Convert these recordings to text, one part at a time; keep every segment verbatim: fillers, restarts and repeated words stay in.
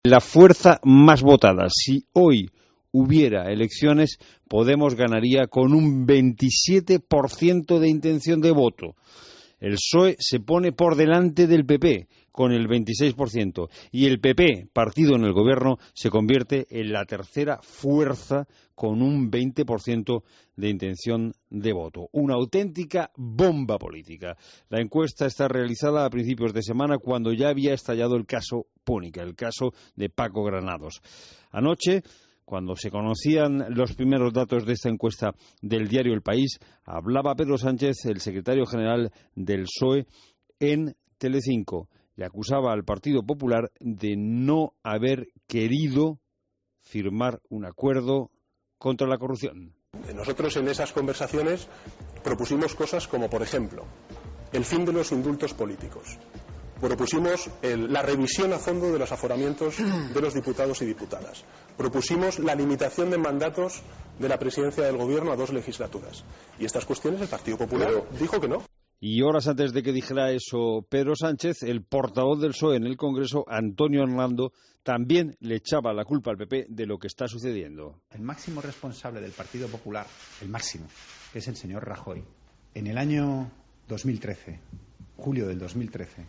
La fuerza más votada. Si hoy hubiera elecciones, Podemos ganaría con un veintisiete por ciento de intención de voto. El P S O E se pone por delante del P P con el veintiséis por ciento y el P P, partido en el gobierno, se convierte en la tercera fuerza con un veinte por ciento de intención de voto. Una auténtica bomba política. La encuesta está realizada a principios de semana cuando ya había estallado el caso Púnica, el caso de Paco Granados. Anoche, cuando se conocían los primeros datos de esta encuesta del diario El País, hablaba Pedro Sánchez, el secretario general del P S O E, en Telecinco. Le acusaba al Partido Popular de no haber querido firmar un acuerdo contra la corrupción. Nosotros en esas conversaciones propusimos cosas como, por ejemplo, el fin de los indultos políticos. Propusimos el, la revisión a fondo de los aforamientos de los diputados y diputadas. Propusimos la limitación de mandatos de la presidencia del gobierno a dos legislaturas. Y estas cuestiones el Partido Popular Pero... dijo que no. Y horas antes de que dijera eso Pedro Sánchez, el portavoz del P S O E en el Congreso, Antonio Hernando, también le echaba la culpa al P P de lo que está sucediendo. El máximo responsable del Partido Popular, el máximo, que es el señor Rajoy, en el año dos mil trece, julio del dos mil trece,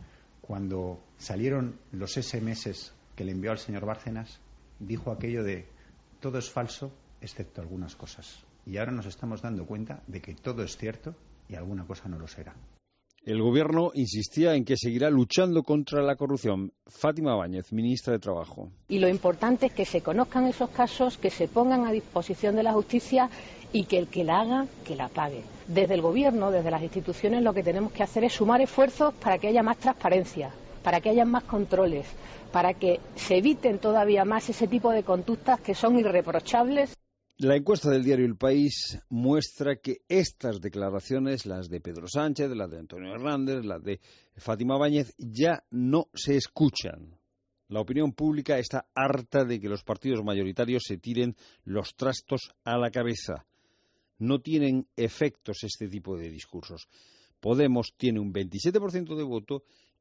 cuando salieron los ese eme eses que le envió al señor Bárcenas, dijo aquello de todo es falso excepto algunas cosas. Y ahora nos estamos dando cuenta de que todo es cierto y alguna cosa no lo será. El Gobierno insistía en que seguirá luchando contra la corrupción. Fátima Báñez, ministra de Trabajo. Y lo importante es que se conozcan esos casos, que se pongan a disposición de la justicia y que el que la haga, que la pague. Desde el Gobierno, desde las instituciones, lo que tenemos que hacer es sumar esfuerzos para que haya más transparencia, para que haya más controles, para que se eviten todavía más ese tipo de conductas que son irreprochables. La encuesta del diario El País muestra que estas declaraciones, las de Pedro Sánchez, las de Antonio Hernández, las de Fátima Báñez, ya no se escuchan. La opinión pública está harta de que los partidos mayoritarios se tiren los trastos a la cabeza. No tienen efectos este tipo de discursos. Podemos tiene un veintisiete por ciento de voto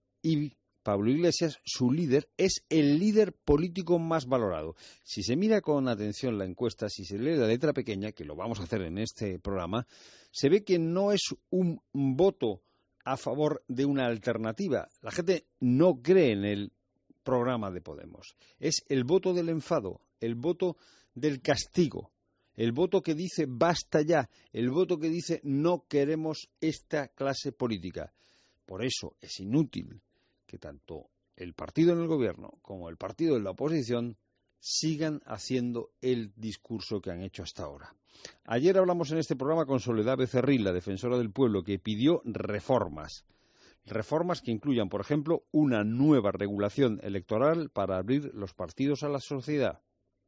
y Pablo Iglesias, su líder, es el líder político más valorado. Si se mira con atención la encuesta, si se lee la letra pequeña, que lo vamos a hacer en este programa, se ve que no es un voto a favor de una alternativa. La gente no cree en el programa de Podemos. Es el voto del enfado, el voto del castigo, el voto que dice basta ya, el voto que dice no queremos esta clase política. Por eso es inútil que tanto el partido en el gobierno como el partido en la oposición sigan haciendo el discurso que han hecho hasta ahora. Ayer hablamos en este programa con Soledad Becerril, la defensora del pueblo, que pidió reformas. Reformas que incluyan, por ejemplo, una nueva regulación electoral para abrir los partidos a la sociedad.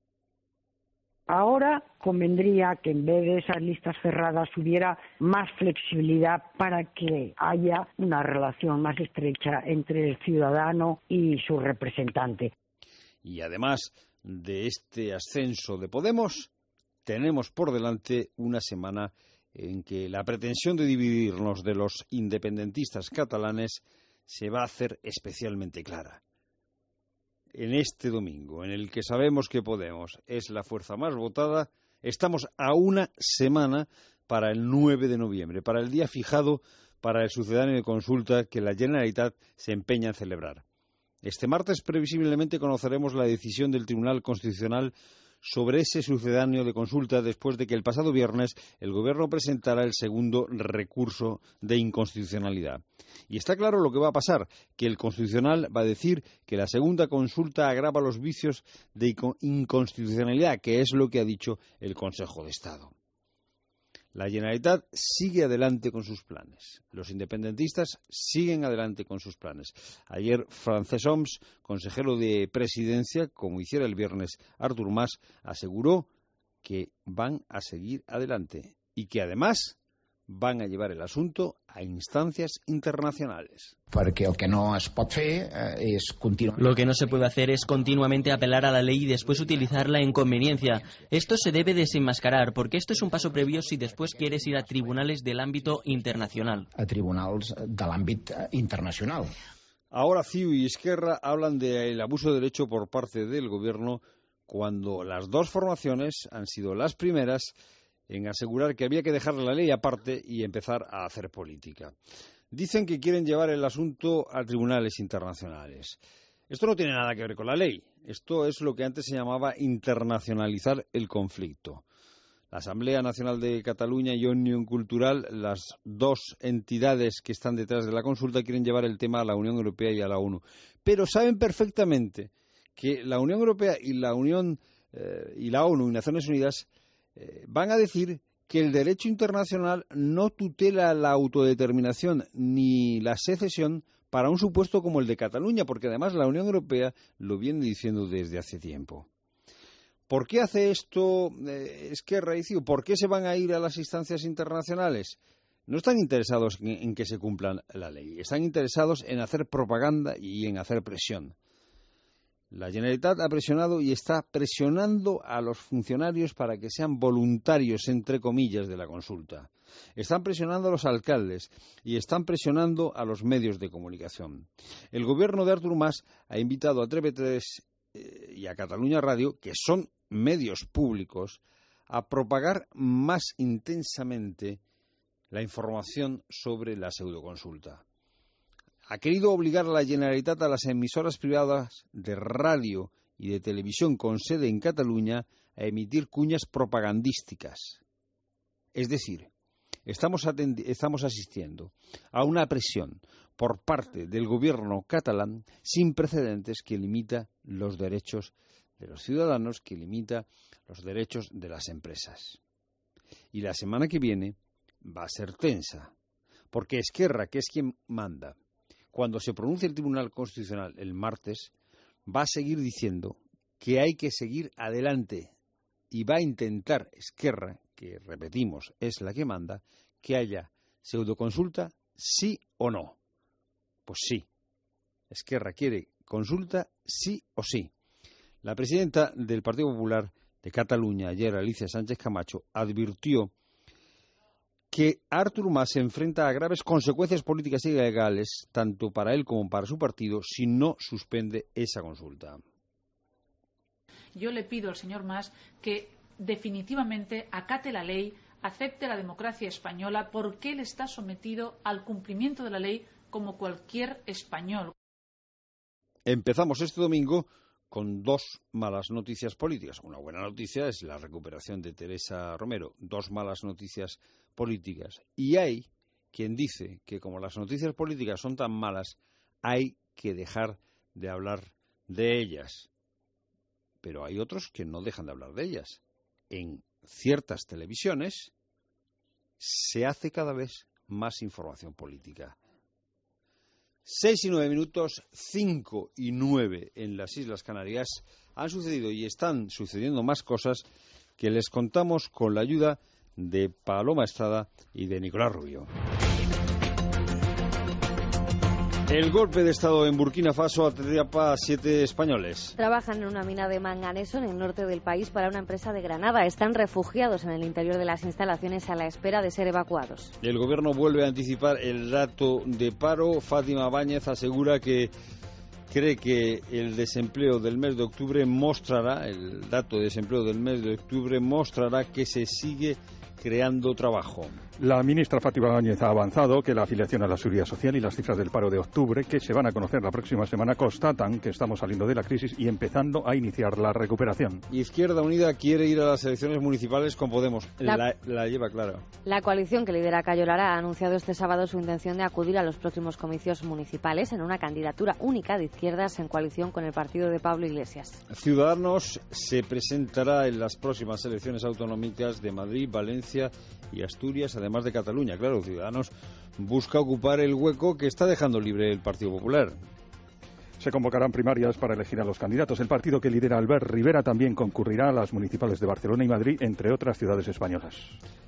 Ahora convendría que en vez de esas listas cerradas hubiera más flexibilidad para que haya una relación más estrecha entre el ciudadano y su representante. Y además de este ascenso de Podemos, tenemos por delante una semana en que la pretensión de dividirnos de los independentistas catalanes se va a hacer especialmente clara. En este domingo, en el que sabemos que Podemos es la fuerza más votada, estamos a una semana para el nueve de noviembre, para el día fijado para el sucedáneo de consulta que la Generalitat se empeña en celebrar. Este martes, previsiblemente, conoceremos la decisión del Tribunal Constitucional sobre ese sucedáneo de consulta después de que el pasado viernes el Gobierno presentara el segundo recurso de inconstitucionalidad. Y está claro lo que va a pasar, que el Constitucional va a decir que la segunda consulta agrava los vicios de inconstitucionalidad, que es lo que ha dicho el Consejo de Estado. La Generalitat sigue adelante con sus planes. Los independentistas siguen adelante con sus planes. Ayer, Francesc Homs, consejero de Presidencia, como hiciera el viernes Artur Mas, aseguró que van a seguir adelante y que además van a llevar el asunto a instancias internacionales. Porque el que no es pot fer eh, es continuar. Lo que no se puede hacer es continuamente apelar a la ley y después utilizarla en conveniencia. Esto se debe desenmascarar, porque esto es un paso previo si después quieres ir a tribunales del ámbito internacional. A tribunals de l'àmbit internacional. Ahora C I U y Esquerra hablan del abuso de derecho por parte del gobierno, cuando las dos formaciones han sido las primeras en asegurar que había que dejar la ley aparte y empezar a hacer política. Dicen que quieren llevar el asunto a tribunales internacionales. Esto no tiene nada que ver con la ley. Esto es lo que antes se llamaba internacionalizar el conflicto. La Asamblea Nacional de Cataluña y Òmnium Cultural, las dos entidades que están detrás de la consulta, quieren llevar el tema a la Unión Europea y a la ONU. Pero saben perfectamente que la Unión Europea y la Unión eh, y la ONU y Naciones Unidas eh, van a decir que el derecho internacional no tutela la autodeterminación ni la secesión para un supuesto como el de Cataluña, porque además la Unión Europea lo viene diciendo desde hace tiempo. ¿Por qué hace esto eh, Esquerra y C I U? ¿Por qué se van a ir a las instancias internacionales? No están interesados en, en que se cumpla la ley, están interesados en hacer propaganda y en hacer presión. La Generalitat ha presionado y está presionando a los funcionarios para que sean voluntarios, entre comillas, de la consulta. Están presionando a los alcaldes y están presionando a los medios de comunicación. El gobierno de Artur Mas ha invitado a T V tres eh, y a Catalunya Radio, que son medios públicos, a propagar más intensamente la información sobre la pseudoconsulta. Ha querido obligar a la Generalitat, a las emisoras privadas de radio y de televisión con sede en Cataluña, a emitir cuñas propagandísticas. Es decir, estamos, estamos asistiendo a una presión por parte del gobierno catalán sin precedentes que limita los derechos de los ciudadanos, que limita los derechos de las empresas. Y la semana que viene va a ser tensa, porque Esquerra, que es quien manda, cuando se pronuncie el Tribunal Constitucional el martes, va a seguir diciendo que hay que seguir adelante y va a intentar Esquerra, que repetimos es la que manda, que haya pseudoconsulta sí o no. Pues sí, Esquerra quiere consulta sí o sí. La presidenta del Partido Popular de Cataluña, ayer, Alicia Sánchez Camacho, advirtió que Artur Mas se enfrenta a graves consecuencias políticas y legales, tanto para él como para su partido, si no suspende esa consulta. Yo le pido al señor Mas que definitivamente acate la ley, acepte la democracia española, porque él está sometido al cumplimiento de la ley como cualquier español. Empezamos este domingo con dos malas noticias políticas. Una buena noticia es la recuperación de Teresa Romero. Dos malas noticias políticas. Y hay quien dice que como las noticias políticas son tan malas, hay que dejar de hablar de ellas. Pero hay otros que no dejan de hablar de ellas. En ciertas televisiones se hace cada vez más información política. Seis y nueve minutos, cinco y nueve en las Islas Canarias. Han sucedido y están sucediendo más cosas que les contamos con la ayuda de Paloma Estrada y de Nicolás Rubio. El golpe de Estado en Burkina Faso atrapa a siete españoles. Trabajan en una mina de manganeso en el norte del país para una empresa de Granada. Están refugiados en el interior de las instalaciones a la espera de ser evacuados. El gobierno vuelve a anticipar el dato de paro. Fátima Báñez asegura que cree que el desempleo del mes de octubre mostrará, el dato de desempleo del mes de octubre mostrará que se sigue creando trabajo. La ministra Fátima Báñez ha avanzado que la afiliación a la Seguridad Social y las cifras del paro de octubre, que se van a conocer la próxima semana, constatan que estamos saliendo de la crisis y empezando a iniciar la recuperación. Izquierda Unida quiere ir a las elecciones municipales con Podemos. La, la, la lleva clara. La coalición que lidera Cayo Lara ha anunciado este sábado su intención de acudir a los próximos comicios municipales en una candidatura única de izquierdas en coalición con el partido de Pablo Iglesias. Ciudadanos se presentará en las próximas elecciones autonómicas de Madrid, Valencia y Asturias, además de Cataluña. Claro, Ciudadanos busca ocupar el hueco que está dejando libre el Partido Popular. Se convocarán primarias para elegir a los candidatos. El partido que lidera Albert Rivera también concurrirá a las municipales de Barcelona y Madrid, entre otras ciudades españolas.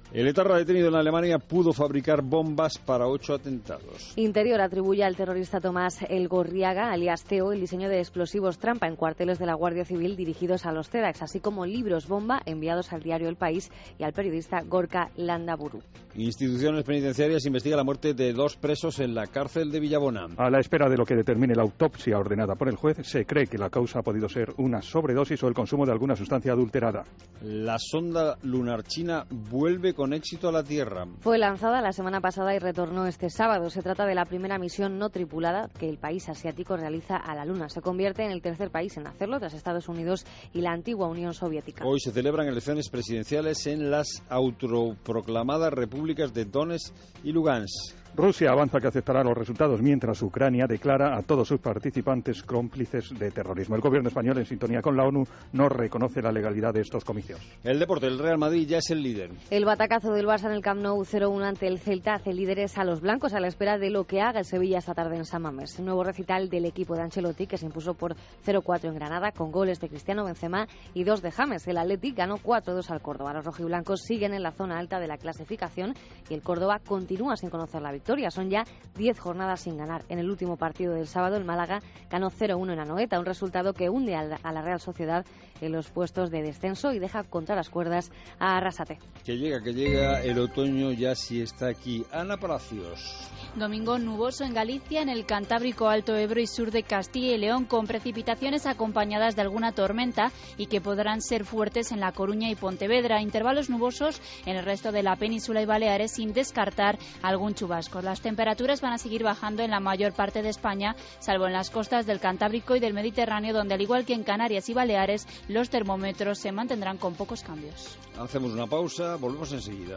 El etarra detenido en Alemania pudo fabricar bombas para ocho atentados. Interior atribuye al terrorista Tomás Elgorriaga, alias Teo, el diseño de explosivos trampa en cuarteles de la Guardia Civil dirigidos a los TEDx, así como libros bomba enviados al diario El País y al periodista Gorka Landaburu. Instituciones penitenciarias investigan la muerte de dos presos en la cárcel de Villabona. A la espera de lo que determine la autopsia ordenada por el juez, se cree que la causa ha podido ser una sobredosis o el consumo de alguna sustancia adulterada. La sonda lunar china vuelve con éxito a la Tierra. Fue lanzada la semana pasada y retornó este sábado. Se trata de la primera misión no tripulada que el país asiático realiza a la Luna. Se convierte en el tercer país en hacerlo tras Estados Unidos y la antigua Unión Soviética. Hoy se celebran elecciones presidenciales en las autoproclamadas repúblicas de Donetsk y Lugansk. Rusia avanza que aceptará los resultados mientras Ucrania declara a todos sus participantes cómplices de terrorismo. El gobierno español, en sintonía con la ONU, no reconoce la legalidad de estos comicios. El deporte, el Real Madrid ya es el líder. El batacazo del Barça en el Camp Nou cero uno ante el Celta hace líderes a los blancos a la espera de lo que haga el Sevilla esta tarde en San Mamés. Nuevo recital del equipo de Ancelotti, que se impuso por cero cuatro en Granada con goles de Cristiano Benzema y dos de James. El Athletic ganó cuatro dos al Córdoba. Los rojiblancos siguen en la zona alta de la clasificación y el Córdoba continúa sin conocer la victoria. Son ya diez jornadas sin ganar. En el último partido del sábado, el Málaga ganó cero uno en Anoeta, un resultado que hunde a la Real Sociedad en los puestos de descenso y deja contra las cuerdas a Arrasate. Que llega, que llega el otoño, ya sí está aquí. Ana Palacios. Domingo nuboso en Galicia, en el Cantábrico, Alto Ebro y sur de Castilla y León, con precipitaciones acompañadas de alguna tormenta y que podrán ser fuertes en La Coruña y Pontevedra. Intervalos nubosos en el resto de la península y Baleares, sin descartar algún chubasco. Las temperaturas van a seguir bajando en la mayor parte de España, salvo en las costas del Cantábrico y del Mediterráneo, donde, al igual que en Canarias y Baleares, los termómetros se mantendrán con pocos cambios. Hacemos una pausa, volvemos enseguida.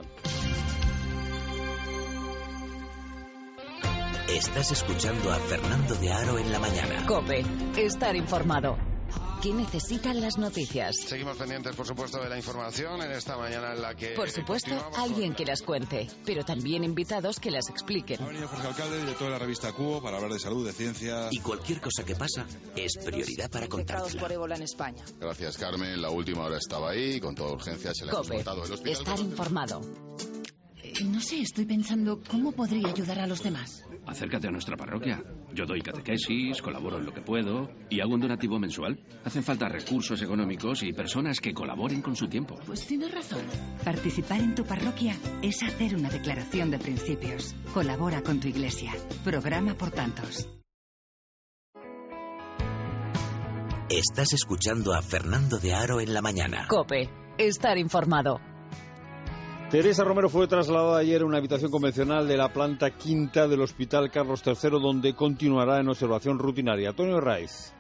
Estás escuchando a Fernando de Aro en la mañana. COPE, estar informado. ¿Qué necesitan las noticias? Seguimos pendientes, por supuesto, de la información en esta mañana en la que... Por supuesto, alguien que las cuente, pero también invitados que las expliquen. Ha venido Jorge Alcalde, director de la revista Cubo, para hablar de salud, de ciencia... Y cualquier cosa que pasa es prioridad para contársela. por ébola en España. Gracias, Carmen. La última hora estaba ahí, con toda urgencia se le ha transportado el hospital. Estar informado. No sé, estoy pensando, ¿cómo podría ayudar a los demás? Acércate a nuestra parroquia. Yo doy catequesis, colaboro en lo que puedo y hago un donativo mensual. Hacen falta recursos económicos y personas que colaboren con su tiempo. Pues tienes razón. Participar en tu parroquia es hacer una declaración de principios. Colabora con tu iglesia. Programa por tantos. Estás escuchando a Fernando de Aro en la mañana. COPE, estar informado. Teresa Romero fue trasladada ayer a una habitación convencional de la planta quinta del Hospital Carlos tercero, donde continuará en observación rutinaria. Antonio Raiz.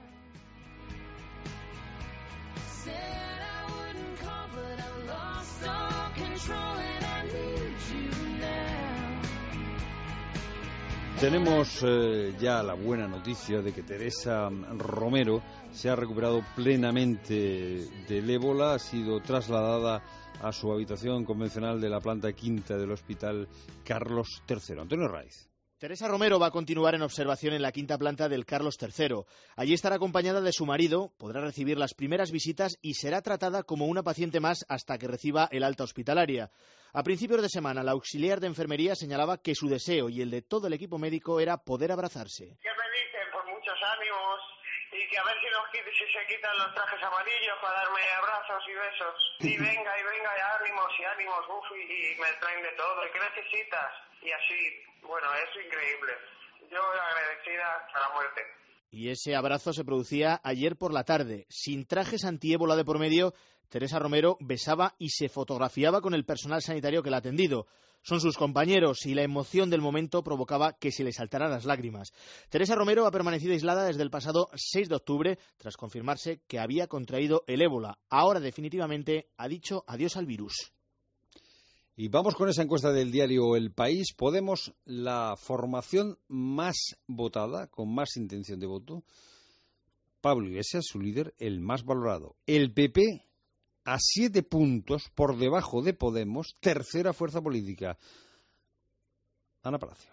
Tenemos eh, ya la buena noticia de que Teresa Romero se ha recuperado plenamente del ébola, ha sido trasladada a su habitación convencional de la planta quinta del Hospital Carlos tercero. Antonio Raiz. Teresa Romero va a continuar en observación en la quinta planta del Carlos tercero. Allí estará acompañada de su marido, podrá recibir las primeras visitas y será tratada como una paciente más hasta que reciba el alta hospitalaria. A principios de semana, la auxiliar de enfermería señalaba que su deseo y el de todo el equipo médico era poder abrazarse. ¿Qué me dicen? Pues muchos ánimos y que a ver si, los, si se quitan los trajes amarillos para darme abrazos y besos. Y venga, y venga, y ánimos, y ánimos, uf, y, y me traen de todo. ¿Y qué necesitas? Y así, bueno, es increíble. Yo agradecida a la muerte. Y ese abrazo se producía ayer por la tarde. Sin trajes antiébola de por medio, Teresa Romero besaba y se fotografiaba con el personal sanitario que la ha atendido. Son sus compañeros y la emoción del momento provocaba que se le saltaran las lágrimas. Teresa Romero ha permanecido aislada desde el pasado seis de octubre tras confirmarse que había contraído el ébola. Ahora definitivamente ha dicho adiós al virus. Y vamos con esa encuesta del diario El País. Podemos, la formación más votada, con más intención de voto. Pablo Iglesias, su líder, el más valorado. El P P, a siete puntos por debajo de Podemos, tercera fuerza política. Ana Palacios.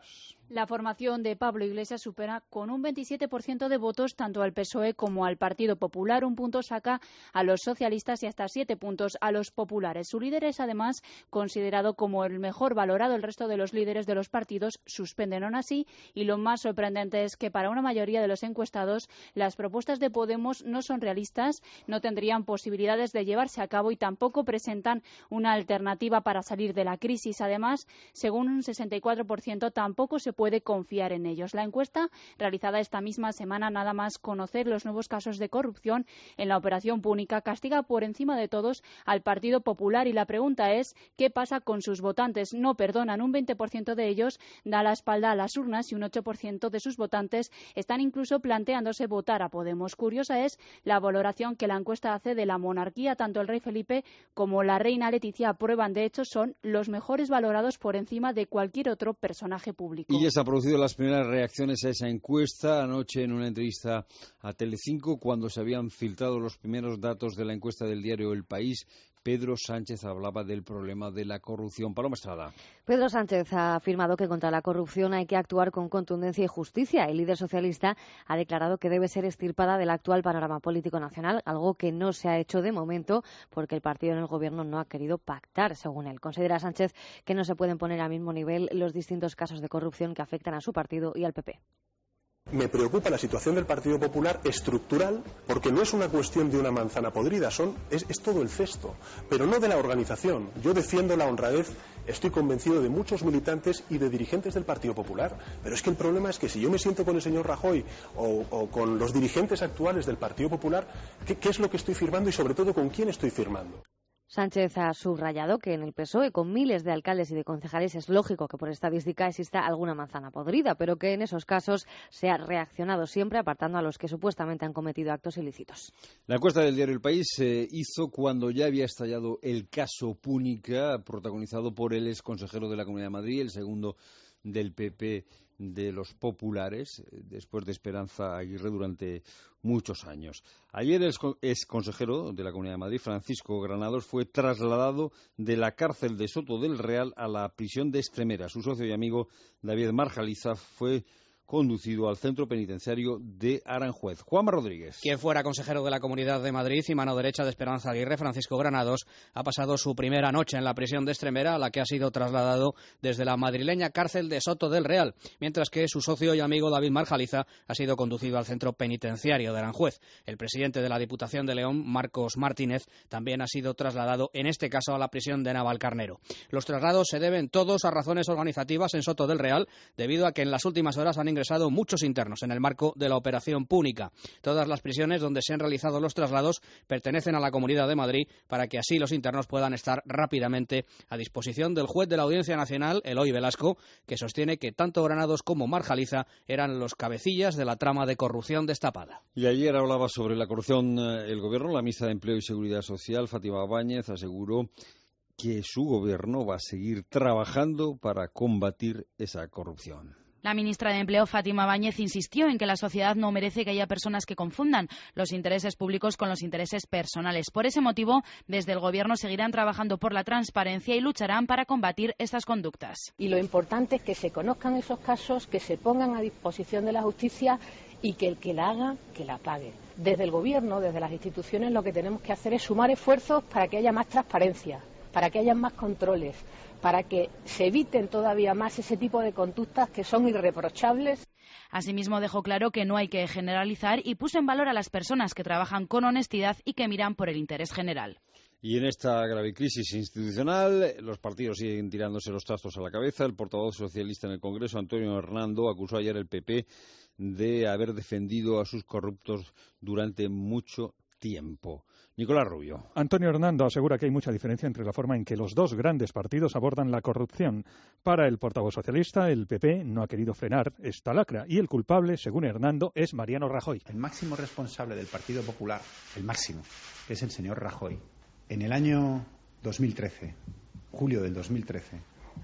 La formación de Pablo Iglesias supera con un veintisiete por ciento de votos tanto al P S O E como al Partido Popular. Un punto saca a los socialistas y hasta siete puntos a los populares. Su líder es además considerado como el mejor valorado. El resto de los líderes de los partidos suspenden aún así, y lo más sorprendente es que para una mayoría de los encuestados las propuestas de Podemos no son realistas, no tendrían posibilidades de llevarse a cabo y tampoco presentan una alternativa para salir de la crisis. Además, según un sesenta y cuatro por ciento, tampoco se puede confiar en ellos. La encuesta, realizada esta misma semana, nada más conocer los nuevos casos de corrupción en la operación Púnica, castiga por encima de todos al Partido Popular, y la pregunta es ¿qué pasa con sus votantes? No perdonan. Un veinte por ciento de ellos da la espalda a las urnas y un ocho por ciento de sus votantes están incluso planteándose votar a Podemos. Curiosa es la valoración que la encuesta hace de la monarquía. Tanto el rey Felipe como la reina Leticia aprueban. De hecho, son los mejores valorados por encima de cualquier otro personaje público. Y ya se han producido las primeras reacciones a esa encuesta. Anoche, en una entrevista a Telecinco, cuando se habían filtrado los primeros datos de la encuesta del diario El País, Pedro Sánchez hablaba del problema de la corrupción. Paloma Estrada. Pedro Sánchez ha afirmado que contra la corrupción hay que actuar con contundencia y justicia. El líder socialista ha declarado que debe ser extirpada del actual panorama político nacional, algo que no se ha hecho de momento porque el partido en el gobierno no ha querido pactar, según él. Considera Sánchez que no se pueden poner al mismo nivel los distintos casos de corrupción que afectan a su partido y al P P. Me preocupa la situación del Partido Popular estructural, porque no es una cuestión de una manzana podrida, son, es, es todo el cesto, pero no de la organización. Yo defiendo la honradez, estoy convencido de muchos militantes y de dirigentes del Partido Popular, pero es que el problema es que si yo me siento con el señor Rajoy o, o con los dirigentes actuales del Partido Popular, ¿qué, qué es lo que estoy firmando y sobre todo con quién estoy firmando? Sánchez ha subrayado que en el P S O E, con miles de alcaldes y de concejales, es lógico que por estadística exista alguna manzana podrida, pero que en esos casos se ha reaccionado siempre apartando a los que supuestamente han cometido actos ilícitos. La encuesta del diario El País se hizo cuando ya había estallado el caso Púnica, protagonizado por el ex consejero de la Comunidad de Madrid, el segundo del P P de los populares, después de Esperanza Aguirre durante muchos años. Ayer el ex consejero de la Comunidad de Madrid, Francisco Granados, fue trasladado de la cárcel de Soto del Real a la prisión de Extremera. Su socio y amigo David Marjaliza fue conducido al centro penitenciario de Aranjuez. Juanma Rodríguez. Quien fuera consejero de la Comunidad de Madrid y mano derecha de Esperanza Aguirre, Francisco Granados, ha pasado su primera noche en la prisión de Extremera, a la que ha sido trasladado desde la madrileña cárcel de Soto del Real, mientras que su socio y amigo David Marjaliza ha sido conducido al centro penitenciario de Aranjuez. El presidente de la Diputación de León, Marcos Martínez, también ha sido trasladado, en este caso, a la prisión de Navalcarnero. Los traslados se deben todos a razones organizativas en Soto del Real, debido a que en las últimas horas han ingresado ingresado muchos internos en el marco de la operación Púnica. Todas las prisiones donde se han realizado los traslados pertenecen a la Comunidad de Madrid, para que así los internos puedan estar rápidamente a disposición del juez de la Audiencia Nacional, Eloy Velasco, que sostiene que tanto Granados como Marjaliza eran los cabecillas de la trama de corrupción destapada. Y ayer hablaba sobre la corrupción el Gobierno. La ministra de Empleo y Seguridad Social, Fátima Báñez, aseguró que su Gobierno va a seguir trabajando para combatir esa corrupción. La ministra de Empleo, Fátima Báñez, insistió en que la sociedad no merece que haya personas que confundan los intereses públicos con los intereses personales. Por ese motivo, desde el Gobierno seguirán trabajando por la transparencia y lucharán para combatir estas conductas. Y lo importante es que se conozcan esos casos, que se pongan a disposición de la justicia y que el que la haga, que la pague. Desde el Gobierno, desde las instituciones, lo que tenemos que hacer es sumar esfuerzos para que haya más transparencia, para que haya más controles, para que se eviten todavía más ese tipo de conductas que son irreprochables. Asimismo, dejó claro que no hay que generalizar y puso en valor a las personas que trabajan con honestidad y que miran por el interés general. Y en esta grave crisis institucional, los partidos siguen tirándose los trastos a la cabeza. El portavoz socialista en el Congreso, Antonio Hernando, acusó ayer al P P de haber defendido a sus corruptos durante mucho tiempo. Nicolás Rubio. Antonio Hernando asegura que hay mucha diferencia entre la forma en que los dos grandes partidos abordan la corrupción. Para el portavoz socialista, el P P no ha querido frenar esta lacra y el culpable, según Hernando, es Mariano Rajoy. El máximo responsable del Partido Popular, el máximo, es el señor Rajoy. En el año dos mil trece, julio del dos mil trece,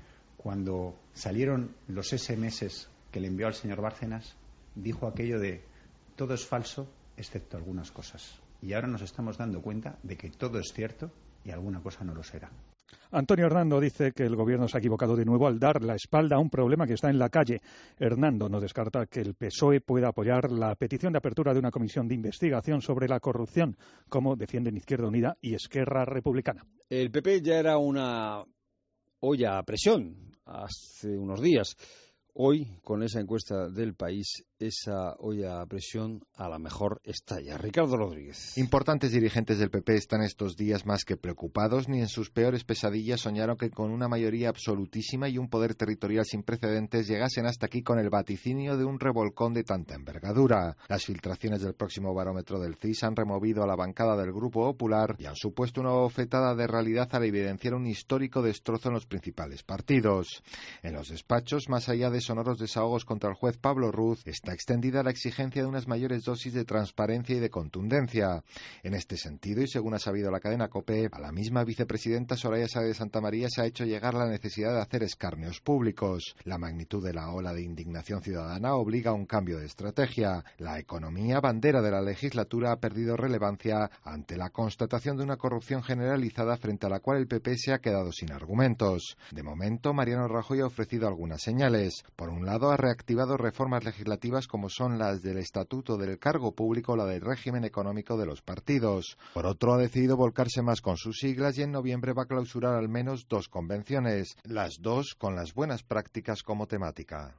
cuando salieron los ese eme eses que le envió al señor Bárcenas, dijo aquello de todo es falso excepto algunas cosas. Y ahora nos estamos dando cuenta de que todo es cierto y alguna cosa no lo será. Antonio Hernando dice que el Gobierno se ha equivocado de nuevo al dar la espalda a un problema que está en la calle. Hernando no descarta que el P S O E pueda apoyar la petición de apertura de una comisión de investigación sobre la corrupción, como defienden Izquierda Unida y Esquerra Republicana. El P P ya era una olla a presión hace unos días. Hoy, con esa encuesta del País, esa olla a presión a la mejor estalla. Ricardo Rodríguez. Importantes dirigentes del P P están estos días más que preocupados. Ni en sus peores pesadillas soñaron que con una mayoría absolutísima y un poder territorial sin precedentes llegasen hasta aquí con el vaticinio de un revolcón de tanta envergadura. Las filtraciones del próximo barómetro del C I S han removido a la bancada del Grupo Popular y han supuesto una bofetada de realidad al evidenciar un histórico destrozo en los principales partidos. En los despachos, más allá de sonoros desahogos contra el juez Pablo Ruz, está extendida la exigencia de unas mayores dosis de transparencia y de contundencia. En este sentido, y según ha sabido la cadena COPE, a la misma vicepresidenta Soraya Sáez de Santamaría se ha hecho llegar la necesidad de hacer escarnios públicos. La magnitud de la ola de indignación ciudadana obliga a un cambio de estrategia. La economía, bandera de la legislatura, ha perdido relevancia ante la constatación de una corrupción generalizada frente a la cual el P P se ha quedado sin argumentos. De momento, Mariano Rajoy ha ofrecido algunas señales. Por un lado, ha reactivado reformas legislativas como son las del Estatuto del Cargo Público o la del régimen económico de los partidos. Por otro, ha decidido volcarse más con sus siglas y en noviembre va a clausurar al menos dos convenciones, las dos con las buenas prácticas como temática.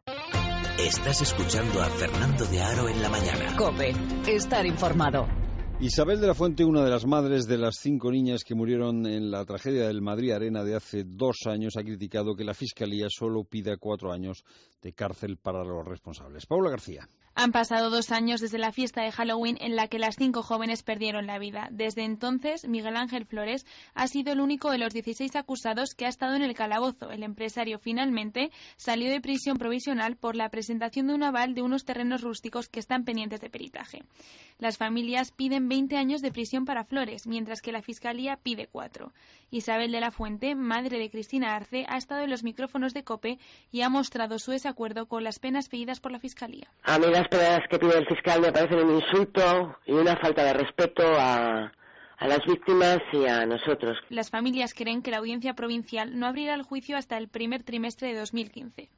Estás escuchando a Fernando de Aro en la mañana. COPE, estar informado. Isabel de la Fuente, una de las madres de las cinco niñas que murieron en la tragedia del Madrid Arena de hace dos años, ha criticado que la Fiscalía solo pida cuatro años de cárcel para los responsables. Paula García. Han pasado dos años desde la fiesta de Halloween en la que las cinco jóvenes perdieron la vida. Desde entonces, Miguel Ángel Flores ha sido el único de los dieciséis acusados que ha estado en el calabozo. El empresario finalmente salió de prisión provisional por la presentación de un aval de unos terrenos rústicos que están pendientes de peritaje. Las familias piden veinte años de prisión para Flores, mientras que la Fiscalía pide cuatro. Isabel de la Fuente, madre de Cristina Arce, ha estado en los micrófonos de COPE y ha mostrado su desacuerdo con las penas pedidas por la Fiscalía. A mí las penas que pide el fiscal me parecen un insulto y una falta de respeto a, a las víctimas y a nosotros. Las familias creen que la Audiencia Provincial no abrirá el juicio hasta el primer trimestre de dos mil quince.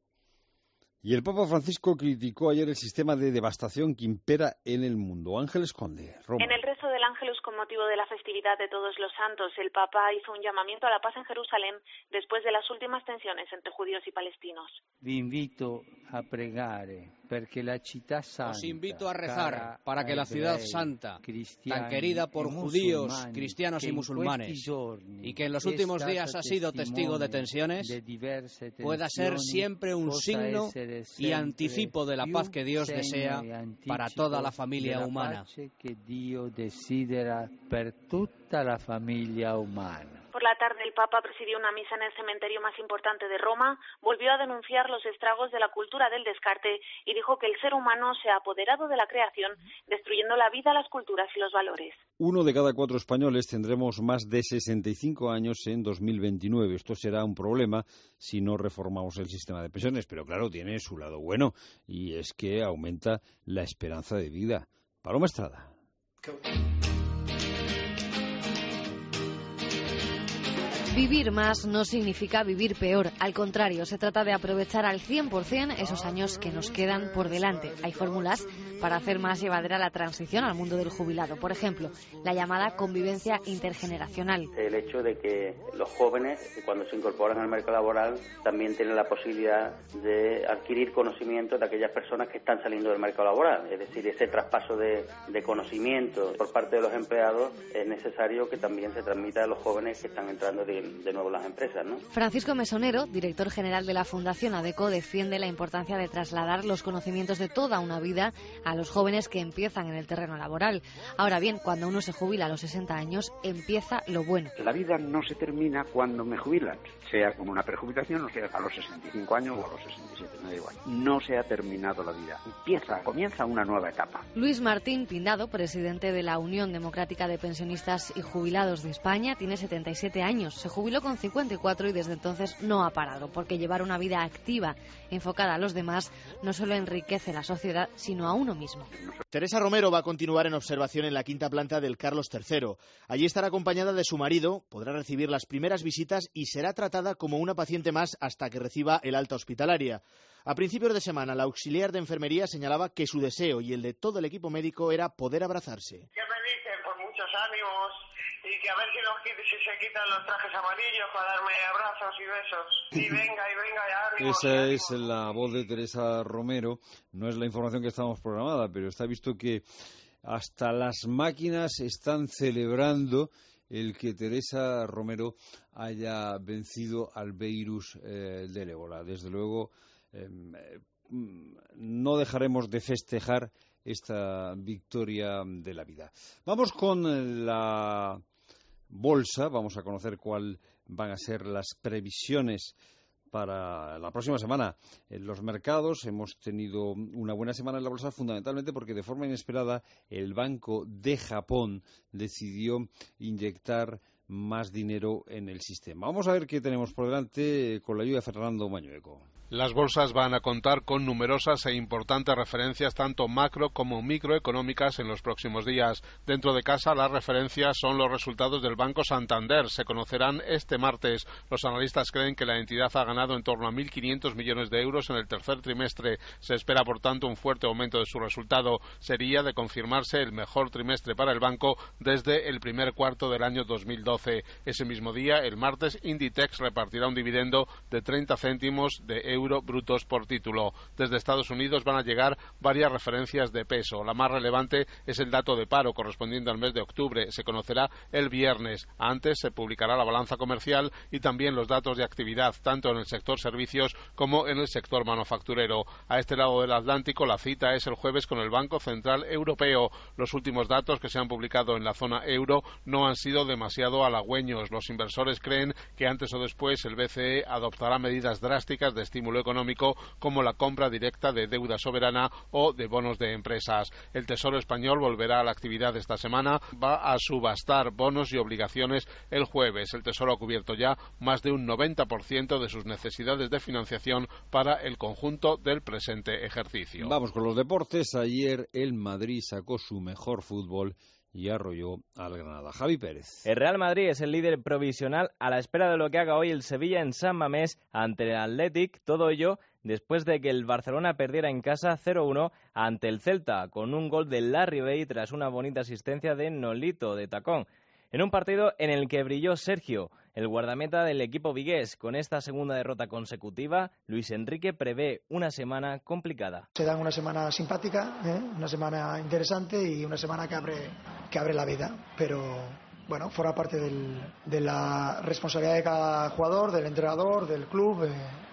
Y el Papa Francisco criticó ayer el sistema de devastación que impera en el mundo. Ángeles Conde, Roma. En el rezo del Ángelus con motivo de la festividad de Todos los Santos, el Papa hizo un llamamiento a la paz en Jerusalén después de las últimas tensiones entre judíos y palestinos. Vi invito a pregare perché la città santa. Os invito a rezar para que la ciudad santa, tan querida por judíos, cristianos y musulmanes, y que en los últimos días ha sido testigo de tensiones, pueda ser siempre un signo y anticipo de la paz que Dios desea para toda la familia humana. Por la tarde el Papa presidió una misa en el cementerio más importante de Roma, volvió a denunciar los estragos de la cultura del descarte y dijo que el ser humano se ha apoderado de la creación, destruyendo la vida, las culturas y los valores. Uno de cada cuatro españoles tendremos más de sesenta y cinco años en dos mil veintinueve. Esto será un problema si no reformamos el sistema de pensiones, pero claro, tiene su lado bueno y es que aumenta la esperanza de vida. Paloma Estrada. Vivir más no significa vivir peor. Al contrario, se trata de aprovechar al cien por cien esos años que nos quedan por delante. Hay fórmulas para hacer más llevadera la transición al mundo del jubilado. Por ejemplo, la llamada convivencia intergeneracional. El hecho de que los jóvenes, cuando se incorporan al mercado laboral, también tienen la posibilidad de adquirir conocimiento de aquellas personas que están saliendo del mercado laboral. Es decir, ese traspaso de, de conocimiento por parte de los empleados es necesario que también se transmita a los jóvenes que están entrando de de nuevo las empresas, ¿no? Francisco Mesonero, director general de la Fundación ADECO, defiende la importancia de trasladar los conocimientos de toda una vida a los jóvenes que empiezan en el terreno laboral. Ahora bien, cuando uno se jubila a los sesenta años, empieza lo bueno. La vida no se termina cuando me jubilan, sea con una prejubilación o sea a los sesenta y cinco años o a los sesenta y siete, me da igual. No se ha terminado la vida, empieza, comienza una nueva etapa. Luis Martín Pindado, presidente de la Unión Democrática de Pensionistas y Jubilados de España, tiene setenta y siete años. Se jubiló con cincuenta y cuatro y desde entonces no ha parado, porque llevar una vida activa enfocada a los demás no solo enriquece la sociedad, sino a uno mismo. Teresa Romero va a continuar en observación en la quinta planta del Carlos tercero. Allí estará acompañada de su marido, podrá recibir las primeras visitas y será tratada como una paciente más hasta que reciba el alta hospitalaria. A principios de semana, la auxiliar de enfermería señalaba que su deseo y el de todo el equipo médico era poder abrazarse. ¿Qué me dicen? Pues muchos ánimos y que a ver si, los, si se quitan los trajes amarillos para darme abrazos y besos. Y venga, y venga, y ánimos. Esa y ánimos. es la voz de Teresa Romero. No es la información que estábamos programada, pero está visto que hasta las máquinas están celebrando el que Teresa Romero haya vencido al virus eh, del ébola. Desde luego, eh, no dejaremos de festejar esta victoria de la vida. Vamos con la bolsa, vamos a conocer cuáles van a ser las previsiones para la próxima semana. En los mercados hemos tenido una buena semana en la bolsa, fundamentalmente porque de forma inesperada el Banco de Japón decidió inyectar más dinero en el sistema. Vamos a ver qué tenemos por delante con la ayuda de Fernando Mañueco. Las bolsas van a contar con numerosas e importantes referencias tanto macro como microeconómicas en los próximos días. Dentro de casa, las referencias son los resultados del Banco Santander. Se conocerán este martes. Los analistas creen que la entidad ha ganado en torno a mil quinientos millones de euros en el tercer trimestre. Se espera, por tanto, un fuerte aumento de su resultado. Sería, de confirmarse, el mejor trimestre para el banco desde el primer cuarto del año dos mil doce. Ese mismo día, el martes, Inditex repartirá un dividendo de treinta céntimos de euro brutos por título. Desde Estados Unidos van a llegar varias referencias de peso. La más relevante es el dato de paro correspondiente al mes de octubre. Se conocerá el viernes. Antes se publicará la balanza comercial y también los datos de actividad, tanto en el sector servicios como en el sector manufacturero. A este lado del Atlántico, la cita es el jueves con el Banco Central Europeo. Los últimos datos que se han publicado en la zona euro no han sido demasiado halagüeños. Los inversores creen que antes o después el B C E adoptará medidas drásticas de estímulo económico como la compra directa de deuda soberana o de bonos de empresas. El Tesoro español volverá a la actividad esta semana, va a subastar bonos y obligaciones el jueves. El Tesoro ha cubierto ya más de un noventa por ciento de sus necesidades de financiación para el conjunto del presente ejercicio. Vamos con los deportes. Ayer el Madrid sacó su mejor fútbol y arrolló al Granada. Javi Pérez. El Real Madrid es el líder provisional a la espera de lo que haga hoy el Sevilla en San Mamés ante el Athletic. Todo ello después de que el Barcelona perdiera en casa cero uno ante el Celta con un gol de Larribey tras una bonita asistencia de Nolito de tacón. En un partido en el que brilló Sergio, el guardameta del equipo vigués. Con esta segunda derrota consecutiva, Luis Enrique prevé una semana complicada. Se dan una semana simpática, ¿eh? una semana interesante y una semana que abre, que abre la vida, pero bueno, forma parte del, de la responsabilidad de cada jugador, del entrenador, del club, eh,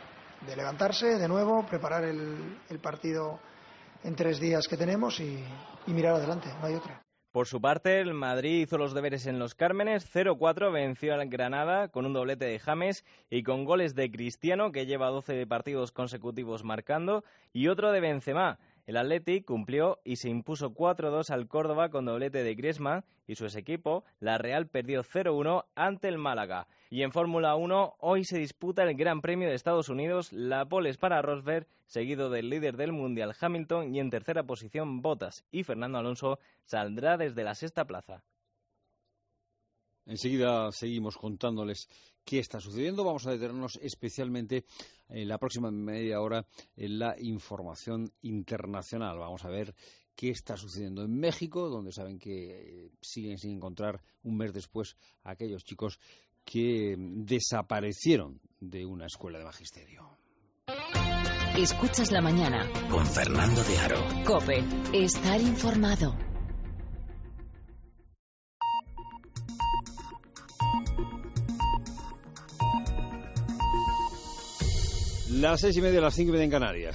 de levantarse de nuevo, preparar el, el partido en tres días que tenemos y, y mirar adelante, no hay otra. Por su parte, el Madrid hizo los deberes en Los Cármenes, cero cuatro venció al Granada con un doblete de James y con goles de Cristiano, que lleva doce partidos consecutivos marcando, y otro de Benzema. El Athletic cumplió y se impuso cuatro dos al Córdoba con doblete de Griezmann y su equipo, la Real, perdió cero uno ante el Málaga. Y en Fórmula uno, hoy se disputa el Gran Premio de Estados Unidos. La pole es para Rosberg, seguido del líder del Mundial Hamilton, y en tercera posición Bottas, y Fernando Alonso saldrá desde la sexta plaza. Enseguida seguimos contándoles qué está sucediendo. Vamos a detenernos especialmente en la próxima media hora en la información internacional. Vamos a ver qué está sucediendo en México, donde saben que siguen sin encontrar un mes después a aquellos chicos que desaparecieron de una escuela de magisterio. Escuchas la mañana con Fernando de Aro. COPE. Estar informado. Las seis y media, las cinco y media en Canarias.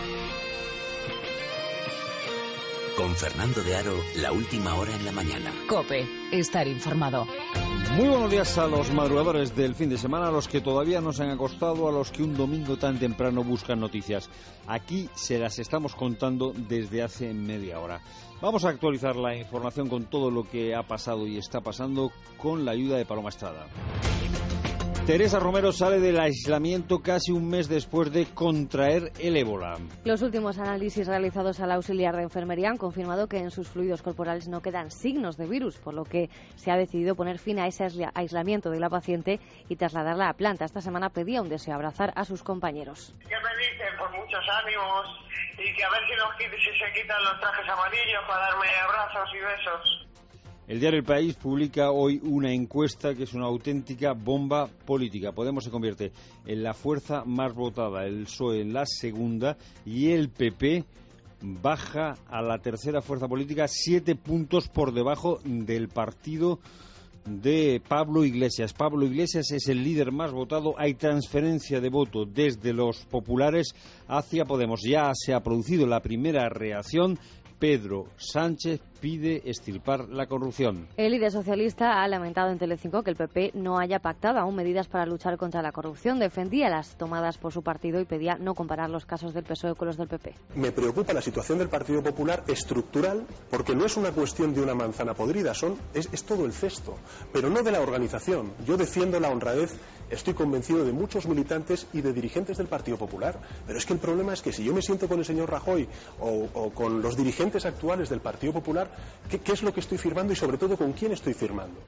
Con Fernando de Aro, la última hora en la mañana. COPE. Estar informado. Muy buenos días a los madrugadores del fin de semana, a los que todavía no se han acostado, a los que un domingo tan temprano buscan noticias. Aquí se las estamos contando desde hace media hora. Vamos a actualizar la información con todo lo que ha pasado y está pasando con la ayuda de Paloma Estrada. Teresa Romero sale del aislamiento casi un mes después de contraer el ébola. Los últimos análisis realizados al auxiliar de enfermería han confirmado que en sus fluidos corporales no quedan signos de virus, por lo que se ha decidido poner fin a ese aislamiento de la paciente y trasladarla a planta. Esta semana pedía un deseo abrazar a sus compañeros. Que me dicen, pues muchos ánimos y que a ver si, los, si se quitan los trajes amarillos para darme abrazos y besos. El diario El País publica hoy una encuesta que es una auténtica bomba política. Podemos se convierte en la fuerza más votada, el P S O E en la segunda y el P P baja a la tercera fuerza política, siete puntos por debajo del partido de Pablo Iglesias. Pablo Iglesias es el líder más votado. Hay transferencia de voto desde los populares hacia Podemos. Ya se ha producido la primera reacción. Pedro Sánchez pide extirpar la corrupción. El líder socialista ha lamentado en Telecinco que el P P no haya pactado aún medidas para luchar contra la corrupción. Defendía las tomadas por su partido y pedía no comparar los casos del P S O E con los del P P. Me preocupa la situación del Partido Popular estructural, porque no es una cuestión de una manzana podrida, son, es, es todo el cesto, pero no de la organización. Yo defiendo la honradez, estoy convencido de muchos militantes y de dirigentes del Partido Popular, pero es que el problema es que si yo me siento con el señor Rajoy o, o con los dirigentes actuales del Partido Popular, ¿qué, qué es lo que estoy firmando y sobre todo con quién estoy firmando?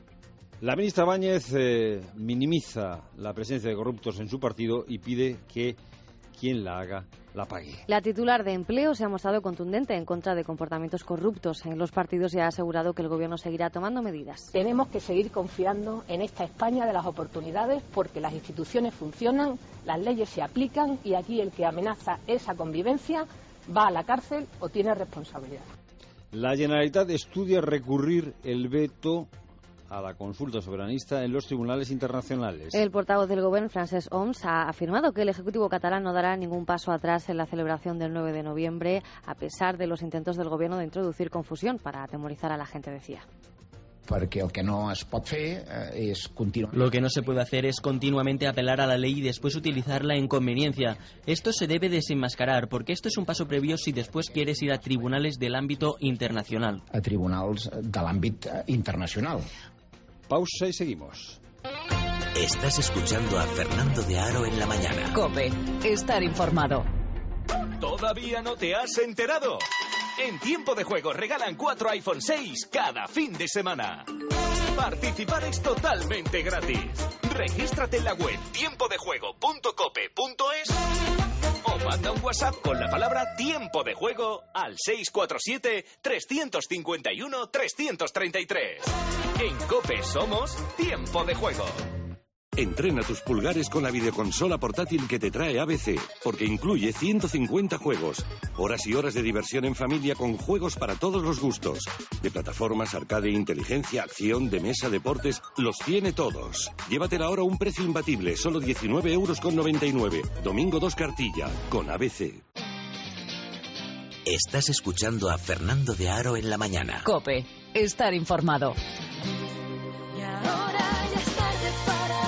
La ministra Báñez eh, minimiza la presencia de corruptos en su partido y pide que quien la haga la pague. La titular de Empleo se ha mostrado contundente en contra de comportamientos corruptos en los partidos y ha asegurado que el Gobierno seguirá tomando medidas. Tenemos que seguir confiando en esta España de las oportunidades porque las instituciones funcionan, las leyes se aplican y aquí el que amenaza esa convivencia va a la cárcel o tiene responsabilidad. La Generalitat estudia recurrir el veto a la consulta soberanista en los tribunales internacionales. El portavoz del Gobierno, Francesc Homs, ha afirmado que el Ejecutivo catalán no dará ningún paso atrás en la celebración del nueve de noviembre, a pesar de los intentos del Gobierno de introducir confusión para atemorizar a la gente, decía. Porque el que no es pot fer eh, es continuar. Lo que no se puede hacer es continuamente apelar a la ley y después utilizarla en conveniencia. Esto se debe desenmascarar, porque esto es un paso previo si después quieres ir a tribunales del ámbito internacional. A tribunals de l'àmbit internacional. Pausa y seguimos. Estás escuchando a Fernando de Aro en la mañana. COPE, estar informado. ¿Todavía no te has enterado? En Tiempo de Juego regalan cuatro iPhone seis cada fin de semana. Participar es totalmente gratis. Regístrate en la web tiempo de juego punto cope punto es o manda un WhatsApp con la palabra Tiempo de Juego al seis cuatro siete, tres cinco uno, tres tres tres. En COPE somos Tiempo de Juego. Entrena tus pulgares con la videoconsola portátil que te trae A B C, porque incluye ciento cincuenta juegos, horas y horas de diversión en familia con juegos para todos los gustos. De plataformas, arcade, inteligencia, acción, de mesa, deportes, los tiene todos. Llévatela ahora a un precio imbatible, solo diecinueve euros con noventa y nueve. Domingo dos cartilla, con A B C. Estás escuchando a Fernando de Aro en la mañana. COPE, estar informado. Y ahora ya es tarde para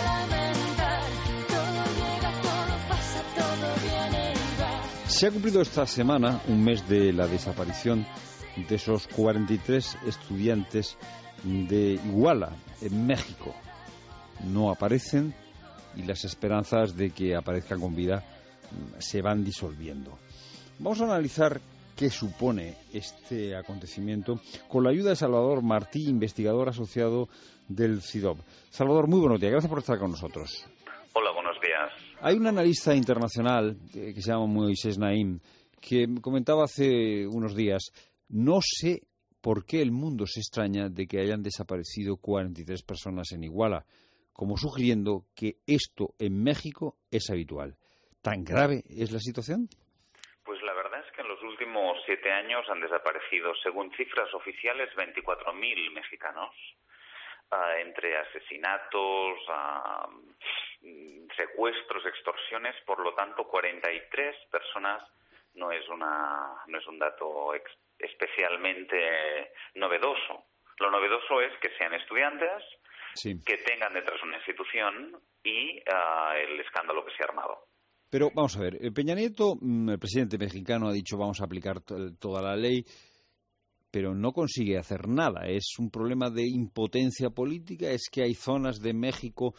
Se ha cumplido esta semana un mes de la desaparición de esos cuarenta y tres estudiantes de Iguala, en México. No aparecen y las esperanzas de que aparezcan con vida se van disolviendo. Vamos a analizar qué supone este acontecimiento con la ayuda de Salvador Martí, investigador asociado del CIDOB. Salvador, muy buenos días. Gracias por estar con nosotros. Hola, buenos días. Hay un analista internacional que se llama Moisés Naim que comentaba hace unos días: no sé por qué el mundo se extraña de que hayan desaparecido cuarenta y tres personas en Iguala, como sugiriendo que esto en México es habitual. ¿Tan grave es la situación? Pues la verdad es que en los últimos siete años han desaparecido, según cifras oficiales, veinticuatro mil mexicanos. Uh, entre asesinatos, uh, secuestros, extorsiones, por lo tanto cuarenta y tres personas no es una no es un dato ex, especialmente novedoso. Lo novedoso es que sean estudiantes, sí, que tengan detrás una institución y uh, el escándalo que se ha armado. Pero vamos a ver, Peña Nieto, el presidente mexicano, ha dicho vamos a aplicar t- toda la ley. pero no consigue hacer nada. Es un problema de impotencia política, es que hay zonas de México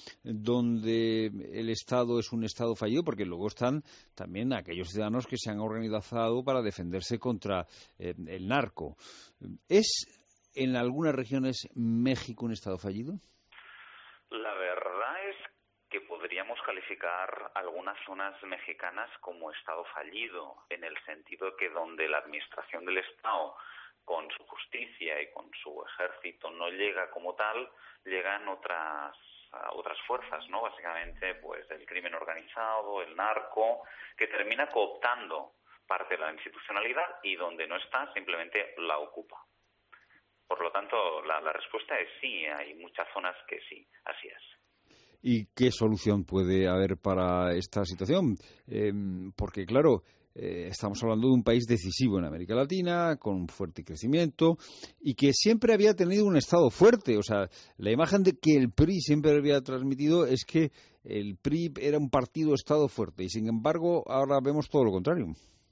donde el Estado es un Estado fallido, porque luego están también aquellos ciudadanos que se han organizado para defenderse contra eh, el narco. ¿Es en algunas regiones México un Estado fallido? La verdad es que podríamos calificar algunas zonas mexicanas como Estado fallido, en el sentido que donde la administración del Estado, con su justicia y con su ejército, no llega como tal, llegan otras otras fuerzas, ¿no? Básicamente, pues el crimen organizado, el narco, que termina cooptando parte de la institucionalidad y donde no está, simplemente la ocupa. Por lo tanto, la, la respuesta es sí, hay muchas zonas que sí, así es. ¿Y qué solución puede haber para esta situación? Eh, porque, claro, eh, estamos hablando de un país decisivo en América Latina, con un fuerte crecimiento, y que siempre había tenido un Estado fuerte. O sea, la imagen de que el P R I siempre había transmitido es que el P R I era un partido Estado fuerte, y sin embargo, ahora vemos todo lo contrario.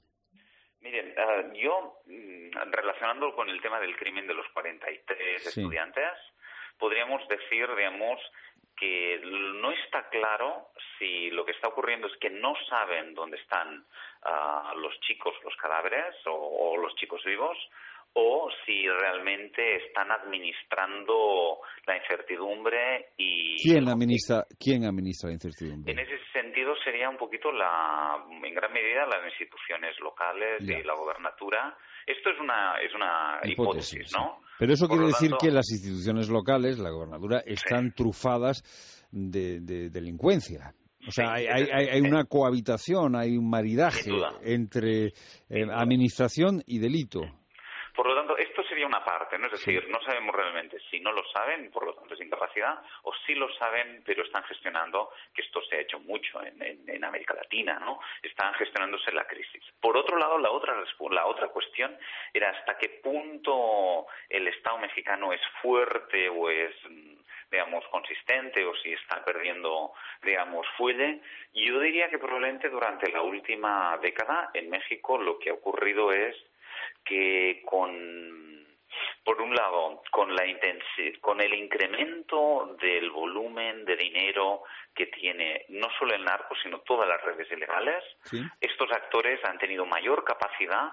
Miren, uh, yo, relacionándolo con el tema del crimen de los cuarenta y tres sí. estudiantes, podríamos decir, digamos, que no está claro si lo que está ocurriendo es que no saben dónde están uh, los chicos, los cadáveres o, o los chicos vivos, o si realmente están administrando la incertidumbre y... ¿Quién administra, ¿quién administra la incertidumbre? En ese sentido sería un poquito, la, en gran medida, las instituciones locales ya. y la gobernatura. Esto es una, es una hipótesis, hipótesis ¿no? Sí. Pero eso Por quiere decir tanto, que las instituciones locales, la gobernatura, están sí. trufadas de, de delincuencia. O sea, sí, hay, hay, hay una cohabitación, hay un maridaje entre eh, administración y delito. Por lo tanto, esto sería una parte, ¿no? Es decir, sí. no sabemos realmente si no lo saben, por lo tanto es incapacidad, o si lo saben, pero están gestionando, que esto se ha hecho mucho en, en, en América Latina, ¿no? Están gestionándose la crisis. Por otro lado, la otra, la otra cuestión era hasta qué punto el Estado mexicano es fuerte o es, digamos, consistente, o si está perdiendo, digamos, fuelle. Y yo diría que probablemente durante la última década en México lo que ha ocurrido es que con, por un lado, con la intensi- con el incremento del volumen de dinero que tiene no solo el narco, sino todas las redes ilegales, ¿sí? estos actores han tenido mayor capacidad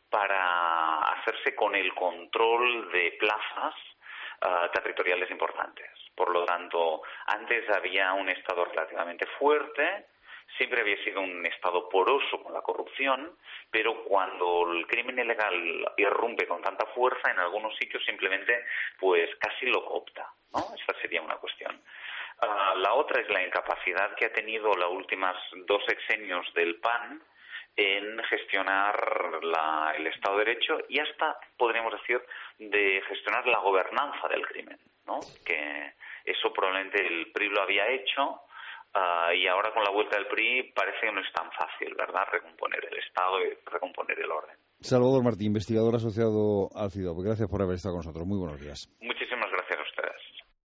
para hacerse con el control de plazas uh, territoriales importantes. Por lo tanto, antes había un Estado relativamente fuerte, siempre había sido un Estado poroso con la corrupción, pero cuando el crimen ilegal irrumpe con tanta fuerza, en algunos sitios simplemente pues casi lo coopta, ¿no? Esa sería una cuestión. Uh, la otra es la incapacidad que ha tenido los últimos dos sexenios del P A N en gestionar la, el Estado de Derecho y hasta, podríamos decir, de gestionar la gobernanza del crimen, ¿no? Que eso probablemente el P R I lo había hecho. Uh, y ahora con la vuelta del P R I parece que no es tan fácil, ¿verdad?, recomponer el Estado y recomponer el orden. Salvador Martín, investigador asociado al CIDOB. Gracias por haber estado con nosotros. Muy buenos días. Muchísimas gracias a ustedes.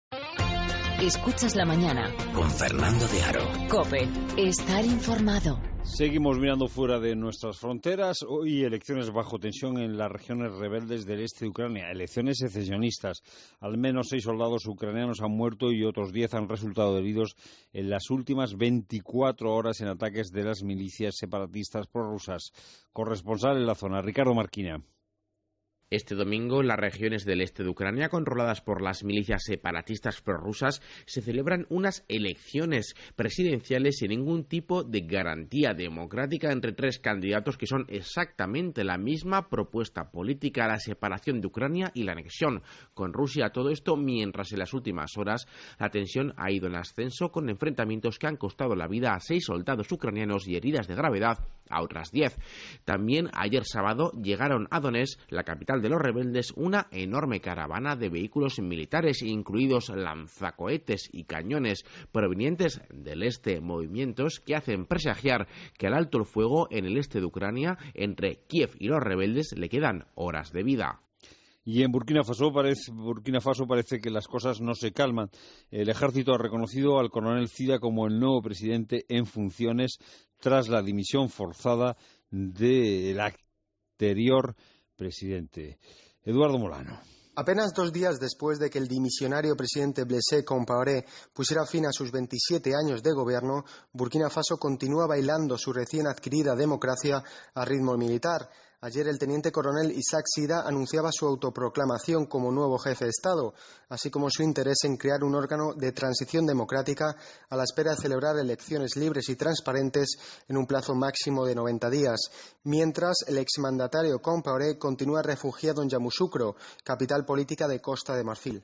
Escuchas la mañana con Fernando de Aro. COPE. Estar informado. Seguimos mirando fuera de nuestras fronteras. Hoy elecciones bajo tensión en las regiones rebeldes del este de Ucrania. Elecciones secesionistas. Al menos seis soldados ucranianos han muerto y otros diez han resultado heridos en las últimas veinticuatro horas en ataques de las milicias separatistas prorrusas. Corresponsal en la zona, Ricardo Marquina. Este domingo, en las regiones del este de Ucrania, controladas por las milicias separatistas prorrusas, se celebran unas elecciones presidenciales sin ningún tipo de garantía democrática entre tres candidatos que son exactamente la misma propuesta política, la separación de Ucrania y la anexión con Rusia. Todo esto mientras en las últimas horas la tensión ha ido en ascenso con enfrentamientos que han costado la vida a seis soldados ucranianos y heridas de gravedad a otras diez. También ayer sábado llegaron a Donetsk, la capital de los rebeldes, una enorme caravana de vehículos militares, incluidos lanzacohetes y cañones provenientes del este, movimientos que hacen presagiar que al alto el fuego en el este de Ucrania, entre Kiev y los rebeldes, le quedan horas de vida. Y en Burkina Faso, parece, Burkina Faso parece que las cosas no se calman. El ejército ha reconocido al coronel Zida como el nuevo presidente en funciones tras la dimisión forzada del anterior presidente. Eduardo Molano. Apenas dos días después de que el dimisionario presidente Blaise Compaoré pusiera fin a sus veintisiete años de gobierno, Burkina Faso continúa bailando su recién adquirida democracia a ritmo militar. Ayer el teniente coronel Isaac Sida anunciaba su autoproclamación como nuevo jefe de Estado, así como su interés en crear un órgano de transición democrática a la espera de celebrar elecciones libres y transparentes en un plazo máximo de noventa días. Mientras, el exmandatario Compaoré continúa refugiado en Yamoussoukro, capital política de Costa de Marfil.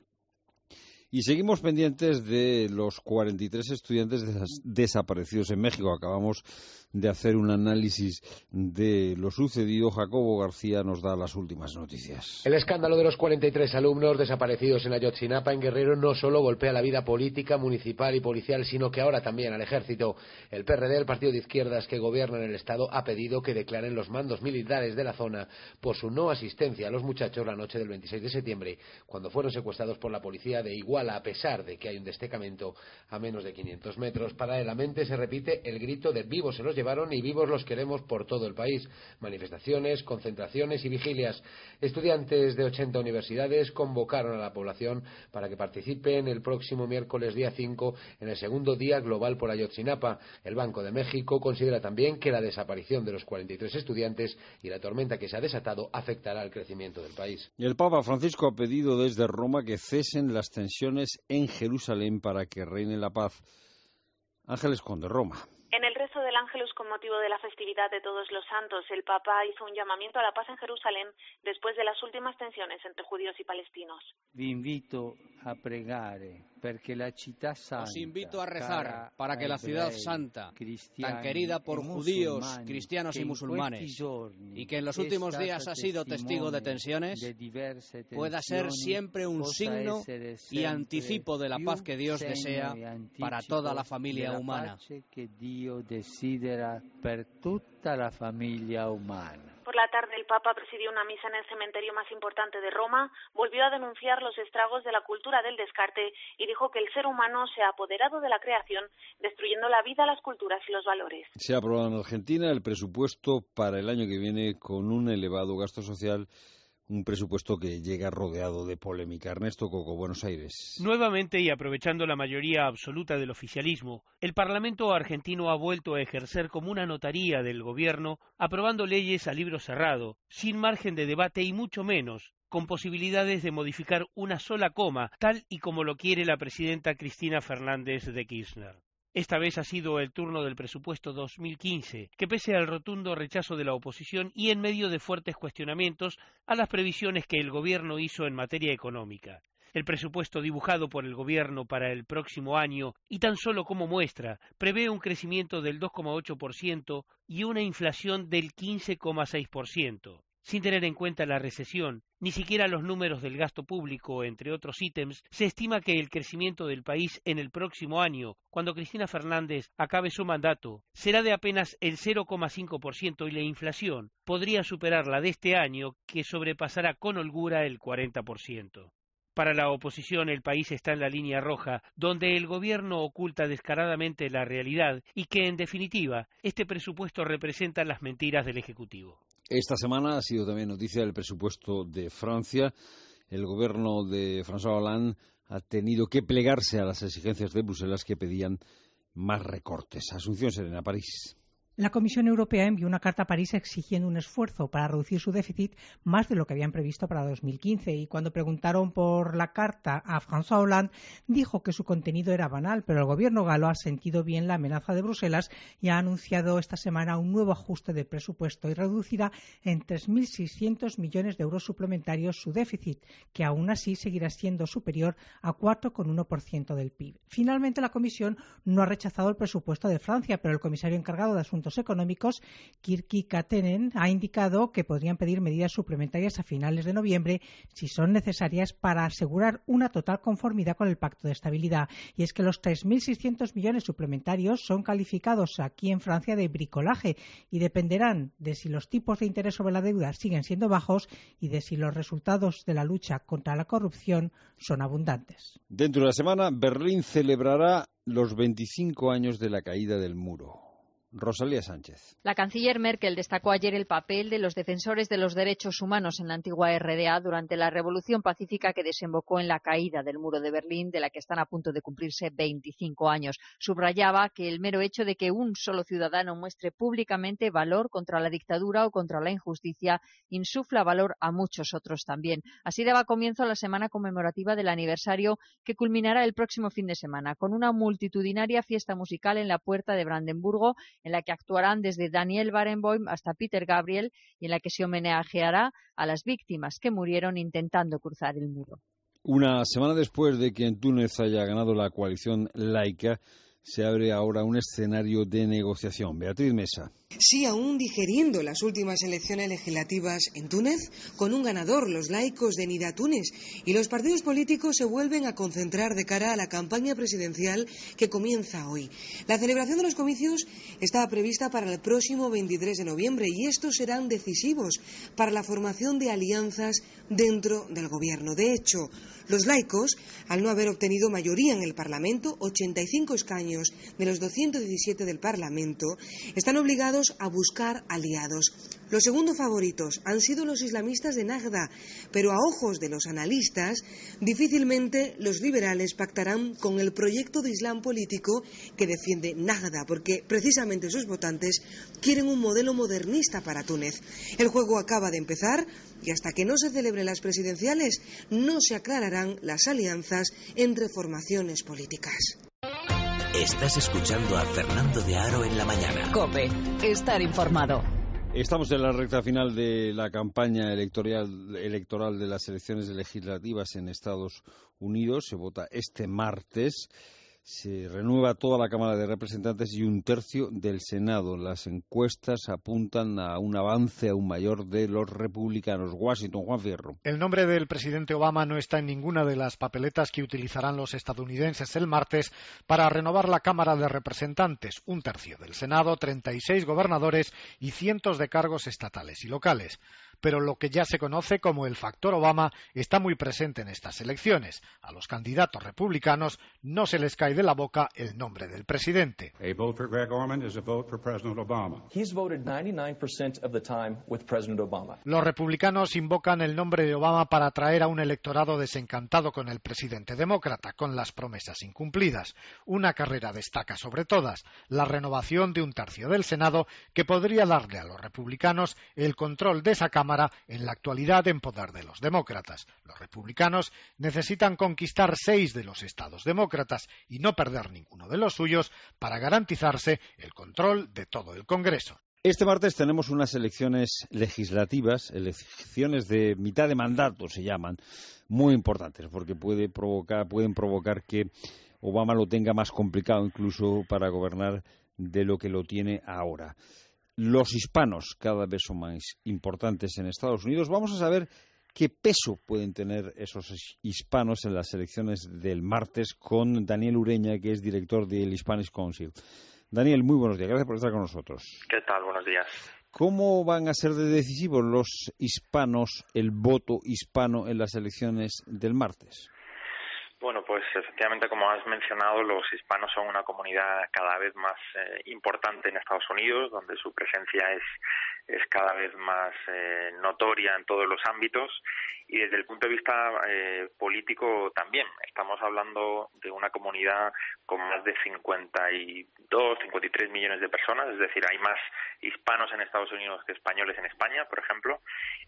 Y seguimos pendientes de los cuarenta y tres estudiantes desaparecidos en México. Acabamos de hacer un análisis de lo sucedido. Jacobo García nos da las últimas noticias. El escándalo de los cuarenta y tres alumnos desaparecidos en Ayotzinapa, en Guerrero, no solo golpea la vida política, municipal y policial, sino que ahora también al ejército. El P R D, el partido de izquierdas que gobierna en el Estado, ha pedido que declaren los mandos militares de la zona por su no asistencia a los muchachos la noche del veintiséis de septiembre, cuando fueron secuestrados por la policía de Iguala, a pesar de que hay un destacamento a menos de quinientos metros. Paralelamente se repite el grito de vivos se los llevaron y vivos los queremos por todo el país. Manifestaciones, concentraciones y vigilias. Estudiantes de ochenta universidades convocaron a la población para que participen el próximo miércoles día cinco en el segundo día global por Ayotzinapa. El Banco de México considera también que la desaparición de los cuarenta y tres estudiantes y la tormenta que se ha desatado afectará al crecimiento del país. El Papa Francisco ha pedido desde Roma que cesen las tensiones en Jerusalén para que reine la paz. Ángeles Conde, Roma. En el rezo del Ángelus con motivo de la festividad de Todos los Santos, el Papa hizo un llamamiento a la paz en Jerusalén después de las últimas tensiones entre judíos y palestinos. Vi invito a pregare perché la città santa. Os invito a rezar para que la ciudad santa, tan querida por judíos, cristianos y musulmanes, y que en los últimos días ha sido testigo de tensiones, pueda ser siempre un signo y anticipo de la paz que Dios desea para toda la familia humana. Desidera per tutta la famiglia umana. Por la tarde el Papa presidió una misa en el cementerio más importante de Roma, volvió a denunciar los estragos de la cultura del descarte y dijo que el ser humano se ha apoderado de la creación, destruyendo la vida, las culturas y los valores. Se ha aprobado en Argentina el presupuesto para el año que viene con un elevado gasto social. Un presupuesto que llega rodeado de polémica. Ernesto Coco, Buenos Aires. Nuevamente y aprovechando la mayoría absoluta del oficialismo, el Parlamento argentino ha vuelto a ejercer como una notaría del gobierno, aprobando leyes a libro cerrado, sin margen de debate y mucho menos, con posibilidades de modificar una sola coma, tal y como lo quiere la presidenta Cristina Fernández de Kirchner. Esta vez ha sido el turno del presupuesto dos mil quince, que pese al rotundo rechazo de la oposición y en medio de fuertes cuestionamientos a las previsiones que el gobierno hizo en materia económica. El presupuesto dibujado por el gobierno para el próximo año, y tan solo como muestra, prevé un crecimiento del dos coma ocho por ciento y una inflación del quince coma seis por ciento. Sin tener en cuenta la recesión, ni siquiera los números del gasto público, entre otros ítems, se estima que el crecimiento del país en el próximo año, cuando Cristina Fernández acabe su mandato, será de apenas el cero coma cinco por ciento y la inflación podría superar la de este año, que sobrepasará con holgura el cuarenta por ciento. Para la oposición, el país está en la línea roja, donde el gobierno oculta descaradamente la realidad y que, en definitiva, este presupuesto representa las mentiras del Ejecutivo. Esta semana ha sido también noticia del presupuesto de Francia. El gobierno de François Hollande ha tenido que plegarse a las exigencias de Bruselas que pedían más recortes. Asunción Serena, París. La Comisión Europea envió una carta a París exigiendo un esfuerzo para reducir su déficit más de lo que habían previsto para dos mil quince. Y cuando preguntaron por la carta a François Hollande, dijo que su contenido era banal, pero el gobierno galo ha sentido bien la amenaza de Bruselas y ha anunciado esta semana un nuevo ajuste de presupuesto y reducirá en tres mil seiscientos millones de euros suplementarios su déficit, que aún así seguirá siendo superior a cuatro coma uno por ciento del P I B. Finalmente, la Comisión no ha rechazado el presupuesto de Francia, pero el comisario encargado de Asuntos Económicos, Kirki Katainen, ha indicado que podrían pedir medidas suplementarias a finales de noviembre si son necesarias para asegurar una total conformidad con el Pacto de Estabilidad. Y es que los tres mil seiscientos millones suplementarios son calificados aquí en Francia de bricolaje y dependerán de si los tipos de interés sobre la deuda siguen siendo bajos y de si los resultados de la lucha contra la corrupción son abundantes. Dentro de la semana, Berlín celebrará los veinticinco años de la caída del muro. Rosalía Sánchez. La canciller Merkel destacó ayer el papel de los defensores de los derechos humanos en la antigua R D A durante la revolución pacífica que desembocó en la caída del muro de Berlín, de la que están a punto de cumplirse veinticinco años. Subrayaba que el mero hecho de que un solo ciudadano muestre públicamente valor contra la dictadura o contra la injusticia insufla valor a muchos otros también. Así daba comienzo a la semana conmemorativa del aniversario, que culminará el próximo fin de semana con una multitudinaria fiesta musical en la Puerta de Brandenburgo, en la que actuarán desde Daniel Barenboim hasta Peter Gabriel y en la que se homenajeará a las víctimas que murieron intentando cruzar el muro. semana después de que en Túnez haya ganado la coalición laica, se abre ahora un escenario de negociación. Beatriz Mesa. Sí, aún digeriendo las últimas elecciones legislativas en Túnez, con un ganador, los laicos de Nida Túnez, y los partidos políticos se vuelven a concentrar de cara a la campaña presidencial que comienza hoy. La celebración de los comicios está prevista para el próximo veintitrés de noviembre y estos serán decisivos para la formación de alianzas dentro del gobierno. De hecho, los laicos, al no haber obtenido mayoría en el Parlamento, ochenta y cinco escaños de los doscientos diecisiete del Parlamento, están obligados a buscar aliados. Los segundos favoritos han sido los islamistas de Nagda, pero a ojos de los analistas, difícilmente los liberales pactarán con el proyecto de Islam político que defiende Nagda, porque precisamente sus votantes quieren un modelo modernista para Túnez. El juego acaba de empezar y hasta que no se celebren las presidenciales no se aclararán las alianzas entre formaciones políticas. Estás escuchando a Fernando de Aro en la mañana. COPE, estar informado. Estamos en la recta final de la campaña electoral, electoral de las elecciones legislativas en Estados Unidos. Se vota este martes. Se renueva toda la Cámara de Representantes y un tercio del Senado. Las encuestas apuntan a un avance aún mayor de los republicanos. Washington, Juan Fierro. El nombre del presidente Obama no está en ninguna de las papeletas que utilizarán los estadounidenses el martes para renovar la Cámara de Representantes. Un tercio del Senado, treinta y seis gobernadores y cientos de cargos estatales y locales. Pero lo que ya se conoce como el factor Obama está muy presente en estas elecciones. A los candidatos republicanos no se les cae de la boca el nombre del presidente. A vote for Greg Orman is a vote for President Obama. He's voted ninety-nine percent of the time with President Obama. Los republicanos invocan el nombre de Obama para atraer a un electorado desencantado con el presidente demócrata, con las promesas incumplidas. Una carrera destaca sobre todas, la renovación de un tercio del Senado que podría darle a los republicanos el control de esa Cámara en la actualidad en poder de los demócratas. Los republicanos necesitan conquistar seis de los estados demócratas y no perder ninguno de los suyos para garantizarse el control de todo el Congreso. Este martes tenemos unas elecciones legislativas, elecciones de mitad de mandato se llaman, muy importantes porque puede provocar, pueden provocar que Obama lo tenga más complicado incluso para gobernar de lo que lo tiene ahora. Los hispanos cada vez son más importantes en Estados Unidos. Vamos a saber qué peso pueden tener esos hispanos en las elecciones del martes con Daniel Ureña, que es director del Hispanic Council. Daniel, muy buenos días. Gracias por estar con nosotros. ¿Qué tal? Buenos días. ¿Cómo van a ser de decisivos los hispanos, el voto hispano en las elecciones del martes? Bueno, pues efectivamente, como has mencionado, los hispanos son una comunidad cada vez más eh, importante en Estados Unidos, donde su presencia es, es cada vez más eh, notoria en todos los ámbitos y desde el punto de vista eh, político también. Estamos hablando de una comunidad con más de cincuenta y dos, cincuenta y tres millones de personas, es decir, hay más hispanos en Estados Unidos que españoles en España, por ejemplo,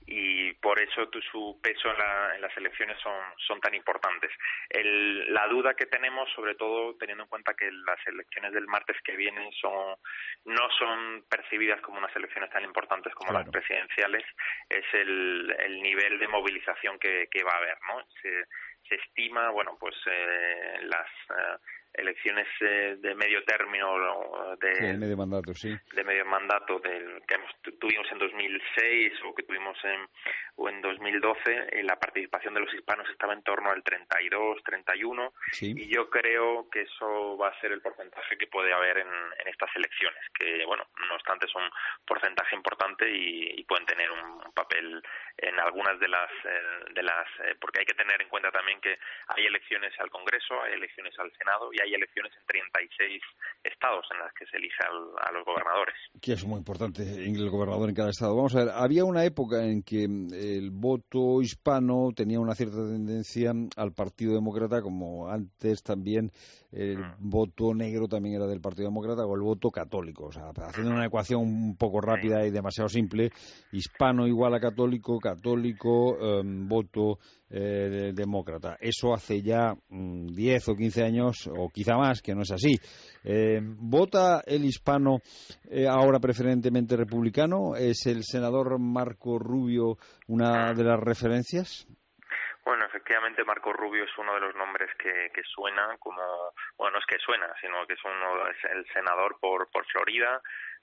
y por eso tu, su peso en, la, en las elecciones son, son tan importantes. El, la duda que tenemos, sobre todo teniendo en cuenta que las elecciones del martes que viene son no son percibidas como unas elecciones tan importantes como claro. las presidenciales, es el, el nivel de movilización que, que va a haber, ¿no? Se, se estima, bueno, pues eh, las eh, elecciones eh, de medio término de, sí, de medio mandato, sí. de medio mandato del que hemos, tuvimos en dos mil seis o que tuvimos en o en dos mil doce, eh, la participación de los hispanos estaba en torno al treinta y dos, treinta y uno, sí. y yo creo que eso va a ser el porcentaje que puede haber en, en estas elecciones, que bueno, no obstante son un porcentaje importante y, y pueden tener un, un papel en algunas de las eh, de las eh, porque hay que tener en cuenta también que hay elecciones al Congreso, hay elecciones al Senado y hay elecciones en treinta y seis estados en las que se elige al, a los gobernadores. Que es muy importante el gobernador en cada estado. Vamos a ver, había una época en que el voto hispano tenía una cierta tendencia al Partido Demócrata, como antes también el mm. voto negro también era del Partido Demócrata, o el voto católico. O sea, haciendo una ecuación un poco rápida y demasiado simple, hispano igual a católico, católico, eh, voto eh, demócrata. Eso hace ya mmm, diez o quince años, o quizá más, que no es así. Eh, ¿Vota el hispano eh, ahora preferentemente republicano? ¿Es el senador Marco Rubio una de las referencias? Bueno, efectivamente Marco Rubio es uno de los nombres que, que suena como, bueno, no es que suena, sino que es uno es el senador por por Florida,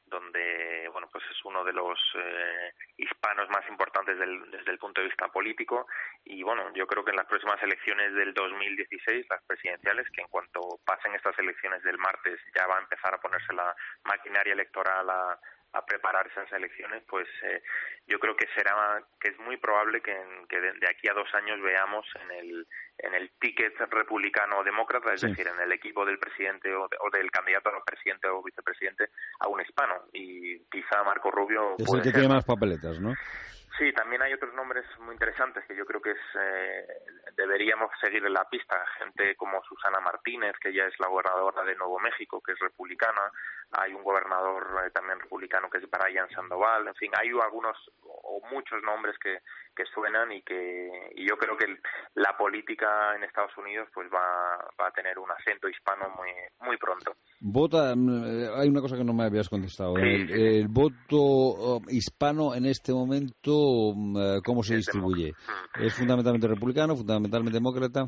donde, bueno, pues es uno de los eh, hispanos más importantes del, desde el punto de vista político. Y bueno, yo creo que en las próximas elecciones del dos mil dieciséis, las presidenciales, que en cuanto pasen estas elecciones del martes ya va a empezar a ponerse la maquinaria electoral a a preparar esas elecciones, pues eh, yo creo que será que es muy probable que, en, que de, de aquí a dos años veamos en el en el ticket republicano o demócrata, es sí. decir, en el equipo del presidente o, de, o del candidato a presidente o vicepresidente, a un hispano, y quizá Marco Rubio es puede el que ser, tiene ¿no? más papeletas, ¿no? Sí, también hay otros nombres muy interesantes que yo creo que es eh, deberíamos seguir en la pista. Gente como Susana Martínez, que ya es la gobernadora de Nuevo México, que es republicana. Hay un gobernador eh, también republicano que es Brian Sandoval. En fin, hay algunos o muchos nombres que, que suenan y que y yo creo que el, la política en Estados Unidos pues va, va a tener un acento hispano muy muy pronto. Vota, hay una cosa que no me habías contestado. Sí, el, sí. el voto hispano en este momento, ¿cómo se distribuye? ¿Es fundamentalmente republicano, fundamentalmente demócrata?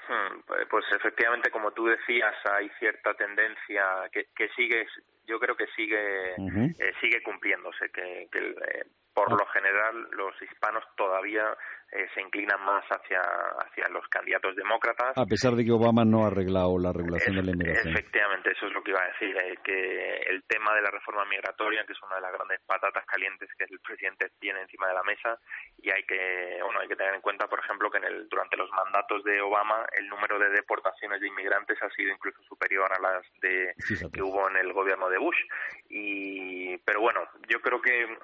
Pues efectivamente, como tú decías, hay cierta tendencia que, que sigue, yo creo que sigue uh-huh. eh, sigue cumpliéndose, que, que eh, por lo general los hispanos todavía eh, se inclinan más hacia hacia los candidatos demócratas. A pesar de que Obama no ha arreglado la regulación es, de la inmigración. Efectivamente, eso es lo que iba a decir, eh, que el tema de la reforma migratoria, que es una de las grandes patatas calientes que el presidente tiene encima de la mesa, y hay que bueno hay que tener en cuenta, por ejemplo, que en el durante los mandatos de Obama el número de deportaciones de inmigrantes ha sido incluso superior a las de Fíjate. que hubo en el gobierno de Bush. Y pero bueno, yo creo que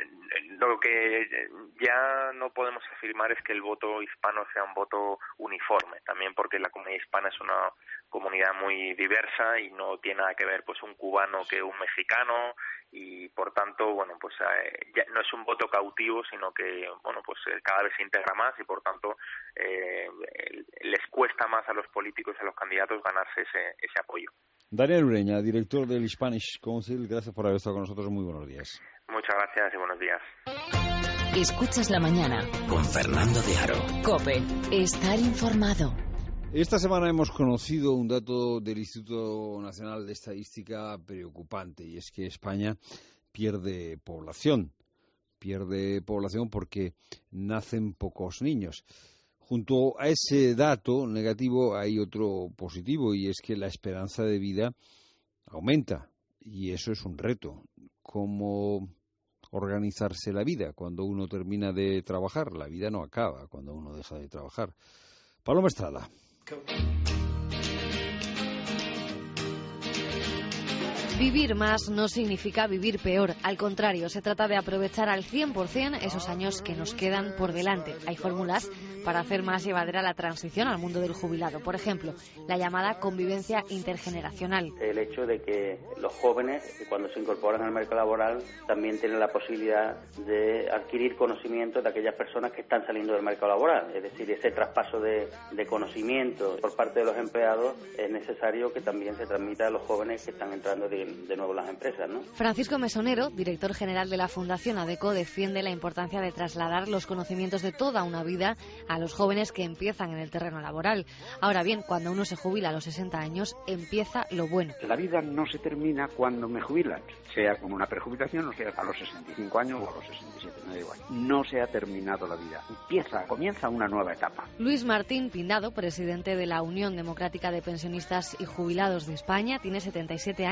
lo que ya no podemos afirmar es que el voto hispano sea un voto uniforme, también porque la comunidad hispana es una comunidad muy diversa y no tiene nada que ver pues un cubano que un mexicano, y por tanto, bueno, pues eh, ya no es un voto cautivo, sino que, bueno, pues eh, cada vez se integra más y por tanto eh, les cuesta más a los políticos y a los candidatos ganarse ese, ese apoyo. Daniel Ureña, director del Spanish Council, gracias por haber estado con nosotros. Muy buenos días. Muchas gracias y buenos días. Escuchas la mañana con Fernando de Aro. COPE. Estar informado. Esta semana hemos conocido un dato del Instituto Nacional de Estadística preocupante, y es que España pierde población. Pierde población porque nacen pocos niños. Junto a ese dato negativo hay otro positivo, y es que la esperanza de vida aumenta, y eso es un reto. ¿Cómo organizarse la vida cuando uno termina de trabajar? La vida no acaba cuando uno deja de trabajar. Paloma Estrada. Vivir más no significa vivir peor. Al contrario, se trata de aprovechar al cien por ciento esos años que nos quedan por delante. Hay fórmulas para hacer más llevadera la transición al mundo del jubilado. Por ejemplo, la llamada convivencia intergeneracional. El hecho de que los jóvenes, cuando se incorporan al mercado laboral, también tienen la posibilidad de adquirir conocimientos de aquellas personas que están saliendo del mercado laboral. Es decir, ese traspaso de, de conocimiento por parte de los empleados es necesario que también se transmita a los jóvenes que están entrando de, de nuevo en las empresas, ¿no? Francisco Mesonero, director general de la Fundación ADECO, defiende la importancia de trasladar los conocimientos de toda una vida a los jóvenes que empiezan en el terreno laboral. Ahora bien, cuando uno se jubila a los sesenta años, empieza lo bueno. La vida no se termina cuando me jubilan, sea con una prejubilación o sea a los sesenta y cinco años o a los sesenta y siete, no da igual. No se ha terminado la vida, empieza, comienza una nueva etapa. Luis Martín Pindado, presidente de la Unión Democrática de Pensionistas y Jubilados de España, tiene setenta y siete años. Se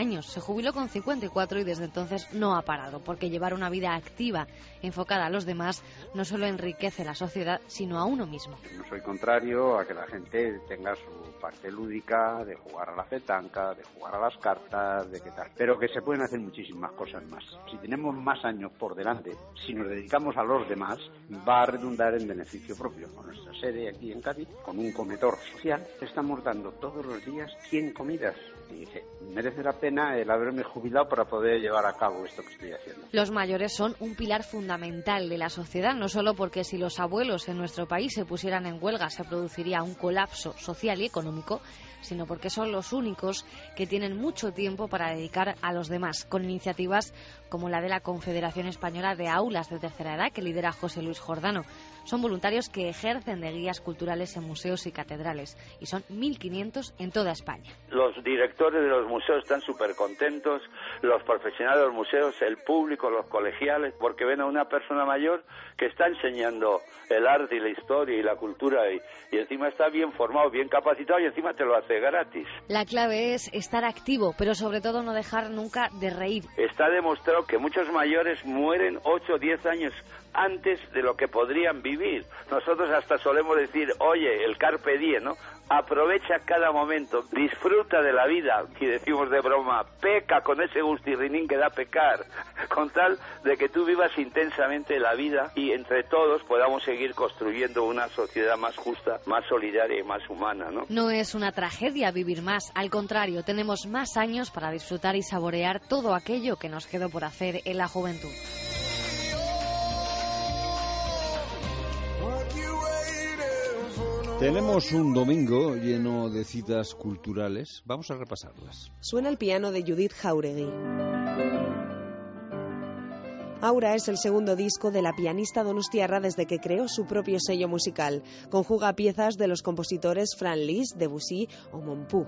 jubiló con cincuenta y cuatro y desde entonces no ha parado, porque llevar una vida activa enfocada a los demás no solo enriquece la sociedad, sino a uno mismo. No soy contrario a que la gente tenga su parte lúdica, de jugar a la petanca, de jugar a las cartas, de qué tal, pero que se pueden hacer muchísimas cosas más. Si tenemos más años por delante, si nos dedicamos a los demás, va a redundar en beneficio propio. Con nuestra sede aquí en Cádiz, con un comedor social, estamos dando todos los días cien comidas. Y dije, merece la pena el haberme jubilado para poder llevar a cabo esto que estoy haciendo. Los mayores son un pilar fundamental de la sociedad, no solo porque si los abuelos en nuestro país se pusieran en huelga se produciría un colapso social y económico, sino porque son los únicos que tienen mucho tiempo para dedicar a los demás, con iniciativas como la de la Confederación Española de Aulas de Tercera Edad, que lidera José Luis Jordano. Son voluntarios que ejercen de guías culturales en museos y catedrales, y son mil quinientos en toda España. Los directores de los museos están súper contentos, los profesionales de los museos, el público, los colegiales, porque ven a una persona mayor que está enseñando el arte y la historia y la cultura, y, y encima está bien formado, bien capacitado, y encima te lo hace gratis. La clave es estar activo, pero sobre todo no dejar nunca de reír. Está demostrado que muchos mayores mueren ocho o diez años antes de lo que podrían vivir. Nosotros hasta solemos decir, oye, el carpe diem, ¿no? Aprovecha cada momento, disfruta de la vida, y decimos de broma, peca con ese gustirrinín que da pecar, con tal de que tú vivas intensamente la vida y entre todos podamos seguir construyendo una sociedad más justa, más solidaria y más humana, ¿no? No es una tragedia vivir más, al contrario, tenemos más años para disfrutar y saborear todo aquello que nos quedó por hacer en la juventud. Tenemos un domingo lleno de citas culturales. Vamos a repasarlas. Suena el piano de Judith Jauregui. Aura es el segundo disco de la pianista donostiarra desde que creó su propio sello musical. Conjuga piezas de los compositores Franz Liszt, Debussy o Montpou.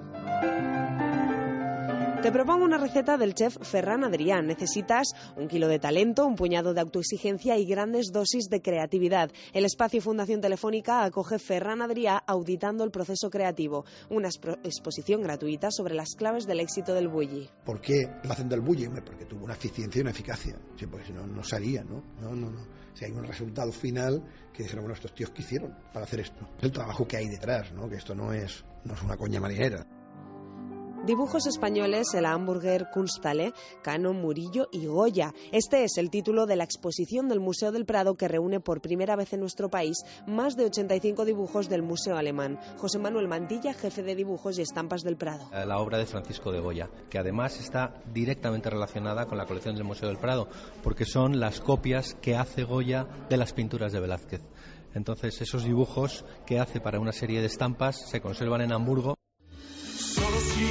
Te propongo una receta del chef Ferran Adrià. Necesitas un kilo de talento, un puñado de autoexigencia y grandes dosis de creatividad. El espacio Fundación Telefónica acoge Ferran Adrià auditando el proceso creativo. Una exposición gratuita sobre las claves del éxito del bulli. ¿Por qué lo hacen del bulli? Porque tuvo una eficiencia y una eficacia. Sí, porque si no, no se haría, ¿no? No, no, no. Si hay un resultado final que dijeron, bueno, estos tíos, ¿qué hicieron para hacer esto? El trabajo que hay detrás, ¿no? Que esto no es, no es una coña marinera. Dibujos españoles, el Hamburger Kunsthalle, Cano, Murillo y Goya. Este es el título de la exposición del Museo del Prado que reúne por primera vez en nuestro país más de ochenta y cinco dibujos del Museo Alemán. José Manuel Mantilla, jefe de dibujos y estampas del Prado. La obra de Francisco de Goya, que además está directamente relacionada con la colección del Museo del Prado, porque son las copias que hace Goya de las pinturas de Velázquez. Entonces, esos dibujos que hace para una serie de estampas se conservan en Hamburgo. Solo sí,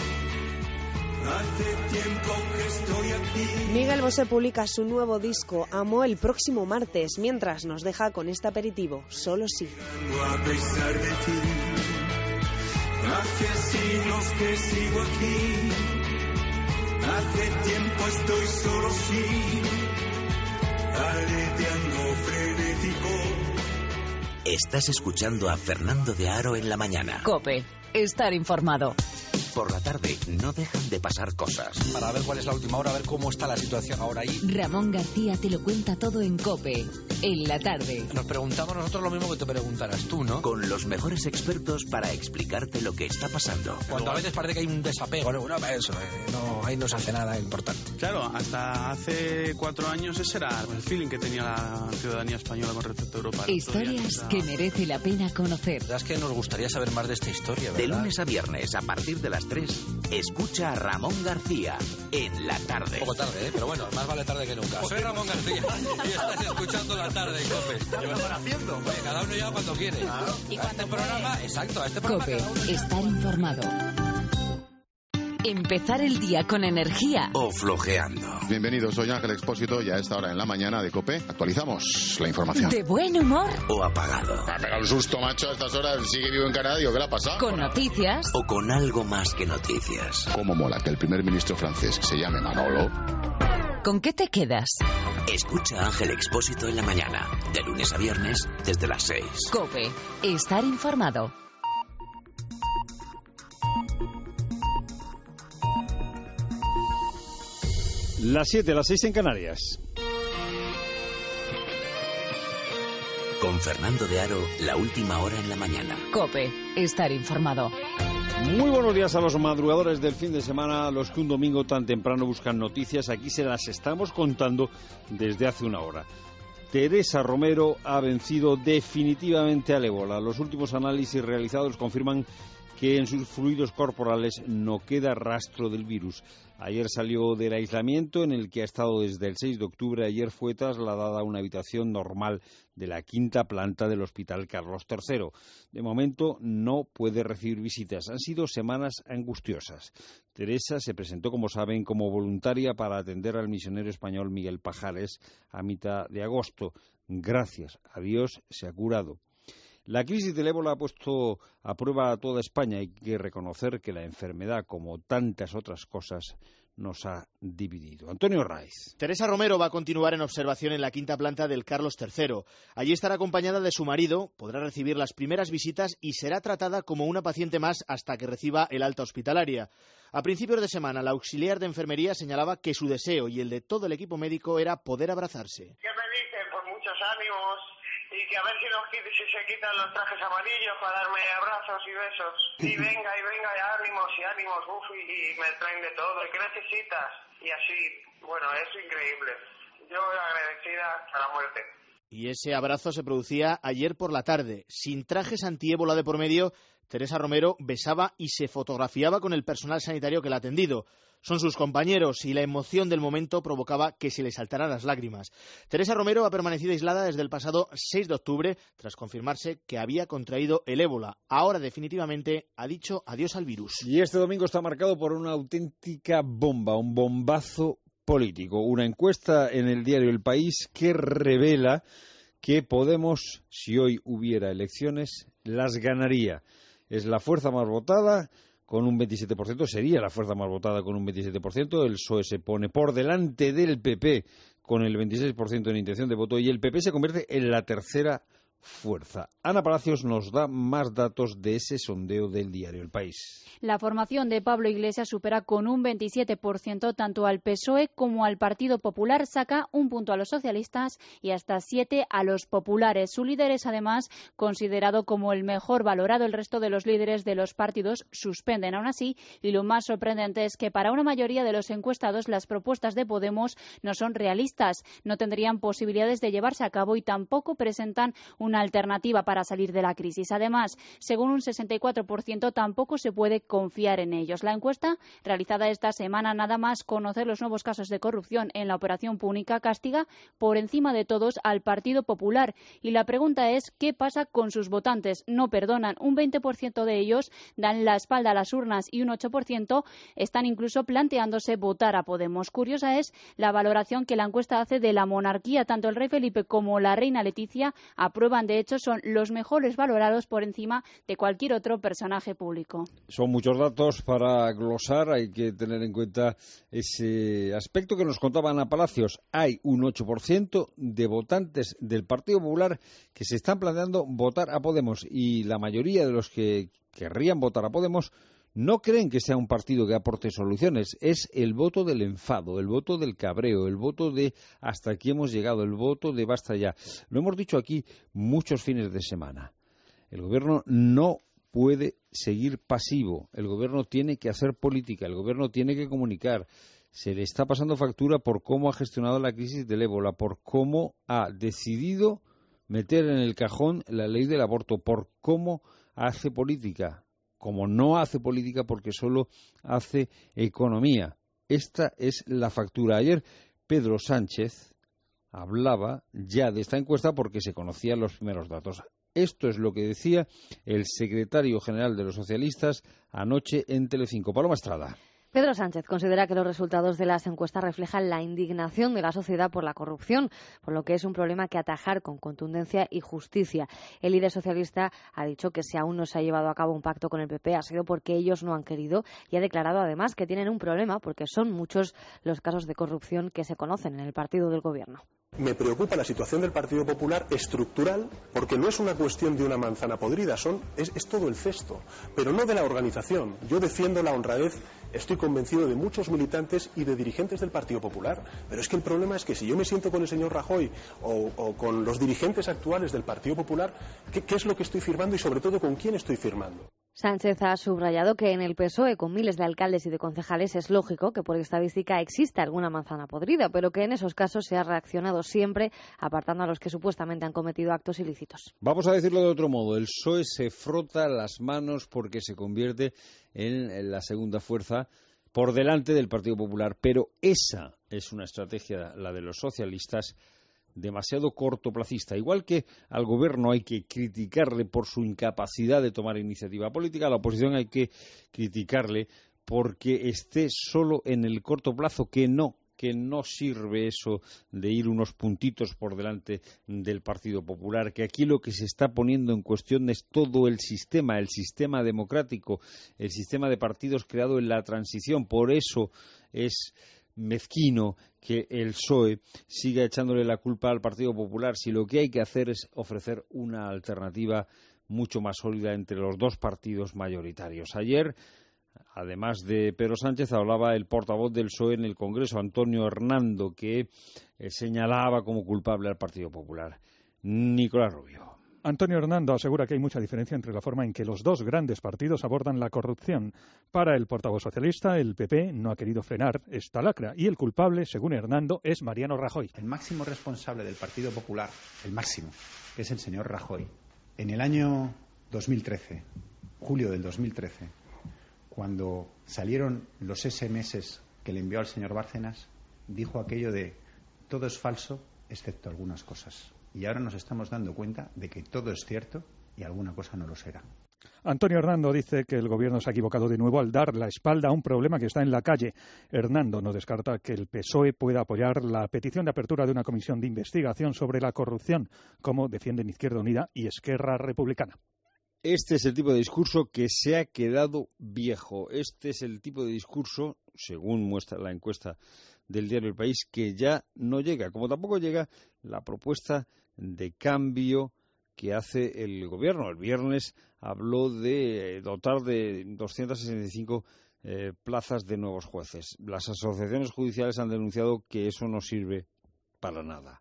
hace tiempo que estoy aquí. Miguel Bosé publica su nuevo disco Amo el próximo martes, mientras nos deja con este aperitivo, Solo sí. A pesar de ti, hace siglos que sigo aquí. Hace tiempo estoy solo sí, aleteando frenético. Estás escuchando a Fernando de Aro en la mañana. COPE. Estar informado. Por la tarde no dejan de pasar cosas. Para ver cuál es la última hora, a ver cómo está la situación ahora ahí. Ramón García te lo cuenta todo en COPE, en la tarde. Nos preguntamos nosotros lo mismo que te preguntarás tú, ¿no? Con los mejores expertos para explicarte lo que está pasando. Cuando a veces parece que hay un desapego, no, no, eso, eh, no, ahí no se hace nada importante. Claro, hasta hace cuatro años ese era el feeling que tenía la ciudadanía española con respecto a Europa. Historias que merece la pena conocer. La verdad es que nos gustaría saber más de esta historia, ¿verdad? De lunes a viernes, a partir de las tres, escucha a Ramón García en la tarde. Un poco tarde, ¿eh? Pero bueno, más vale tarde que nunca. Soy Ramón García y estás escuchando la tarde, COPE. ¿Qué me están haciendo? Pues cada uno lleva cuando quiere. Claro. ¿Y a este programa? Exacto, a este programa. COPE, estar informado. Empezar el día con energía o flojeando. Bienvenidos, soy Ángel Expósito y a esta hora en la mañana de COPE actualizamos la información. De buen humor o apagado. Me ha pegado un susto, macho, a estas horas. Sigue vivo en Canadá, digo, ¿qué le ha pasado? Con noticias o con algo más que noticias. ¿Cómo mola que el primer ministro francés se llame Manolo? ¿Con qué te quedas? Escucha a Ángel Expósito en la mañana, de lunes a viernes, desde las seis. COPE, estar informado. Las siete, las seis en Canarias. Con Fernando de Aro, la última hora en la mañana. COPE, estar informado. Muy buenos días a los madrugadores del fin de semana, los que un domingo tan temprano buscan noticias. Aquí se las estamos contando desde hace una hora. Teresa Romero ha vencido definitivamente al ébola. Los últimos análisis realizados confirman que en sus fluidos corporales no queda rastro del virus. Ayer salió del aislamiento en el que ha estado desde el seis de octubre. Ayer fue trasladada a una habitación normal de la quinta planta del Hospital Carlos tercero. De momento no puede recibir visitas. Han sido semanas angustiosas. Teresa se presentó, como saben, como voluntaria para atender al misionero español Miguel Pajares a mitad de agosto. Gracias a Dios se ha curado. La crisis del ébola ha puesto a prueba a toda España. Hay que reconocer que la enfermedad, como tantas otras cosas, nos ha dividido. Antonio Raiz. Teresa Romero va a continuar en observación en la quinta planta del Carlos tercero. Allí estará acompañada de su marido, podrá recibir las primeras visitas y será tratada como una paciente más hasta que reciba el alta hospitalaria. A principios de semana, la auxiliar de enfermería señalaba que su deseo y el de todo el equipo médico era poder abrazarse. ¿Qué me dicen? Pues muchos ánimos. Y que a ver si, nos, si se quitan los trajes amarillos para darme abrazos y besos. Y venga, y venga, y ánimos, y ánimos, uf, y, y me traen de todo. ¿Qué necesitas? Y así, bueno, es increíble. Yo agradecida a la muerte. Y ese abrazo se producía ayer por la tarde. Sin trajes antiébola de por medio, Teresa Romero besaba y se fotografiaba con el personal sanitario que la ha atendido. Son sus compañeros y la emoción del momento provocaba que se le saltaran las lágrimas. Teresa Romero ha permanecido aislada desde el pasado seis de octubre tras confirmarse que había contraído el ébola. Ahora definitivamente ha dicho adiós al virus. Y este domingo está marcado por una auténtica bomba, un bombazo político. Una encuesta en el diario El País que revela que Podemos, si hoy hubiera elecciones, las ganaría. Es la fuerza más votada, con un veintisiete por ciento, sería la fuerza más votada con un veintisiete por ciento. El P S O E se pone por delante del P P con el veintiséis por ciento en intención de voto y el P P se convierte en la tercera fuerza. Ana Palacios nos da más datos de ese sondeo del diario El País. La formación de Pablo Iglesias supera con un veintisiete por ciento tanto al P S O E como al Partido Popular, saca un punto a los socialistas y hasta siete a los populares. Su líder es además considerado como el mejor valorado. El resto de los líderes de los partidos suspenden aún así, y lo más sorprendente es que para una mayoría de los encuestados las propuestas de Podemos no son realistas, no tendrían posibilidades de llevarse a cabo y tampoco presentan una alternativa para salir de la crisis. Además, según un sesenta y cuatro por ciento, tampoco se puede confiar en ellos. La encuesta, realizada esta semana, nada más conocer los nuevos casos de corrupción en la operación Púnica, castiga por encima de todos al Partido Popular. Y la pregunta es, ¿qué pasa con sus votantes? No perdonan. Un veinte por ciento de ellos dan la espalda a las urnas y un ocho por ciento están incluso planteándose votar a Podemos. Curiosa es la valoración que la encuesta hace de la monarquía. Tanto el rey Felipe como la reina Leticia aprueban. De hecho, son los mejores valorados por encima de cualquier otro personaje público. Son muchos datos para glosar, hay que tener en cuenta ese aspecto que nos contaba Ana Palacios. Hay un ocho por ciento de votantes del Partido Popular que se están planteando votar a Podemos y la mayoría de los que querrían votar a Podemos no creen que sea un partido que aporte soluciones. Es el voto del enfado, el voto del cabreo, el voto de hasta aquí hemos llegado, el voto de basta ya. Lo hemos dicho aquí muchos fines de semana. El gobierno no puede seguir pasivo. El gobierno tiene que hacer política, el gobierno tiene que comunicar. Se le está pasando factura por cómo ha gestionado la crisis del ébola, por cómo ha decidido meter en el cajón la ley del aborto, por cómo hace política. Como no hace política porque solo hace economía. Esta es la factura. Ayer Pedro Sánchez hablaba ya de esta encuesta porque se conocían los primeros datos. Esto es lo que decía el secretario general de los socialistas anoche en Telecinco. Paloma Estrada. Pedro Sánchez considera que los resultados de las encuestas reflejan la indignación de la sociedad por la corrupción, por lo que es un problema que atajar con contundencia y justicia. El líder socialista ha dicho que si aún no se ha llevado a cabo un pacto con el P P ha sido porque ellos no han querido y ha declarado además que tienen un problema porque son muchos los casos de corrupción que se conocen en el partido del gobierno. Me preocupa la situación del Partido Popular estructural, porque no es una cuestión de una manzana podrida, son, es, es todo el cesto, pero no de la organización. Yo defiendo la honradez, estoy convencido de muchos militantes y de dirigentes del Partido Popular, pero es que el problema es que si yo me siento con el señor Rajoy o, o con los dirigentes actuales del Partido Popular, ¿qué, ¿qué es lo que estoy firmando y sobre todo con quién estoy firmando? Sánchez ha subrayado que en el P S O E, con miles de alcaldes y de concejales, es lógico que por estadística exista alguna manzana podrida, pero que en esos casos se ha reaccionado siempre apartando a los que supuestamente han cometido actos ilícitos. Vamos a decirlo de otro modo, el P S O E se frota las manos porque se convierte en la segunda fuerza por delante del Partido Popular, pero esa es una estrategia, la de los socialistas, demasiado cortoplacista. Igual que al gobierno hay que criticarle por su incapacidad de tomar iniciativa política, a la oposición hay que criticarle porque esté solo en el corto plazo, que no, que no sirve eso de ir unos puntitos por delante del Partido Popular, que aquí lo que se está poniendo en cuestión es todo el sistema, el sistema democrático, el sistema de partidos creado en la transición. Por eso es mezquino que el P S O E siga echándole la culpa al Partido Popular, si lo que hay que hacer es ofrecer una alternativa mucho más sólida entre los dos partidos mayoritarios. Ayer, además de Pedro Sánchez, hablaba el portavoz del P S O E en el Congreso, Antonio Hernando, que eh, señalaba como culpable al Partido Popular. Nicolás Rubio. Antonio Hernando asegura que hay mucha diferencia entre la forma en que los dos grandes partidos abordan la corrupción. Para el portavoz socialista, el P P no ha querido frenar esta lacra y el culpable, según Hernando, es Mariano Rajoy. El máximo responsable del Partido Popular, el máximo, es el señor Rajoy. En el año dos mil trece, julio del dos mil trece, cuando salieron los ese eme ese que le envió al señor Bárcenas, dijo aquello de todo es falso excepto algunas cosas. Y ahora nos estamos dando cuenta de que todo es cierto y alguna cosa no lo será. Antonio Hernando dice que el gobierno se ha equivocado de nuevo al dar la espalda a un problema que está en la calle. Hernando no descarta que el P S O E pueda apoyar la petición de apertura de una comisión de investigación sobre la corrupción, como defienden Izquierda Unida y Esquerra Republicana. Este es el tipo de discurso que se ha quedado viejo. Este es el tipo de discurso, según muestra la encuesta del diario El País, que ya no llega, como tampoco llega la propuesta de cambio que hace el gobierno. El viernes habló de dotar de doscientas sesenta y cinco eh, plazas de nuevos jueces. Las asociaciones judiciales han denunciado que eso no sirve para nada.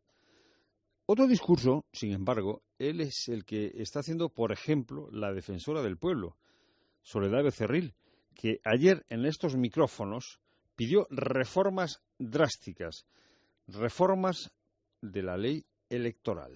Otro discurso, sin embargo, él es el que está haciendo, por ejemplo, la defensora del pueblo, Soledad Becerril, que ayer en estos micrófonos pidió reformas drásticas, reformas de la ley electoral.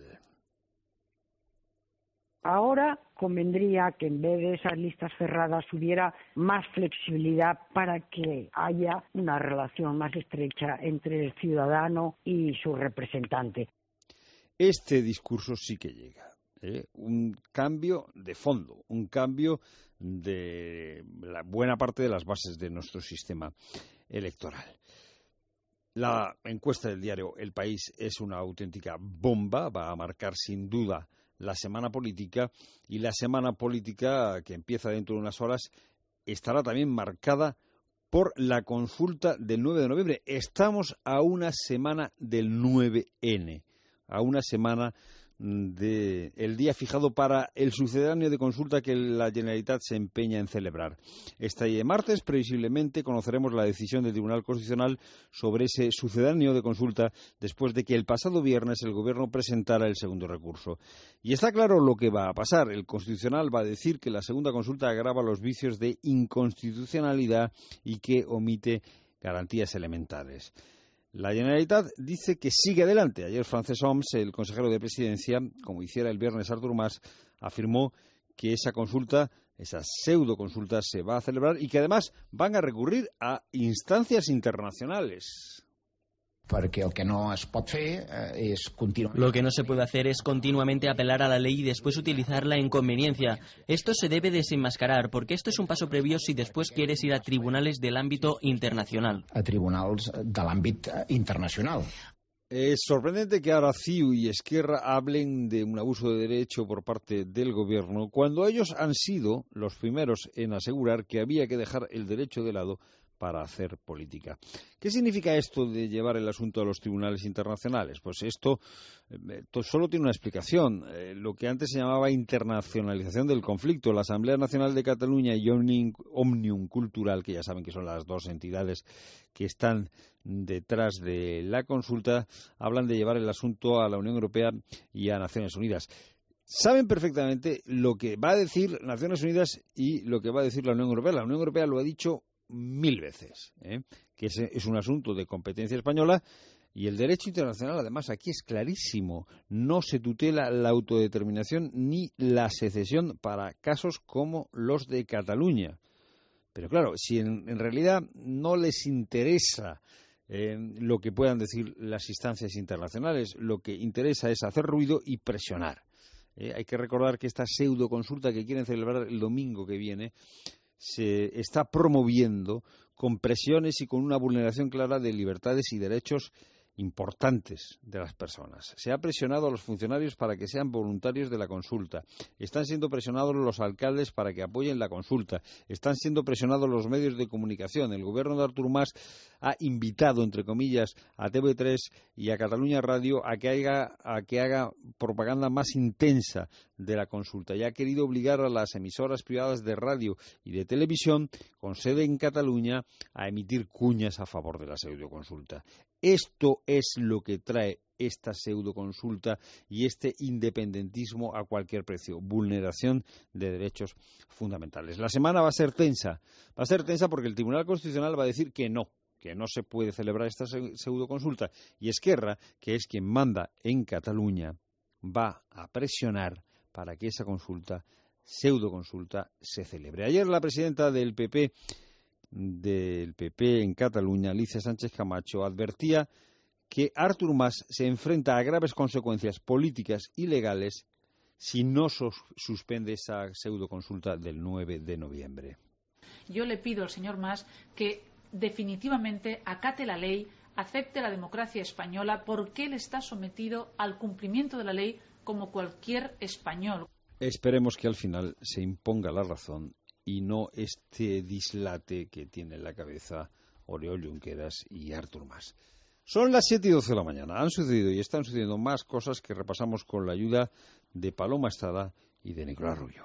Ahora convendría que en vez de esas listas cerradas hubiera más flexibilidad para que haya una relación más estrecha entre el ciudadano y su representante. Este discurso sí que llega, ¿eh? Un cambio de fondo, un cambio de la buena parte de las bases de nuestro sistema electoral. La encuesta del diario El País es una auténtica bomba, va a marcar sin duda la semana política, y la semana política que empieza dentro de unas horas estará también marcada por la consulta del nueve de noviembre. Estamos a una semana del nueve ene, a una semana del día fijado para el sucedáneo de consulta que la Generalitat se empeña en celebrar. Este martes, previsiblemente, conoceremos la decisión del Tribunal Constitucional sobre ese sucedáneo de consulta después de que el pasado viernes el Gobierno presentara el segundo recurso. Y está claro lo que va a pasar. El Constitucional va a decir que la segunda consulta agrava los vicios de inconstitucionalidad y que omite garantías elementales. La Generalitat dice que sigue adelante. Ayer Francesc Homs, el consejero de Presidencia, como hiciera el viernes Artur Mas, afirmó que esa consulta, esa pseudoconsulta, se va a celebrar y que además van a recurrir a instancias internacionales. Porque el que no es pot fer eh, es continuar. Lo que no se puede hacer es continuamente apelar a la ley y después utilizarla en conveniencia. Esto se debe desenmascarar, porque esto es un paso previo si después quieres ir a tribunales del ámbito internacional. A tribunals de l'àmbit internacional. Es sorprendente que ahora C I U y Esquerra hablen de un abuso de derecho por parte del gobierno, cuando ellos han sido los primeros en asegurar que había que dejar el derecho de lado para hacer política. ¿Qué significa esto de llevar el asunto a los tribunales internacionales? Pues esto, esto solo tiene una explicación. Eh, lo que antes se llamaba internacionalización del conflicto. La Asamblea Nacional de Cataluña y Òmnium Cultural, que ya saben que son las dos entidades que están detrás de la consulta, hablan de llevar el asunto a la Unión Europea y a Naciones Unidas. Saben perfectamente lo que va a decir Naciones Unidas y lo que va a decir la Unión Europea. La Unión Europea lo ha dicho mil veces, ¿eh? que es, es un asunto de competencia española, y el derecho internacional, además, aquí es clarísimo. No se tutela la autodeterminación ni la secesión para casos como los de Cataluña. Pero claro, si en, en realidad no les interesa eh, lo que puedan decir las instancias internacionales, lo que interesa es hacer ruido y presionar. Eh, hay que recordar que esta pseudoconsulta que quieren celebrar el domingo que viene se está promoviendo con presiones y con una vulneración clara de libertades y derechos importantes de las personas. Se ha presionado a los funcionarios para que sean voluntarios de la consulta. Están siendo presionados los alcaldes para que apoyen la consulta. Están siendo presionados los medios de comunicación. El gobierno de Artur Mas ha invitado, entre comillas, a T V tres y a Catalunya Radio a que haga, a que haga propaganda más intensa de la consulta y ha querido obligar a las emisoras privadas de radio y de televisión con sede en Cataluña a emitir cuñas a favor de la pseudoconsulta. Esto es lo que trae esta pseudoconsulta y este independentismo a cualquier precio, vulneración de derechos fundamentales. La semana va a ser tensa, va a ser tensa porque el Tribunal Constitucional va a decir que no, que no se puede celebrar esta pseudoconsulta, y Esquerra, que es quien manda en Cataluña, va a presionar para que esa consulta, pseudoconsulta, se celebre. Ayer la presidenta del P P del P P en Cataluña, Alicia Sánchez Camacho, advertía que Artur Mas se enfrenta a graves consecuencias políticas y legales si no sus suspende esa pseudoconsulta del nueve de noviembre. Yo le pido al señor Mas que definitivamente acate la ley, acepte la democracia española, porque él está sometido al cumplimiento de la ley como cualquier español. Esperemos que al final se imponga la razón y no este dislate que tiene en la cabeza Oriol Junqueras y Artur Mas. Son las siete y doce de la mañana. Han sucedido y están sucediendo más cosas que repasamos con la ayuda de Paloma Estrada y de Nicolás Rubio.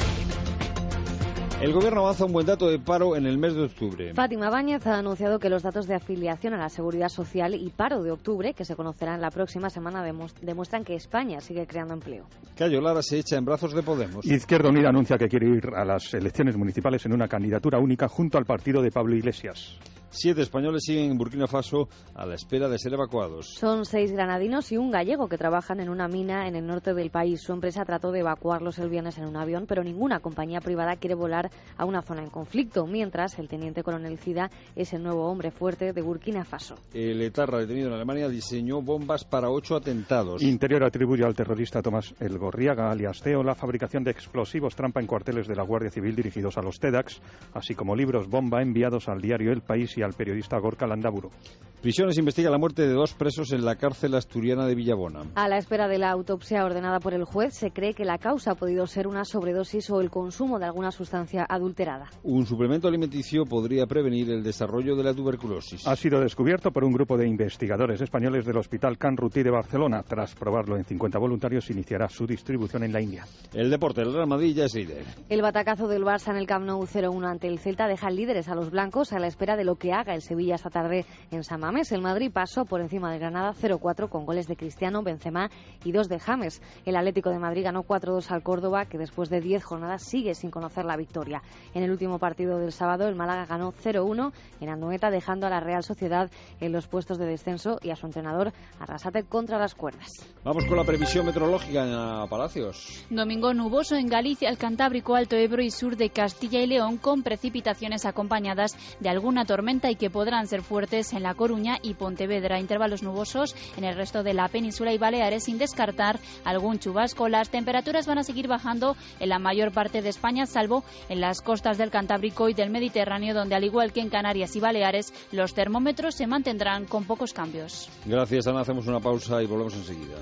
El Gobierno avanza un buen dato de paro en el mes de octubre. Fátima Báñez ha anunciado que los datos de afiliación a la Seguridad Social y paro de octubre, que se conocerán la próxima semana, demuestran que España sigue creando empleo. Cayo Lara se echa en brazos de Podemos. Izquierda Unida anuncia que quiere ir a las elecciones municipales en una candidatura única junto al partido de Pablo Iglesias. Siete españoles siguen en Burkina Faso a la espera de ser evacuados. Son seis granadinos y un gallego que trabajan en una mina en el norte del país. Su empresa trató de evacuarlos el viernes en un avión, pero ninguna compañía privada quiere volar a una zona en conflicto, mientras el teniente coronel Cida es el nuevo hombre fuerte de Burkina Faso. El etarra detenido en Alemania diseñó bombas para ocho atentados. Interior atribuye al terrorista Tomás El Gorriaga, alias Teo, la fabricación de explosivos trampa en cuarteles de la Guardia Civil dirigidos a los TEDx, así como libros bomba enviados al diario El País y al periodista Gorka Landaburu. Prisiones investiga la muerte de dos presos en la cárcel asturiana de Villabona. A la espera de la autopsia ordenada por el juez, se cree que la causa ha podido ser una sobredosis o el consumo de alguna sustancia adulterada. Un suplemento alimenticio podría prevenir el desarrollo de la tuberculosis. Ha sido descubierto por un grupo de investigadores españoles del Hospital Can Rutí de Barcelona. Tras probarlo en cincuenta voluntarios, iniciará su distribución en la India. El deporte, el Real Madrid ya es líder. El batacazo del Barça en el Camp Nou cero uno ante el Celta deja líderes a los blancos a la espera de lo que haga el Sevilla esta tarde en San Mamés. El Madrid pasó por encima del Granada cero cuatro con goles de Cristiano, Benzema y dos de James. El Atlético de Madrid ganó cuatro dos al Córdoba, que después de diez jornadas sigue sin conocer la victoria. En el último partido del sábado, el Málaga ganó cero uno en Anoeta, dejando a la Real Sociedad en los puestos de descenso y a su entrenador Arrasate contra las cuerdas. Vamos con la previsión meteorológica en Palacios. Domingo nuboso en Galicia, el Cantábrico, Alto Ebro y sur de Castilla y León, con precipitaciones acompañadas de alguna tormenta y que podrán ser fuertes en La Coruña y Pontevedra. Intervalos nubosos en el resto de la península y Baleares, sin descartar algún chubasco. Las temperaturas van a seguir bajando en la mayor parte de España, salvo en las costas del Cantábrico y del Mediterráneo, donde, al igual que en Canarias y Baleares, los termómetros se mantendrán con pocos cambios. Gracias, Ana. Hacemos una pausa y volvemos enseguida.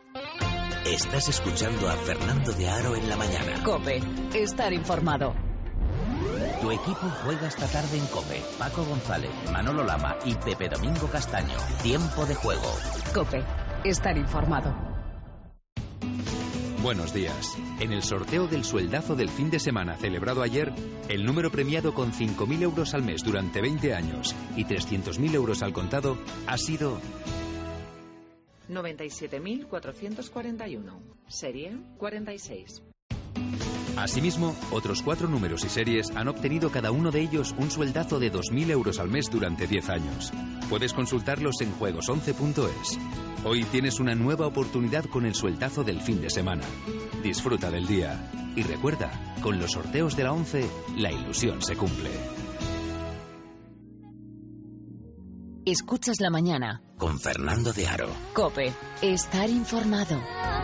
Estás escuchando a Fernando de Aro en la mañana. COPE. Estar informado. Tu equipo juega esta tarde en COPE. Paco González, Manolo Lama y Pepe Domingo Castaño. Tiempo de juego. COPE. Estar informado. Buenos días. En el sorteo del sueldazo del fin de semana celebrado ayer, el número premiado con cinco mil euros al mes durante veinte años y trescientos mil euros al contado ha sido noventa y siete mil cuatrocientos cuarenta y uno. Serie cuarenta y seis. Asimismo, otros cuatro números y series han obtenido cada uno de ellos un sueldazo de dos mil euros al mes durante diez años. Puedes consultarlos en juegos once punto es. Hoy tienes una nueva oportunidad con el sueldazo del fin de semana. Disfruta del día. Y recuerda, con los sorteos de la once, la ilusión se cumple. Escuchas la mañana. Con Fernando de Aro. COPE. Estar informado.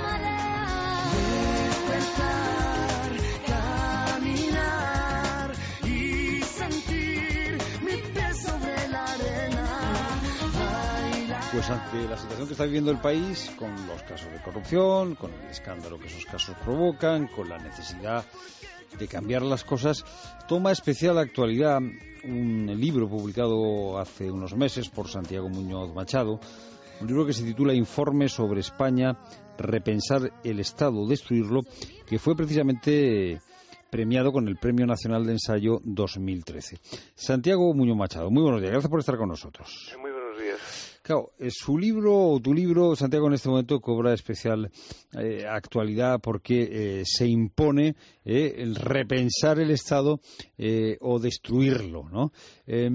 Pues ante la situación que está viviendo el país, con los casos de corrupción, con el escándalo que esos casos provocan, con la necesidad de cambiar las cosas, toma especial actualidad un libro publicado hace unos meses por Santiago Muñoz Machado, un libro que se titula Informe sobre España, repensar el Estado, destruirlo, que fue precisamente premiado con el Premio Nacional de Ensayo dos mil trece. Santiago Muñoz Machado, muy buenos días, gracias por estar con nosotros. Muy buenos días. Claro, su libro, o tu libro, Santiago, en este momento cobra especial eh, actualidad porque eh, se impone eh, el repensar el Estado eh, o destruirlo, ¿no? Eh,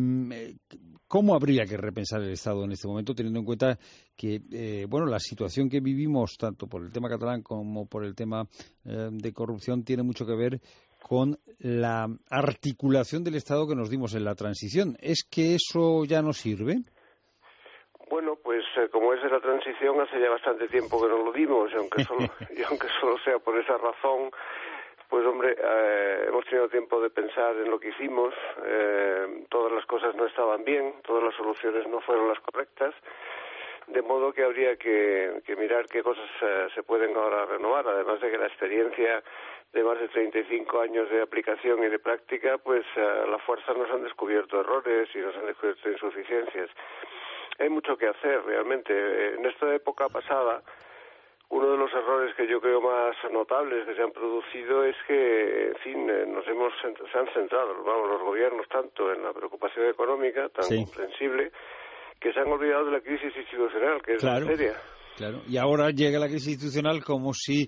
¿Cómo habría que repensar el Estado en este momento, teniendo en cuenta que, eh, bueno, la situación que vivimos, tanto por el tema catalán como por el tema eh, de corrupción, tiene mucho que ver con la articulación del Estado que nos dimos en la transición? ¿Es que eso ya no sirve? Bueno, pues eh, como es de la transición, hace ya bastante tiempo que no lo dimos, y aunque solo, y aunque solo sea por esa razón, pues hombre, eh, hemos tenido tiempo de pensar en lo que hicimos, eh, todas las cosas no estaban bien, todas las soluciones no fueron las correctas, de modo que habría que, que mirar qué cosas eh, se pueden ahora renovar, además de que la experiencia de más de treinta y cinco años de aplicación y de práctica, pues eh, a la fuerza nos han descubierto errores y nos han descubierto insuficiencias. Hay mucho que hacer realmente. En esta época pasada, uno de los errores que yo creo más notables que se han producido es que, en fin, nos hemos se han centrado, vamos, los gobiernos tanto en la preocupación económica tan sí. comprensible, que se han olvidado de la crisis institucional, que es claro, muy seria. Claro. Y ahora llega la crisis institucional como si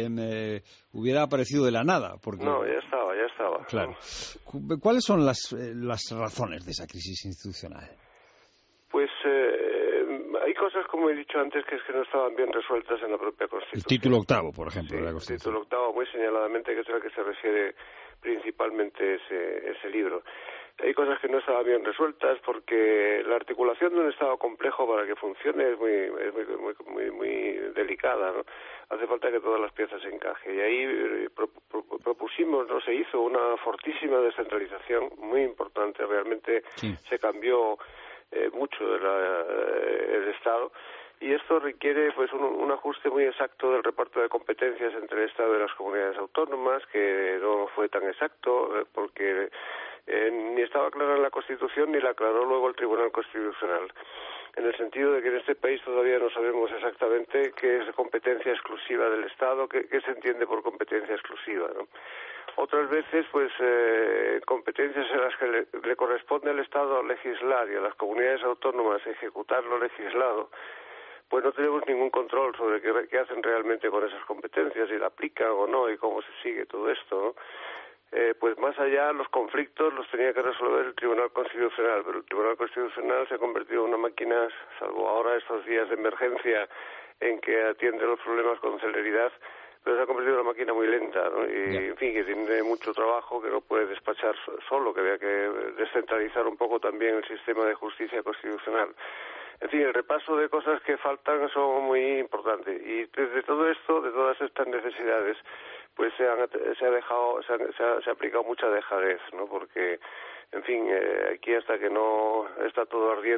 eh, hubiera aparecido de la nada. Porque... No, ya estaba, ya estaba. Claro. ¿Cuáles son las, eh, las razones de esa crisis institucional? Pues eh, hay cosas, como he dicho antes, que es que no estaban bien resueltas en la propia Constitución. El título octavo, por ejemplo, sí, de la Constitución. El título octavo, muy señaladamente, que es al que se refiere principalmente ese, ese libro. Hay cosas que no estaban bien resueltas porque la articulación de un Estado complejo para que funcione es muy es muy, muy, muy, muy delicada, ¿no? Hace falta que todas las piezas se encajen. Y ahí pro, pro, propusimos, no se hizo una fortísima descentralización, muy importante, realmente sí. Se cambió Eh, mucho de la, eh, el Estado, y esto requiere pues un, un ajuste muy exacto del reparto de competencias entre el Estado y las comunidades autónomas, que no fue tan exacto eh, porque eh, ni estaba clara en la Constitución ni la aclaró luego el Tribunal Constitucional, en el sentido de que en este país todavía no sabemos exactamente qué es competencia exclusiva del Estado, qué, qué se entiende por competencia exclusiva, ¿no? Otras veces, pues, eh, competencias en las que le, le corresponde al Estado legislar y a las comunidades autónomas ejecutar lo legislado, pues no tenemos ningún control sobre qué, qué hacen realmente con esas competencias, si la aplican o no y cómo se sigue todo esto, ¿no? Eh, pues más allá, los conflictos los tenía que resolver el Tribunal Constitucional, pero el Tribunal Constitucional se ha convertido en una máquina, salvo ahora estos días de emergencia en que atiende los problemas con celeridad, pero se ha convertido en una máquina muy lenta, ¿no? Y, yeah. en fin, que tiene mucho trabajo, que no puede despachar solo, que había que descentralizar un poco también el sistema de justicia constitucional. En fin, el repaso de cosas que faltan son muy importantes. Y desde todo esto, de todas estas necesidades, pues se, han, se ha dejado, se, han, se, ha, se ha aplicado mucha dejadez, ¿no? Porque, en fin, eh, aquí hasta que no está todo ardiendo,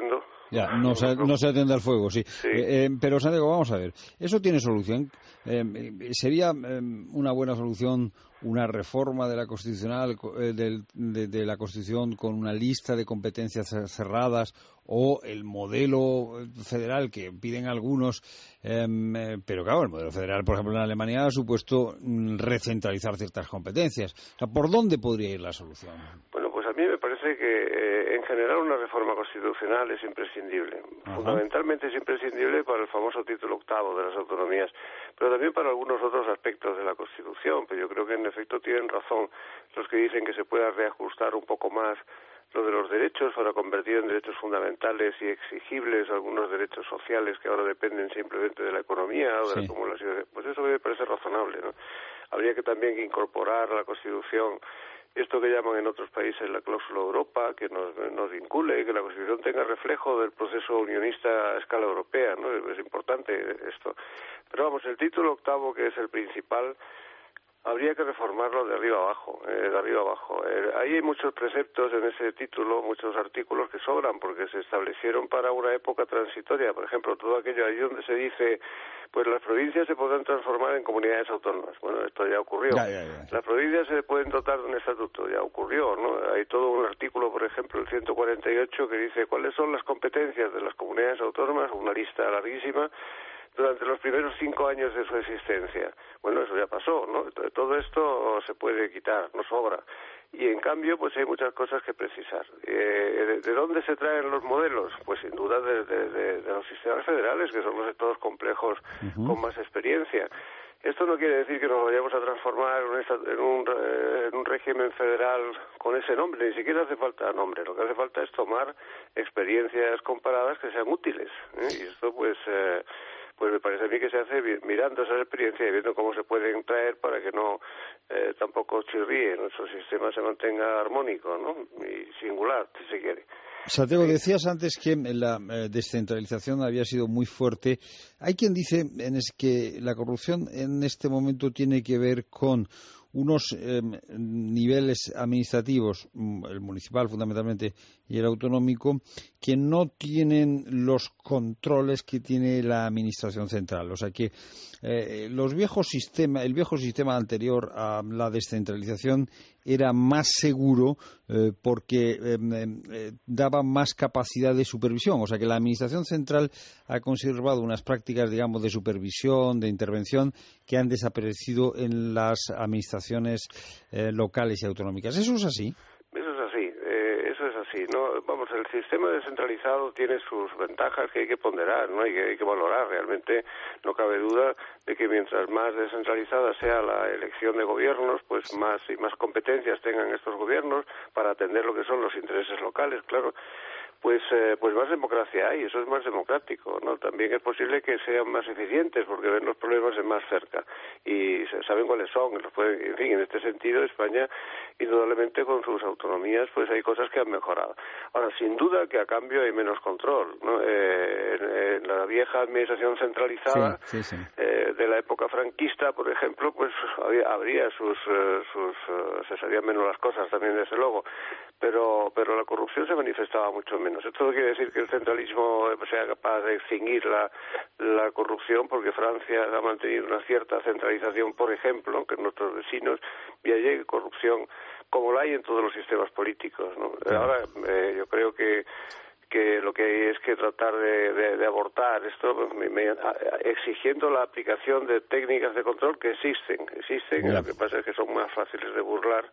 Ya, no se, no se atiende al fuego, sí. sí. Eh, eh, pero, Santiago, vamos a ver. ¿Eso tiene solución? Eh, ¿Sería eh, una buena solución una reforma de la constitucional eh, del, de, de la Constitución con una lista de competencias cerradas o el modelo federal que piden algunos? Eh, pero, claro, el modelo federal, por ejemplo, en Alemania ha supuesto recentralizar ciertas competencias. O sea, ¿por dónde podría ir la solución? Bueno, pues a mí me parece que eh, en general una reforma constitucional es imprescindible. Ajá. Fundamentalmente es imprescindible para el famoso título octavo de las autonomías, pero también para algunos otros aspectos de la Constitución. Pero yo creo que en efecto tienen razón los que dicen que se pueda reajustar un poco más lo de los derechos para convertir en derechos fundamentales y exigibles algunos derechos sociales que ahora dependen simplemente de la economía o de sí. la acumulación. Pues eso me parece razonable, ¿no? Habría que también incorporar a la Constitución esto que llaman en otros países la cláusula Europa, que nos, nos vincule y que la Constitución tenga reflejo del proceso unionista a escala europea, ¿no? Es importante esto. Pero vamos, el título octavo, que es el principal, habría que reformarlo de arriba abajo, eh, de arriba abajo. Eh, ahí hay muchos preceptos en ese título, muchos artículos que sobran porque se establecieron para una época transitoria. Por ejemplo, todo aquello ahí donde se dice, pues las provincias se podrán transformar en comunidades autónomas. Bueno, esto ya ocurrió. Ya, ya, ya. Las provincias se pueden dotar de un estatuto, ya ocurrió, ¿no? Hay todo un artículo, por ejemplo, el ciento cuarenta y ocho, que dice cuáles son las competencias de las comunidades autónomas, una lista larguísima, durante los primeros cinco años de su existencia. Bueno, eso ya pasó, ¿no? Todo esto se puede quitar, no sobra. Y en cambio, pues hay muchas cosas que precisar. Eh, ¿De dónde se traen los modelos? Pues sin duda de, de, de, de los sistemas federales, que son los estados complejos uh-huh. con más experiencia. Esto no quiere decir que nos vayamos a transformar en un, en un régimen federal con ese nombre, ni siquiera hace falta nombre. Lo que hace falta es tomar experiencias comparadas que sean útiles, ¿eh? Y esto, pues... Eh, pues me parece a mí que se hace mirando esa experiencia y viendo cómo se pueden traer para que no eh, tampoco chirríe, nuestro sistema se mantenga armónico, ¿no? Y singular, si se quiere. Santiago, decías antes que la eh, descentralización había sido muy fuerte. Hay quien dice en es que la corrupción en este momento tiene que ver con unos eh, niveles administrativos, el municipal fundamentalmente y el autonómico, que no tienen los controles que tiene la administración central. O sea que eh, los viejos sistema, el viejo sistema anterior a la descentralización era más seguro eh, porque eh, eh, daba más capacidad de supervisión. O sea que la administración central ha conservado unas prácticas, digamos, de supervisión, de intervención, que han desaparecido en las administraciones eh, locales y autonómicas. ¿Eso es así? Eso es así, eh, eso es así, ¿no? Vamos, el sistema descentralizado tiene sus ventajas que hay que ponderar, ¿no? Hay que, hay que valorar. Realmente no cabe duda de que mientras más descentralizada sea la elección de gobiernos, pues más y más competencias tengan estos gobiernos para atender lo que son los intereses locales, claro. Pues, eh, pues más democracia hay, eso es más democrático, ¿no? También es posible que sean más eficientes porque ven los problemas de más cerca y saben cuáles son, los pueden, en fin, en este sentido España, indudablemente con sus autonomías, pues hay cosas que han mejorado. Ahora, sin duda que a cambio hay menos control, ¿no? Eh, en, en la vieja administración centralizada sí, sí, sí. Eh, de la época franquista, por ejemplo, pues había, habría sus, uh, sus uh, se sabían menos las cosas también, desde luego, pero, pero la corrupción se manifestaba mucho menos. Esto no quiere decir que el centralismo sea capaz de extinguir la, la corrupción, porque Francia ha mantenido una cierta centralización, por ejemplo, aunque en nuestros vecinos, y allí hay corrupción como la hay en todos los sistemas políticos, ¿no? Ahora, eh, yo creo que que lo que hay es que tratar de, de, de abortar esto me, me, exigiendo la aplicación de técnicas de control que existen, existen, yeah. Lo que pasa es que son más fáciles de burlar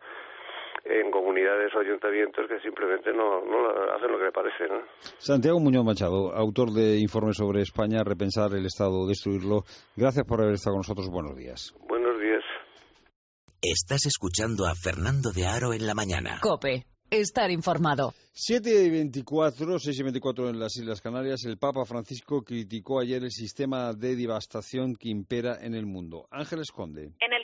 en comunidades o ayuntamientos que simplemente no, no hacen lo que le parece, ¿no? Santiago Muñoz Machado, autor de Informes sobre España, repensar el Estado, destruirlo. Gracias por haber estado con nosotros. Buenos días. Buenos días. Estás escuchando a Fernando de Aro en la mañana. COPE. Estar informado. siete y veinticuatro, seis y veinticuatro en las Islas Canarias. El Papa Francisco criticó ayer el sistema de devastación que impera en el mundo. Ángeles Conde. En el resto de la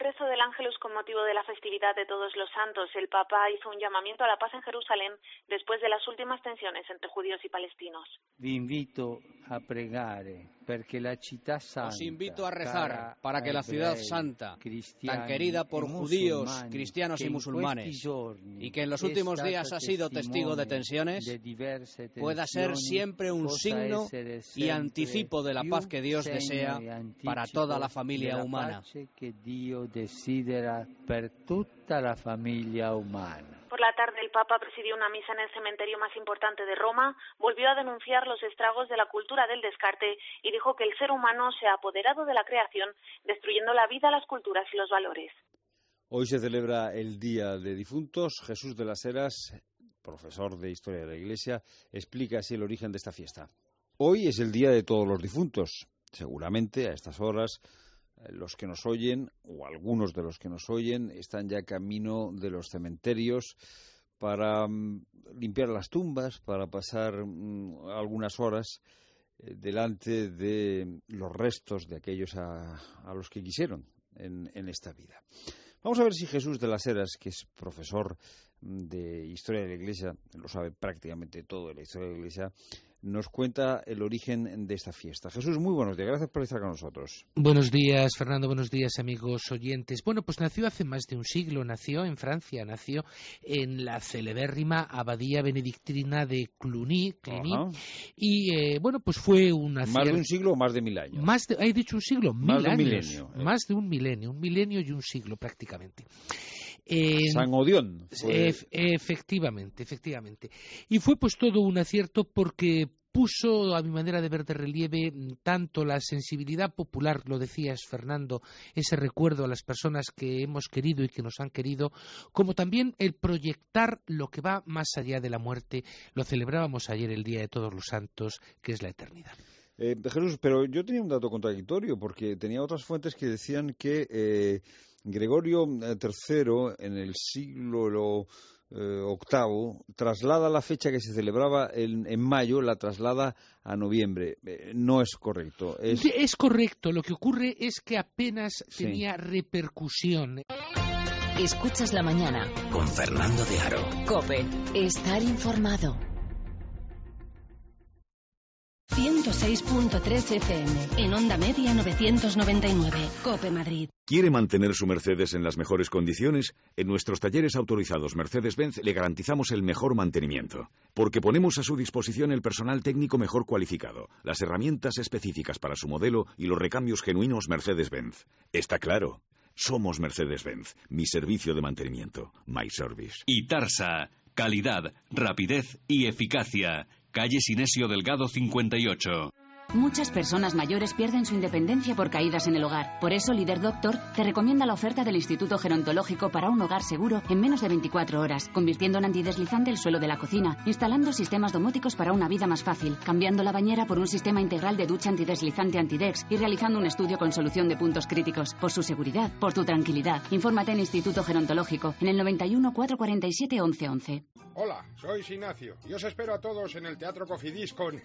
Ángelus con motivo de la festividad de Todos los Santos. El Papa hizo un llamamiento a la paz en Jerusalén después de las últimas tensiones entre judíos y palestinos. Vi invito a pregare perché la città santa. Os invito a rezar para que la ciudad santa, tan querida por judíos, cristianos y musulmanes, y que en los últimos días ha sido testigo de tensiones, pueda ser siempre un signo y anticipo de la paz que Dios desea para toda la familia humana. Que Dio desidera per tutta la famiglia umana. Por la tarde el Papa presidió una misa en el cementerio más importante de Roma, volvió a denunciar los estragos de la cultura del descarte y dijo que el ser humano se ha apoderado de la creación, destruyendo la vida, las culturas y los valores. Hoy se celebra el Día de Difuntos. Jesús de las Heras, profesor de Historia de la Iglesia, explica así el origen de esta fiesta. Hoy es el Día de todos los difuntos. Seguramente a estas horas los que nos oyen, o algunos de los que nos oyen, están ya camino de los cementerios para um, limpiar las tumbas, para pasar um, algunas horas eh, delante de los restos de aquellos a, a los que quisieron en, en esta vida. Vamos a ver si Jesús de las Heras, que es profesor de Historia de la Iglesia, lo sabe prácticamente todo de la Historia de la Iglesia, nos cuenta el origen de esta fiesta. Jesús, muy buenos días, gracias por estar con nosotros. Buenos días, Fernando, buenos días, amigos oyentes. Bueno, pues nació hace más de un siglo, nació en Francia, nació en la celebérrima abadía benedictina de Cluny, Cluny y eh, bueno, pues fue una... ¿Más de un siglo o más de mil años? Más de, ¿he dicho un siglo? Más mil de un años. milenio. Eh. Más de un milenio, un milenio y un siglo prácticamente. Eh, San Odión. Fue... Ef efectivamente, efectivamente. Y fue pues todo un acierto porque puso, a mi manera de ver, de relieve tanto la sensibilidad popular, lo decías, Fernando, ese recuerdo a las personas que hemos querido y que nos han querido, como también el proyectar lo que va más allá de la muerte. Lo celebrábamos ayer, el Día de Todos los Santos, que es la eternidad. Eh, Jesús, pero yo tenía un dato contradictorio, porque tenía otras fuentes que decían que eh, Gregorio tercero, en el siglo eh, octavo, traslada la fecha que se celebraba en, en mayo, la traslada a noviembre. Eh, no es correcto. Es... es correcto, lo que ocurre es que apenas sí. tenía repercusión. Escuchas la mañana con Fernando de Aro. COPE, estar informado. ciento seis punto tres F M, en onda media novecientos noventa y nueve, COPE Madrid. ¿Quiere mantener su Mercedes en las mejores condiciones? En nuestros talleres autorizados Mercedes-Benz le garantizamos el mejor mantenimiento, porque ponemos a su disposición el personal técnico mejor cualificado, las herramientas específicas para su modelo y los recambios genuinos Mercedes-Benz. Está claro. Somos Mercedes-Benz, mi servicio de mantenimiento, My Service. Y Tarsa, calidad, rapidez y eficacia. Calle Sinesio Delgado cincuenta y ocho. Muchas personas mayores pierden su independencia por caídas en el hogar. Por eso, Líder Doctor te recomienda la oferta del Instituto Gerontológico para un hogar seguro en menos de veinticuatro horas, convirtiendo en antideslizante el suelo de la cocina, instalando sistemas domóticos para una vida más fácil, cambiando la bañera por un sistema integral de ducha antideslizante Antidex y realizando un estudio con solución de puntos críticos. Por su seguridad, por tu tranquilidad. Infórmate en Instituto Gerontológico en el noventa y uno, cuatrocientos cuarenta y siete, once once. Hola, soy Ignacio y os espero a todos en el Teatro Cofidis con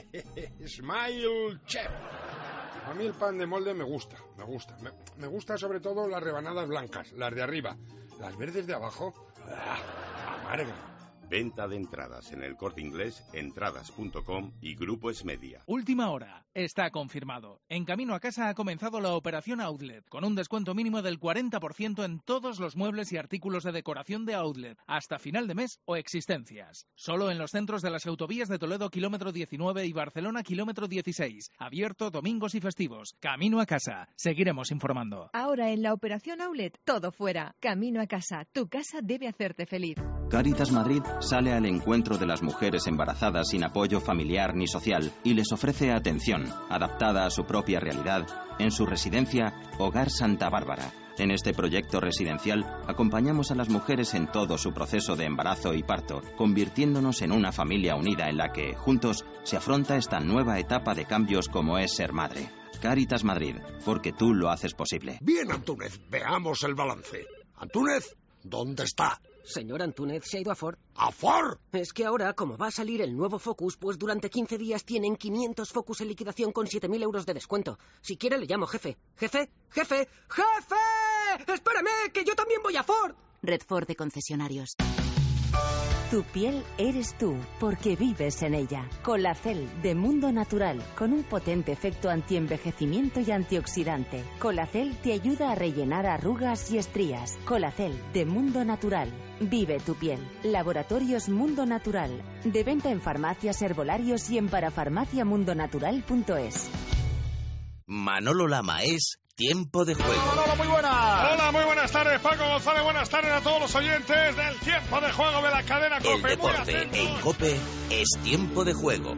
Smile Chef. A mí el pan de molde me gusta, me gusta. Me, me gusta sobre todo las rebanadas blancas, las de arriba. Las verdes de abajo, ¡ah! Amarga. Venta de entradas en el Corte Inglés, entradas punto com y Grupo Esmedia. Última hora. Está confirmado. En camino a casa ha comenzado la operación Outlet, con un descuento mínimo del cuarenta por ciento en todos los muebles y artículos de decoración de Outlet, hasta final de mes o existencias. Solo en los centros de las autovías de Toledo, kilómetro diecinueve, y Barcelona, kilómetro dieciséis. Abierto domingos y festivos. Camino a casa. Seguiremos informando. Ahora en la operación Outlet, todo fuera. Camino a casa. Tu casa debe hacerte feliz. Cáritas Madrid sale al encuentro de las mujeres embarazadas sin apoyo familiar ni social y les ofrece atención, adaptada a su propia realidad, en su residencia Hogar Santa Bárbara. En este proyecto residencial acompañamos a las mujeres en todo su proceso de embarazo y parto, convirtiéndonos en una familia unida en la que, juntos, se afronta esta nueva etapa de cambios como es ser madre. Cáritas Madrid, porque tú lo haces posible. Bien, Antúnez, veamos el balance. Antúnez, ¿dónde está? Señor Antúnez, se ha ido a Ford. ¿A Ford? Es que ahora, como va a salir el nuevo Focus, pues durante quince días tienen quinientos Focus en liquidación con siete mil euros de descuento. Si quiere le llamo jefe. ¿Jefe? ¡Jefe! ¡Jefe! ¡Espérame! ¡Que yo también voy a Ford! Red Ford de concesionarios. Tu piel eres tú, porque vives en ella. Colacel, de Mundo Natural, con un potente efecto antienvejecimiento y antioxidante. Colacel te ayuda a rellenar arrugas y estrías. Colacel, de Mundo Natural. Vive tu piel. Laboratorios Mundo Natural. De venta en farmacias, herbolarios y en parafarmacia mundo natural punto es. Manolo Lama es Tiempo de Juego. Hola, muy buenas. Hola, muy buenas tardes, Paco González. Buenas tardes a todos los oyentes del Tiempo de Juego de la cadena COPE. El deporte en COPE es Tiempo de Juego.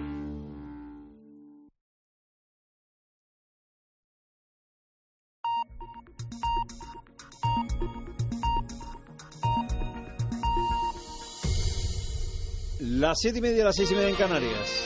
Las siete y media, las seis y media en Canarias.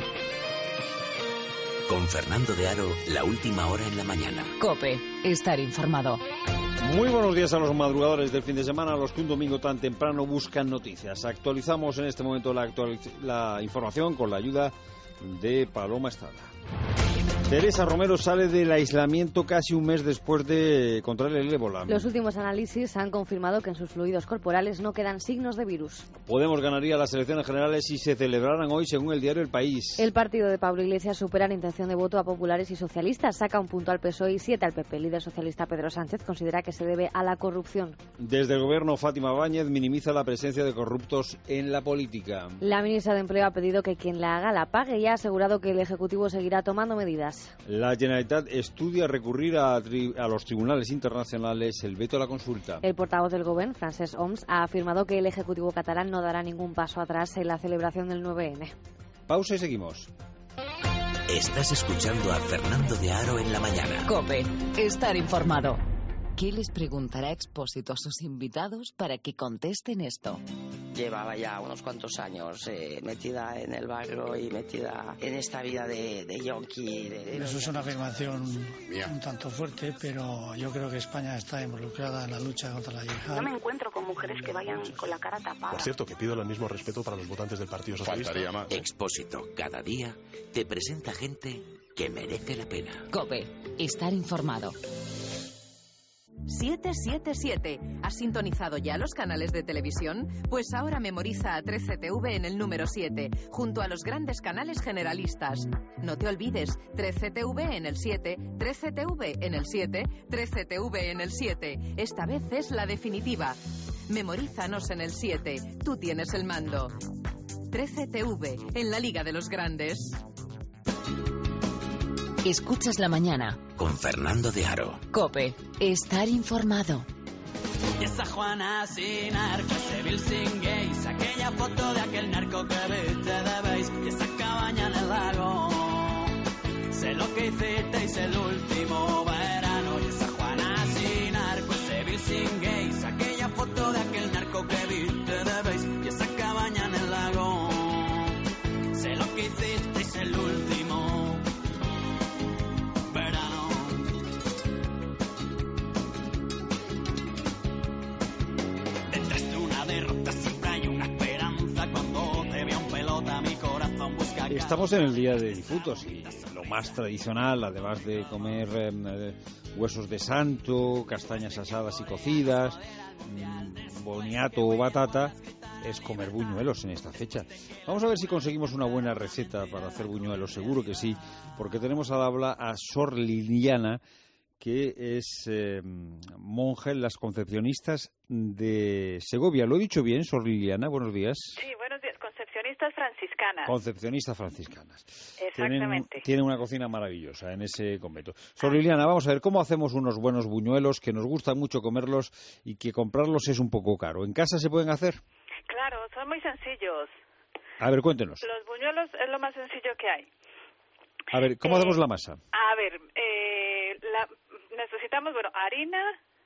Con Fernando de Aro, la última hora en la mañana. COPE, estar informado. Muy buenos días a los madrugadores del fin de semana, a los que un domingo tan temprano buscan noticias. Actualizamos en este momento la, actualiz- la información con la ayuda de Paloma Estrada. Teresa Romero sale del aislamiento casi un mes después de contraer el ébola. Los últimos análisis han confirmado que en sus fluidos corporales no quedan signos de virus. Podemos ganaría las elecciones generales si se celebraran hoy, según el diario El País. El partido de Pablo Iglesias supera en intención de voto a populares y socialistas. Saca un punto al P S O E y siete al P P. El líder socialista Pedro Sánchez considera que se debe a la corrupción. Desde el gobierno, Fátima Báñez minimiza la presencia de corruptos en la política. La ministra de Empleo ha pedido que quien la haga la pague y ha asegurado que el Ejecutivo seguirá tomando medidas. La Generalitat estudia recurrir a, tri- a los tribunales internacionales el veto a la consulta. El portavoz del Gobierno, Francesc Homs, ha afirmado que el Ejecutivo catalán no dará ningún paso atrás en la celebración del nueve ene. Pausa y seguimos. Estás escuchando a Fernando de Aro en la mañana. COPE, estar informado. ¿Qué les preguntará Expósito a sus invitados para que contesten esto? Llevaba ya unos cuantos años eh, metida en el barrio y metida en esta vida de, de yonki. De, de... Eso es una afirmación un tanto fuerte, pero yo creo que España está involucrada en la lucha contra la yihad. No me encuentro con mujeres que vayan con la cara tapada. Por cierto, que pido el mismo respeto para los votantes del Partido Socialista. Faltaría más. Expósito, cada día te presenta gente que merece la pena. COPE, estar informado. siete siete siete. ¿Has sintonizado ya los canales de televisión? Pues ahora memoriza a trece T V en el número siete, junto a los grandes canales generalistas. No te olvides, trece T V en el siete, trece T V en el siete, trece T V en el siete. Esta vez es la definitiva. Memorízanos en el siete. Tú tienes el mando. trece T V, en la Liga de los Grandes. Escuchas la mañana. Con Fernando de Aro. COPE, estar informado. Y esa Juana sin arco, ese Bill sin gays, aquella foto de aquel narco que viste de beis, y esa cabaña en el lago. Sé lo que hiciste y sé el último verano. Y esa Juana sin arco, ese Bill sin gays, aquella foto de aquel narco que viste de beis, y esa cabaña en el lago. Sé lo que hiciste y sé el último verano. Detrás de una derrota siempre hay una esperanza. Cuando te veo en pelota mi corazón busca. Estamos en el Día de Difuntos y lo más tradicional, además de comer eh, huesos de santo, castañas asadas y cocidas, mmm, boniato o batata, es comer buñuelos en esta fecha. Vamos a ver si conseguimos una buena receta para hacer buñuelos, seguro que sí, porque tenemos al habla a Sor Liliana, que es eh, monja en las Concepcionistas de Segovia. ¿Lo he dicho bien, Sor Liliana? Buenos días. Sí, buenos días. Concepcionistas franciscanas. Concepcionistas franciscanas. Exactamente. Tienen, tienen una cocina maravillosa en ese convento. Sor Liliana, vamos a ver, ¿cómo hacemos unos buenos buñuelos que nos gusta mucho comerlos y que comprarlos es un poco caro? ¿En casa se pueden hacer? Claro, son muy sencillos. A ver, cuéntenos. Los buñuelos es lo más sencillo que hay. A ver, ¿cómo eh, hacemos la masa? A ver, eh, la, necesitamos, bueno, harina,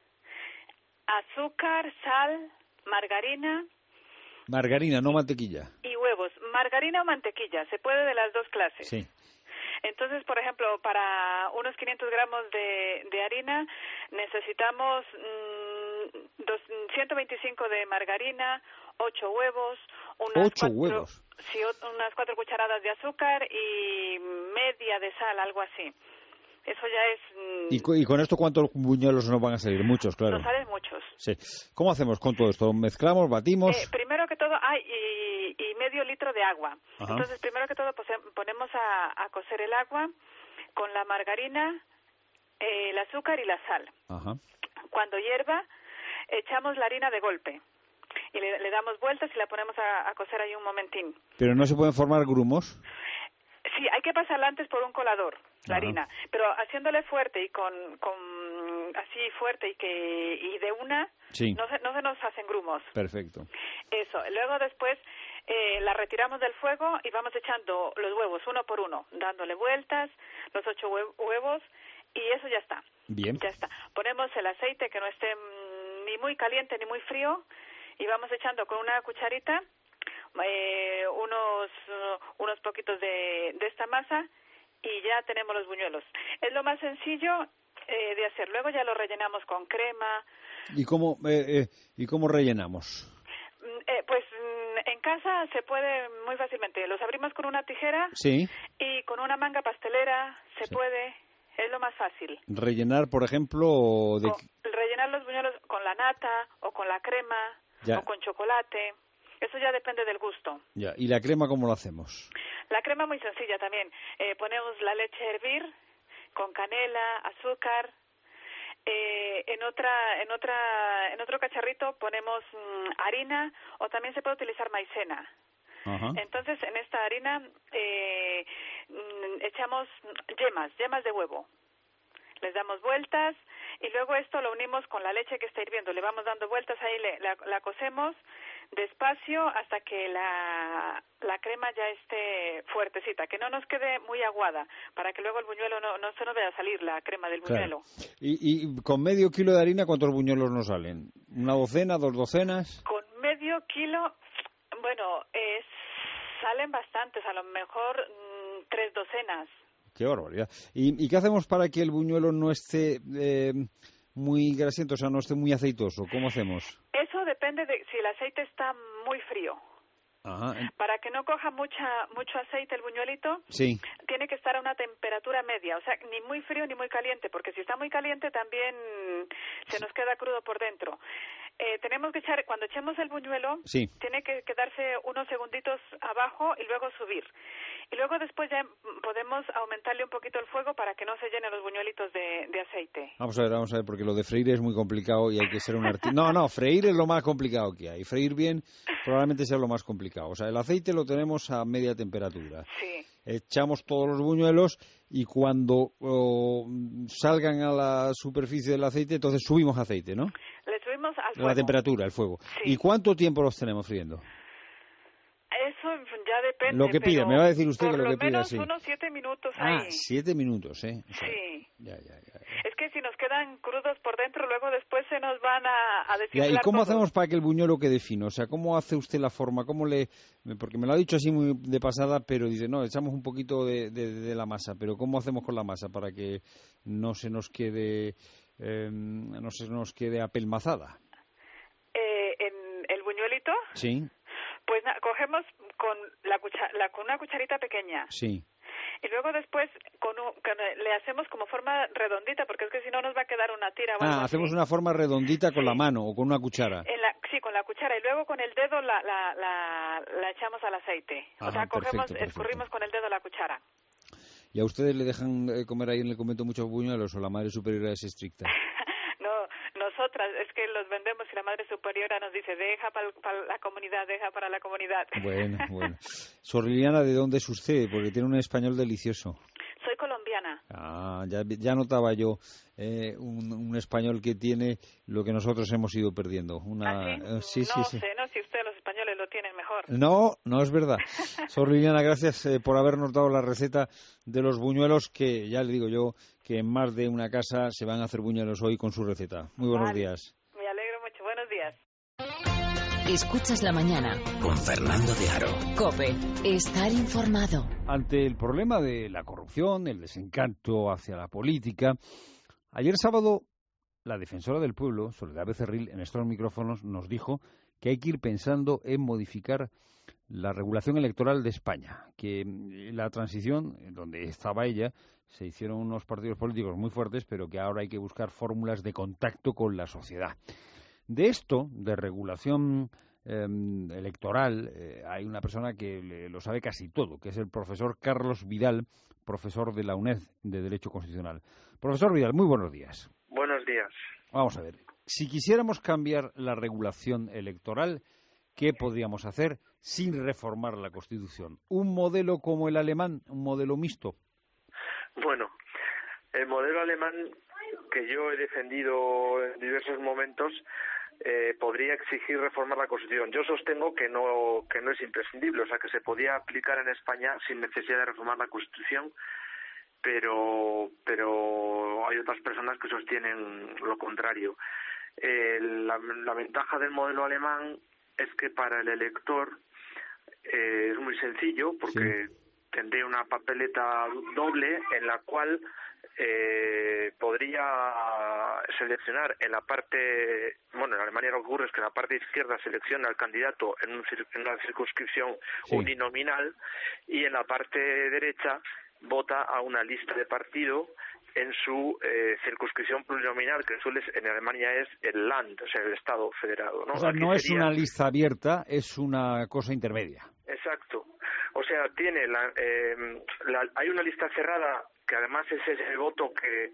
azúcar, sal, margarina. Margarina, no mantequilla. Y huevos. Margarina o mantequilla, se puede de las dos clases. Sí. Entonces, por ejemplo, para unos quinientos gramos de, de harina necesitamos mmm, dos, ciento veinticinco de margarina, ocho huevos, unas ocho cuatro, huevos. Sí, unas cuatro cucharadas de azúcar y media de sal, algo así. Eso ya es... ¿Y, co ¿Y con esto cuántos buñuelos nos van a salir? Muchos, claro. Nos salen muchos. Sí. ¿Cómo hacemos con todo esto? ¿Mezclamos, batimos? Eh, primero que todo, hay y, y medio litro de agua. Ajá. Entonces, primero que todo, pues, ponemos a, a cocer el agua con la margarina, eh, el azúcar y la sal. Ajá. Cuando hierva, echamos la harina de golpe y le, le damos vueltas y la ponemos a, a cocer ahí un momentín. ¿Pero no se pueden formar grumos? Sí, hay que pasarla antes por un colador, la Ajá. harina, pero haciéndole fuerte y con, con así fuerte y que y de una, sí. no se, no se nos hacen grumos. Perfecto. Eso, luego después eh, la retiramos del fuego y vamos echando los huevos uno por uno, dándole vueltas, los ocho huevos y eso ya está. Bien. Ya está. Ponemos el aceite que no esté mm, ni muy caliente ni muy frío y vamos echando con una cucharita eh, unos uh, unos poquitos de, de esta masa y ya tenemos los buñuelos. Es lo más sencillo eh, de hacer. Luego ya lo rellenamos con crema. ¿Y cómo, eh, eh, ¿y cómo rellenamos? Eh, pues en casa se puede muy fácilmente. Los abrimos con una tijera sí. y con una manga pastelera se sí. puede. Es lo más fácil. Rellenar, por ejemplo... De... Con, rellenar los buñuelos con la nata o con la crema ya. o con chocolate. Eso ya depende del gusto. Ya. ¿Y la crema cómo lo hacemos? La crema muy sencilla también. Eh, ponemos la leche a hervir con canela, azúcar. Eh, en otra, en otra, en otro cacharrito ponemos mmm, harina o también se puede utilizar maicena. Ajá. Entonces en esta harina eh, mmm, echamos yemas, yemas de huevo. Les damos vueltas y luego esto lo unimos con la leche que está hirviendo. Le vamos dando vueltas ahí, le, la, la cocemos despacio hasta que la, la crema ya esté fuertecita, que no nos quede muy aguada, para que luego el buñuelo no, no se nos vaya a salir la crema del buñuelo. Claro. ¿Y, y con medio kilo de harina cuántos buñuelos nos salen? ¿Una docena, dos docenas? Con medio kilo, bueno, eh, salen bastantes, a lo mejor mmm, tres docenas. ¡Qué barbaridad! ¿Y, ¿Y qué hacemos para que el buñuelo no esté eh, muy grasiento, o sea, no esté muy aceitoso? ¿Cómo hacemos? Eso depende de si el aceite está muy frío. Ajá. Para que no coja mucha mucho aceite el buñuelito, sí. tiene que estar a una temperatura media, o sea, ni muy frío ni muy caliente, porque si está muy caliente también se nos queda crudo por dentro. Eh, tenemos que echar, cuando echemos el buñuelo, sí. tiene que quedarse unos segunditos abajo y luego subir. Y luego después ya podemos aumentarle un poquito el fuego para que no se llenen los buñuelitos de, de aceite. Vamos a ver, vamos a ver, porque lo de freír es muy complicado y hay que ser un artista. No, no, freír es lo más complicado que hay. Freír bien probablemente sea lo más complicado. O sea, el aceite lo tenemos a media temperatura. Sí. Echamos todos los buñuelos y cuando oh, salgan a la superficie del aceite, entonces subimos aceite, ¿no? Le subimos al fuego. La temperatura, el fuego. Sí. ¿Y cuánto tiempo los tenemos friendo? Eso ya depende. Lo que pida, me va a decir usted que lo, lo que pida, menos sí. unos siete minutos ah, ahí. siete minutos, ¿eh? O sea, sí. Ya, ya, ya, ya. Es que si nos quedan crudos por dentro, luego después se nos van a, a desinflar. ¿Y cómo todos. hacemos para que el buñuelo quede fino? O sea, ¿cómo hace usted la forma? ¿Cómo le...? Porque me lo ha dicho así muy de pasada, pero dice, no, echamos un poquito de, de, de la masa. Pero ¿cómo hacemos con la masa para que no se nos quede, eh, no se nos quede apelmazada? Eh, ¿En el buñuelito? Sí. Pues na, cogemos con la, cuchar, la con una cucharita pequeña. Sí. Y luego después con un, con, le hacemos como forma redondita, porque es que si no nos va a quedar una tira. O algo ah, hacemos así. Una forma redondita con sí. la mano o con una cuchara. En la, sí, con la cuchara. Y luego con el dedo la, la, la, la echamos al aceite. Ajá, o sea, cogemos, perfecto, perfecto. escurrimos con el dedo la cuchara. ¿Y a ustedes le dejan comer ahí en el convento muchos buñuelos o la Madre Superiora es estricta? No, nosotras, es que los vendemos y la Madre Superiora nos dice, deja para pa la comunidad, deja para la comunidad. Bueno, bueno. Sor Liliana, ¿de dónde es usted? Porque tiene un español delicioso. Soy colombiana. Ah, ya, ya notaba yo eh, un, un español que tiene lo que nosotros hemos ido perdiendo. Una, ¿Ah, sí? Eh, sí, no sí, sé, sí. no, si ustedes los españoles lo tienen mejor. No, no es verdad. Sor Liliana, gracias eh, por habernos dado la receta de los buñuelos, que ya le digo yo que en más de una casa se van a hacer buñuelos hoy con su receta. Muy buenos vale. días. Me alegro mucho. Buenos días. Escuchas la mañana con Fernando de Aro. COPE. Estar informado. Ante el problema de la corrupción, el desencanto hacia la política, ayer sábado la defensora del pueblo, Soledad Becerril, en estos micrófonos nos dijo que hay que ir pensando en modificar la regulación electoral de España, que en la transición, donde estaba ella, se hicieron unos partidos políticos muy fuertes, pero que ahora hay que buscar fórmulas de contacto con la sociedad. De esto, de regulación eh, electoral, eh, hay una persona que le, lo sabe casi todo, que es el profesor Carlos Vidal, profesor de la UNED de Derecho Constitucional. Profesor Vidal, muy buenos días. Buenos días. Vamos a ver, si quisiéramos cambiar la regulación electoral, ¿qué podríamos hacer sin reformar la Constitución? ¿Un modelo como el alemán, un modelo mixto? Bueno, el modelo alemán que yo he defendido en diversos momentos eh, podría exigir reformar la Constitución. Yo sostengo que no que no es imprescindible, o sea, que se podía aplicar en España sin necesidad de reformar la Constitución, pero pero hay otras personas que sostienen lo contrario. Eh, la, la ventaja del modelo alemán es que para el elector eh, es muy sencillo, porque sí. tendría una papeleta doble en la cual eh, podría seleccionar en la parte, bueno, en Alemania lo que ocurre es que en la parte izquierda selecciona al candidato en, un, en una circunscripción sí. uninominal, y en la parte derecha vota a una lista de partido en su eh, circunscripción plurinominal, que suele en Alemania es el Land, o sea, el Estado federado, ¿no? O sea, Aquí no es sería... una lista abierta, es una cosa intermedia. Exacto. O sea, tiene la, eh, la, hay una lista cerrada que además es ese voto que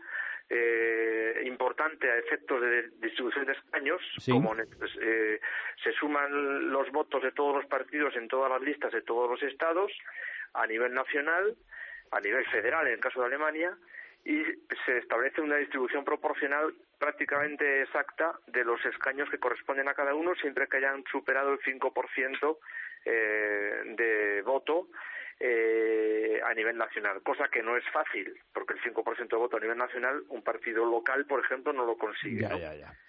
eh, importante a efectos de distribución de escaños, ¿sí? como pues, eh, se suman los votos de todos los partidos en todas las listas de todos los estados, a nivel nacional, a nivel federal en el caso de Alemania, y se establece una distribución proporcional prácticamente exacta de los escaños que corresponden a cada uno, siempre que hayan superado el cinco por ciento eh, de voto eh, a nivel nacional, cosa que no es fácil, porque el cinco por ciento de voto a nivel nacional, un partido local, por ejemplo, no lo consigue. Ya, ¿no? ya, ya.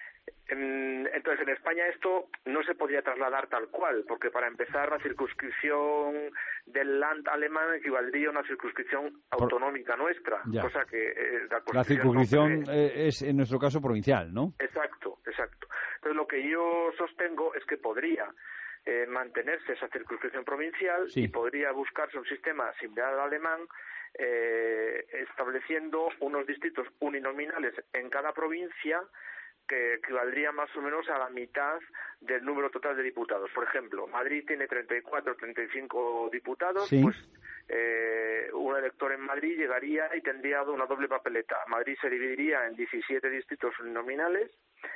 Entonces, en España esto no se podría trasladar tal cual, porque para empezar la circunscripción del Land alemán equivaldría a una circunscripción autonómica nuestra, ya. cosa que eh, la, la circunscripción no eh, es en nuestro caso provincial, ¿no? Exacto, exacto. Entonces, lo que yo sostengo es que podría eh, mantenerse esa circunscripción provincial sí. y podría buscarse un sistema similar al alemán, eh, estableciendo unos distritos uninominales en cada provincia que equivaldría más o menos a la mitad del número total de diputados. Por ejemplo, Madrid tiene treinta y cuatro, treinta y cinco diputados, sí. pues eh, un elector en Madrid llegaría y tendría una doble papeleta. Madrid se dividiría en diecisiete distritos uninominales,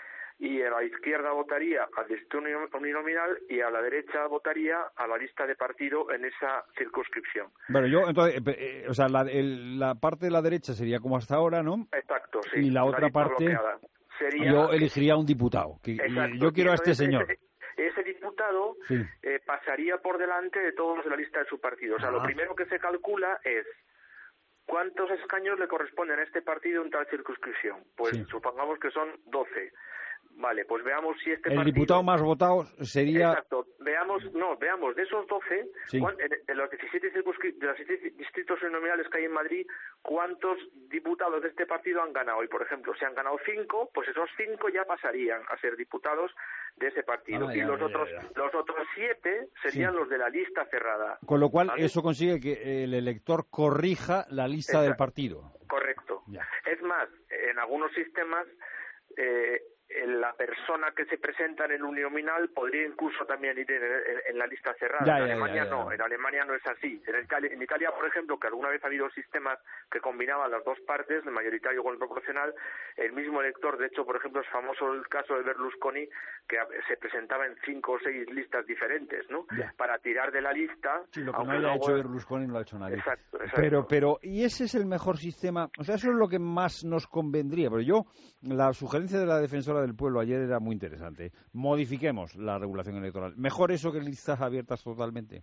y a la izquierda votaría al distrito uninominal y a la derecha votaría a la lista de partido en esa circunscripción. Bueno, yo, entonces, eh, o sea, la, el, la parte de la derecha sería como hasta ahora, ¿no? Exacto, sí. Y la otra parte... Bloqueada. Sería, yo elegiría un diputado. Que, exacto, yo quiero a este señor. Ese, ese diputado sí. eh, pasaría por delante de todos los de la lista de su partido. O sea, ah. lo primero que se calcula es cuántos escaños le corresponden a este partido en tal circunscripción. Pues sí. supongamos que son doce. Vale, pues veamos si este el partido... diputado más votado sería... Exacto, veamos, no, veamos, de esos doce, sí. en, en los diecisiete, circunscri... de los diecisiete distritos uninominales que hay en Madrid, ¿cuántos diputados de este partido han ganado? Y, por ejemplo, si han ganado cinco, pues esos cinco ya pasarían a ser diputados de ese partido. Ah, y ya, los, ya, otros, ya, ya. los otros siete serían sí. los de la lista cerrada. Con lo cual, ¿vale? eso consigue que el elector corrija la lista Exacto. del partido. Correcto. Ya. Es más, en algunos sistemas... Eh, la persona que se presenta en el uninominal podría incluso también ir en, en, en la lista cerrada. Ya, en ya, Alemania ya, ya, ya. no, en Alemania no es así. En Italia, en Italia, por ejemplo, que alguna vez ha habido sistemas que combinaban las dos partes, el mayoritario con el proporcional, el mismo elector, de hecho, por ejemplo, es famoso el caso de Berlusconi, que se presentaba en cinco o seis listas diferentes, ¿no? Ya. Para tirar de la lista... Sí, lo que no haya luego... hecho Berlusconi no lo ha hecho nadie. Exacto, exacto. Pero, pero, y ese es el mejor sistema, o sea, eso es lo que más nos convendría, pero yo, la sugerencia de la defensora del pueblo ayer era muy interesante. Modifiquemos la regulación electoral. ¿Mejor eso que listas abiertas totalmente?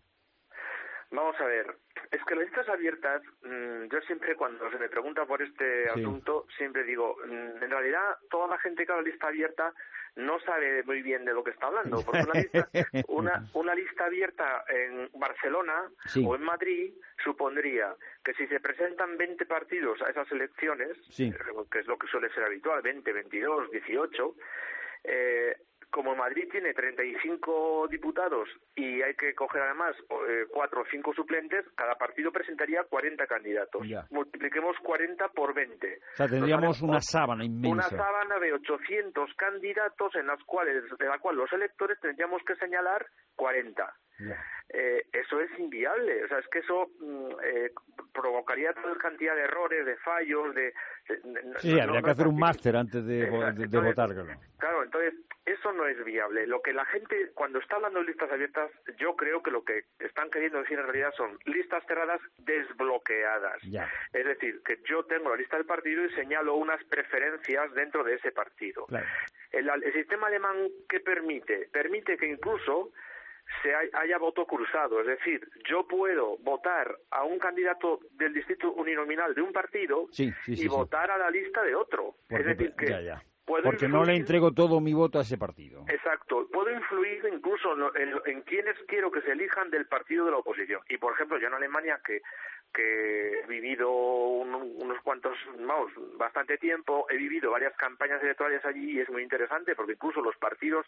Vamos a ver. Es que las listas abiertas, mmm, yo siempre cuando se me pregunta por este sí. asunto, siempre digo, mmm, en realidad toda la gente que habla de lista abierta no sabe muy bien de lo que está hablando. Porque una lista, una, una lista abierta en Barcelona sí. o en Madrid supondría que si se presentan veinte partidos a esas elecciones, sí. que es lo que suele ser habitual, veinte, veintidós, dieciocho... Eh, como Madrid tiene treinta y cinco diputados y hay que coger además eh, cuatro o cinco suplentes, cada partido presentaría cuarenta candidatos. Ya. Multipliquemos cuarenta por veinte. O sea, tendríamos una sábana inmensa. Una sábana de ochocientos candidatos en las cuales, de la cual los electores tendríamos que señalar cuarenta. Ya. Eh, eso es inviable, o sea, es que eso mm, eh, provocaría toda cantidad de errores, de fallos, de... de, de sí, no, habría no, que hacer no, un máster antes de, Exacto. de, de Entonces, votar. Claro. claro, entonces, eso no es viable. Lo que la gente, cuando está hablando de listas abiertas, yo creo que lo que están queriendo decir en realidad son listas cerradas desbloqueadas. Ya. Es decir, que yo tengo la lista del partido y señalo unas preferencias dentro de ese partido. Claro. El, el sistema alemán, ¿qué permite? Permite que incluso se hay, haya voto cruzado, es decir, yo puedo votar a un candidato del distrito uninominal de un partido sí, sí, y sí, votar sí. a la lista de otro. Porque, es decir, que ya, ya. puedo Porque influir, no le entrego todo mi voto a ese partido. Exacto, puedo influir incluso en, en, en quienes quiero que se elijan del partido de la oposición. Y por ejemplo, yo en Alemania, que que he vivido un, unos cuantos, vamos, bastante tiempo, he vivido varias campañas electorales allí y es muy interesante porque incluso los partidos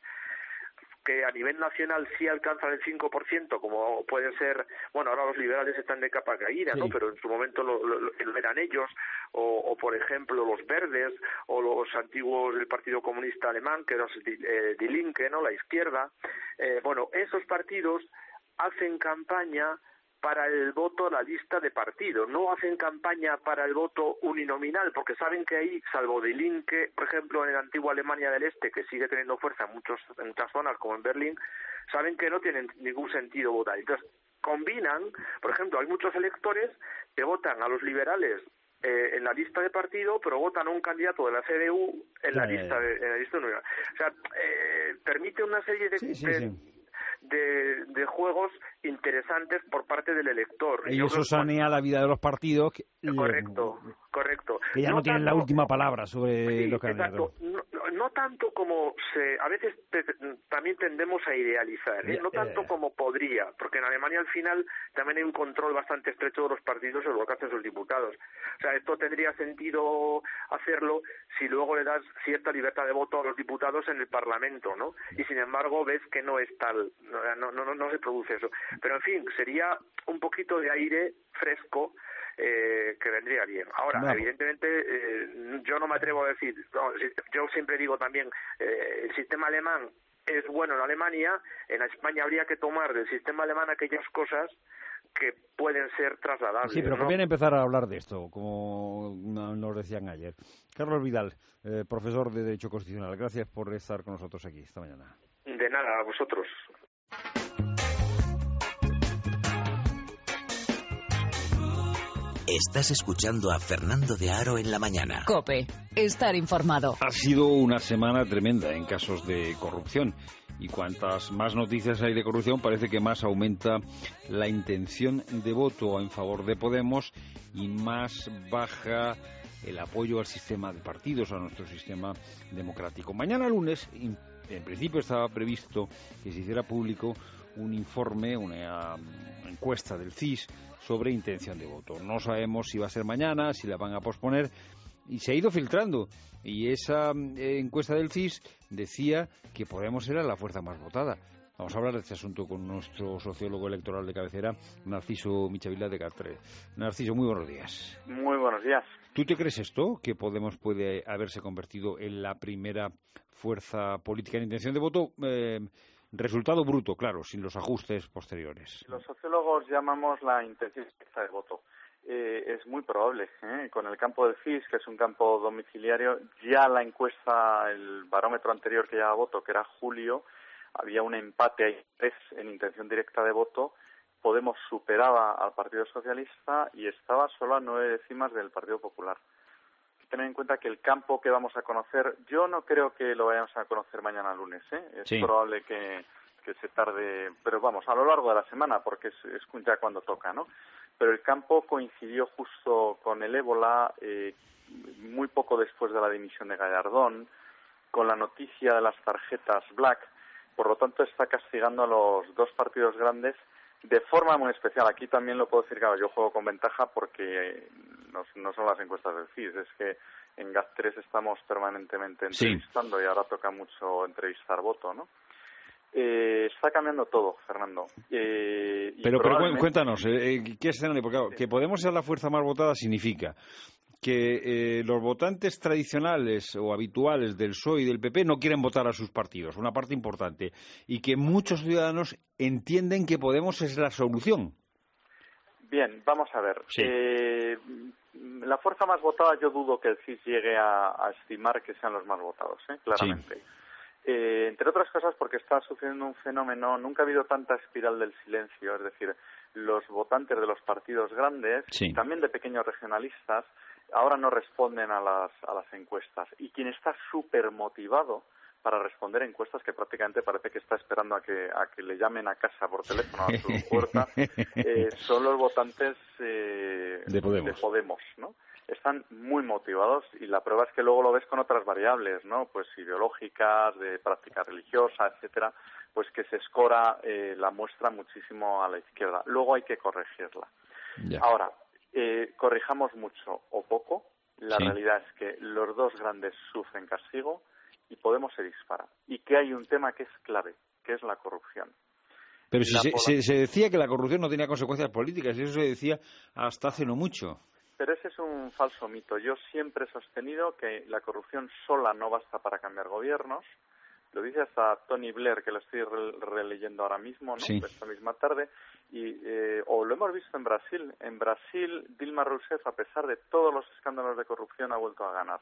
que a nivel nacional sí alcanzan el cinco por ciento, como pueden ser, bueno, ahora los liberales están de capa caída, sí. ¿no? Pero en su momento lo, lo, lo eran ellos, o, o por ejemplo los verdes, o los antiguos del Partido Comunista Alemán, que era eh, Die Linke, ¿no? La izquierda. Eh, bueno, esos partidos hacen campaña para el voto a la lista de partido, no hacen campaña para el voto uninominal, porque saben que ahí, salvo Die Linke, por ejemplo, en la antigua Alemania del Este, que sigue teniendo fuerza en, muchos, en muchas zonas, como en Berlín, saben que no tienen ningún sentido votar. Entonces, combinan, por ejemplo, hay muchos electores que votan a los liberales eh, en la lista de partido, pero votan a un candidato de la C D U en la ya, lista ya. de, en la lista uninominal. O sea, eh, permite una serie de... Sí, sí, de sí. De, de juegos interesantes por parte del elector. Y Yo eso creo- sanea la vida de los partidos. Que, Correcto, correcto. Que ya no, No tienen la tanto- última palabra sobre Sí, los candidatos. exacto. No, no- no tanto como se... A veces te- también tendemos a idealizar, ¿eh? Ya, No tanto eh. como podría, porque en Alemania al final también hay un control bastante estrecho de los partidos sobre lo que hacen sus diputados. O sea, esto tendría sentido hacerlo si luego le das cierta libertad de voto a los diputados en el Parlamento, ¿no? Y sin embargo ves que no es tal, no, no, no, no se produce eso. Pero en fin, sería un poquito de aire fresco eh, que vendría bien. Ahora, Vamos. evidentemente, eh, yo no me atrevo a decir, no, si- yo siempre digo también, eh, el sistema alemán es bueno en Alemania, en España habría que tomar del sistema alemán aquellas cosas que pueden ser trasladables. Sí, pero ¿no? conviene empezar a hablar de esto, como nos decían ayer. Carlos Vidal, eh, profesor de Derecho Constitucional, gracias por estar con nosotros aquí esta mañana. De nada, a vosotros. Estás escuchando a Fernando de Aro en la mañana. COPE. Estar informado. Ha sido una semana tremenda en casos de corrupción. Y cuantas más noticias hay de corrupción, parece que más aumenta la intención de voto en favor de Podemos y más baja el apoyo al sistema de partidos, a nuestro sistema democrático. Mañana lunes, en principio estaba previsto que se hiciera público un informe, una encuesta del C I S sobre intención de voto. No sabemos si va a ser mañana, si la van a posponer, y se ha ido filtrando. Y esa eh, encuesta del C I S decía que Podemos era la fuerza más votada. Vamos a hablar de este asunto con nuestro sociólogo electoral de cabecera, Narciso Michavila de Catre. Narciso, muy buenos días. Muy buenos días. ¿Tú te crees esto, que Podemos puede haberse convertido en la primera fuerza política en intención de voto? Eh, resultado bruto, claro, sin los ajustes posteriores. Los sociólogos llamamos la intención directa de voto. Eh, es muy probable, ¿eh? Con el campo del C I S, que es un campo domiciliario, ya la encuesta, el barómetro anterior que llevaba voto, que era julio, había un empate a tres en intención directa de voto. Podemos superaba al Partido Socialista y estaba solo a nueve décimas del Partido Popular. Hay que tener en cuenta que el campo que vamos a conocer, yo no creo que lo vayamos a conocer mañana lunes, ¿eh? Es Sí. probable que, que se tarde, pero vamos, a lo largo de la semana, porque es, es ya cuando toca, ¿no? Pero el campo coincidió justo con el ébola, eh, muy poco después de la dimisión de Gallardón, con la noticia de las tarjetas Black. Por lo tanto, está castigando a los dos partidos grandes de forma muy especial. Aquí también lo puedo decir, claro, yo juego con ventaja porque no, no son las encuestas del C I S, es que En GAT tres estamos permanentemente entrevistando, sí, y ahora toca mucho entrevistar voto, ¿no? Eh, está cambiando todo, Fernando. Eh, y pero, probablemente... pero cuéntanos, eh, ¿qué escenario? Porque claro, que Podemos ser la fuerza más votada significa que eh, los votantes tradicionales o habituales del P S O E y del P P no quieren votar a sus partidos, una parte importante, y que muchos ciudadanos entienden que Podemos es la solución. Bien, vamos a ver. Sí. Eh, la fuerza más votada, yo dudo que el C I S llegue a, a estimar que sean los más votados, ¿eh? Claramente. Sí. Eh, entre otras cosas porque está sucediendo un fenómeno, nunca ha habido tanta espiral del silencio, es decir, los votantes de los partidos grandes, sí, y también de pequeños regionalistas, ahora no responden a las, a las encuestas. Y quien está súper motivado para responder encuestas, que prácticamente parece que está esperando a que, a que le llamen a casa por teléfono a su puerta, eh, son los votantes eh, de Podemos, de Podemos, ¿no? Están muy motivados y la prueba es que luego lo ves con otras variables, ¿no? Pues ideológicas, de práctica religiosa, etcétera, pues que se escora eh, la muestra muchísimo a la izquierda. Luego hay que corregirla. Ya. Ahora, eh, corrijamos mucho o poco, la sí, realidad es que los dos grandes sufren castigo y Podemos se dispara. Y que hay un tema que es clave, que es la corrupción. Pero si se, se, se decía que la corrupción no tenía consecuencias políticas, y eso se decía hasta hace no mucho. Pero ese es un falso mito. Yo siempre he sostenido que la corrupción sola no basta para cambiar gobiernos. Lo dice hasta Tony Blair, que lo estoy re releyendo ahora mismo, ¿no? Sí. Esta misma tarde. Y, eh, o lo hemos visto en Brasil. En Brasil, Dilma Rousseff, a pesar de todos los escándalos de corrupción, ha vuelto a ganar.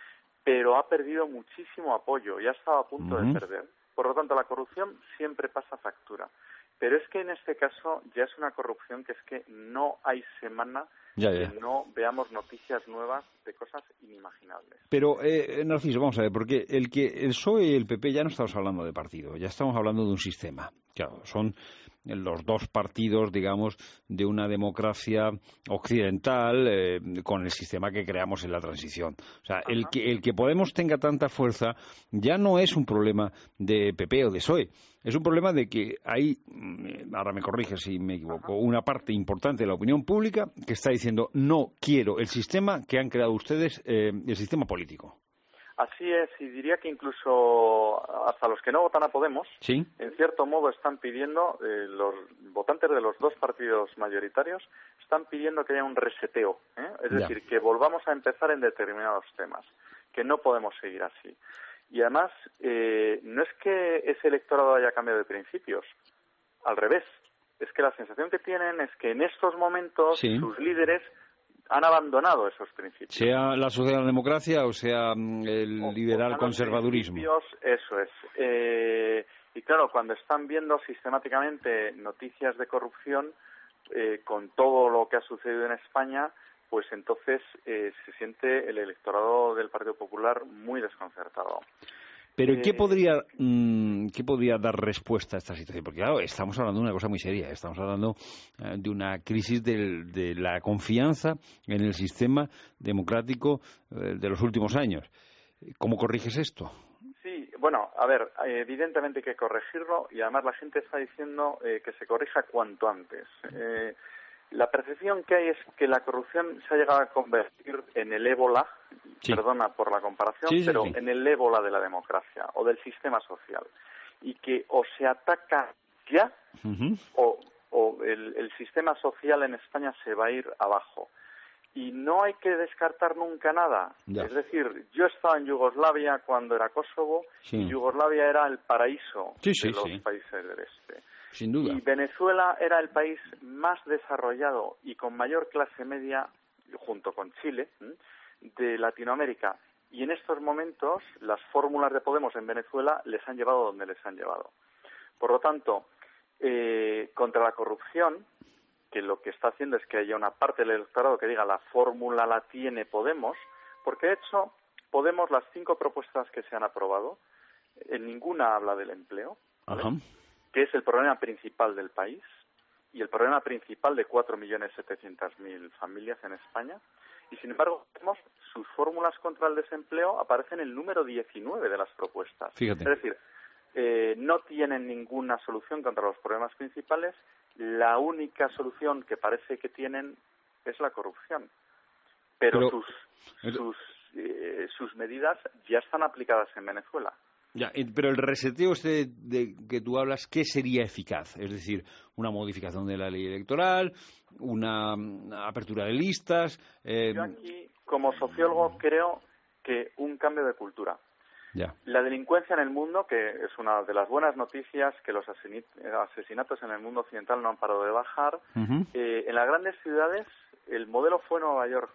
Pero ha perdido muchísimo apoyo y ha estado a punto uh-huh. de perder. Por lo tanto, la corrupción siempre pasa factura. Pero es que en este caso ya es una corrupción que es que no hay semana ya, ya. que no veamos noticias nuevas de cosas inimaginables. Pero, eh, Narciso, vamos a ver, porque el que el P S O E y el P P ya no estamos hablando de partido, ya estamos hablando de un sistema. Claro, son los dos partidos, digamos, de una democracia occidental eh, con el sistema que creamos en la transición. O sea, el que, el que Podemos tenga tanta fuerza ya no es un problema de P P o de P S O E. Es un problema de que hay, ahora me corrige si me equivoco, Ajá. una parte importante de la opinión pública que está diciendo no quiero el sistema que han creado ustedes, eh, el sistema político. Así es, y diría que incluso hasta los que no votan a Podemos, ¿sí? en cierto modo están pidiendo, eh, los votantes de los dos partidos mayoritarios, están pidiendo que haya un reseteo, ¿eh? es ya. decir, que volvamos a empezar en determinados temas, que no podemos seguir así. Y además, eh, no es que ese electorado haya cambiado de principios, al revés, es que la sensación que tienen es que en estos momentos sí. sus líderes han abandonado esos principios. Sea la socialdemocracia o sea el o, liberal o conservadurismo. Eso es. Eh, y claro, cuando están viendo sistemáticamente noticias de corrupción, eh, con todo lo que ha sucedido en España, pues entonces eh, se siente el electorado del Partido Popular muy desconcertado. Pero eh, ¿qué podría mmm, qué podría dar respuesta a esta situación? Porque claro, estamos hablando de una cosa muy seria, estamos hablando eh, de una crisis del, de la confianza en el sistema democrático eh, de los últimos años. ¿Cómo corriges esto? Sí, bueno, a ver, evidentemente hay que corregirlo y además la gente está diciendo eh, que se corrija cuanto antes. Eh, La percepción que hay es que la corrupción se ha llegado a convertir en el ébola, sí. perdona por la comparación, sí, sí, pero sí. en el ébola de la democracia o del sistema social. Y que o se ataca ya uh-huh. o, o el, el sistema social en España se va a ir abajo. Y no hay que descartar nunca nada. Ya. Es decir, yo estaba en Yugoslavia cuando era Kosovo sí. y Yugoslavia era el paraíso sí, sí, de los sí. países del este. Sin duda. Y Venezuela era el país más desarrollado y con mayor clase media, junto con Chile, de Latinoamérica. Y en estos momentos las fórmulas de Podemos en Venezuela les han llevado donde les han llevado. Por lo tanto, eh, contra la corrupción, que lo que está haciendo es que haya una parte del electorado que diga la fórmula la tiene Podemos, porque de hecho Podemos, las cinco propuestas que se han aprobado, en ninguna habla del empleo, ¿vale? Ajá. que es el problema principal del país y el problema principal de cuatro millones setecientas mil familias en España. Y, sin embargo, vemos sus fórmulas contra el desempleo aparecen en el número diecinueve de las propuestas. Fíjate. Es decir, eh, no tienen ninguna solución contra los problemas principales. La única solución que parece que tienen es la corrupción. Pero, Pero... sus... sus eh, sus medidas ya están aplicadas en Venezuela. Ya, pero el reseteo este de que tú hablas, ¿qué sería eficaz? Es decir, una modificación de la ley electoral, una apertura de listas. Eh... Yo aquí, como sociólogo, creo que un cambio de cultura. Ya. La delincuencia en el mundo, que es una de las buenas noticias, que los asesinatos en el mundo occidental no han parado de bajar. Uh-huh. Eh, en las grandes ciudades, el modelo fue Nueva York.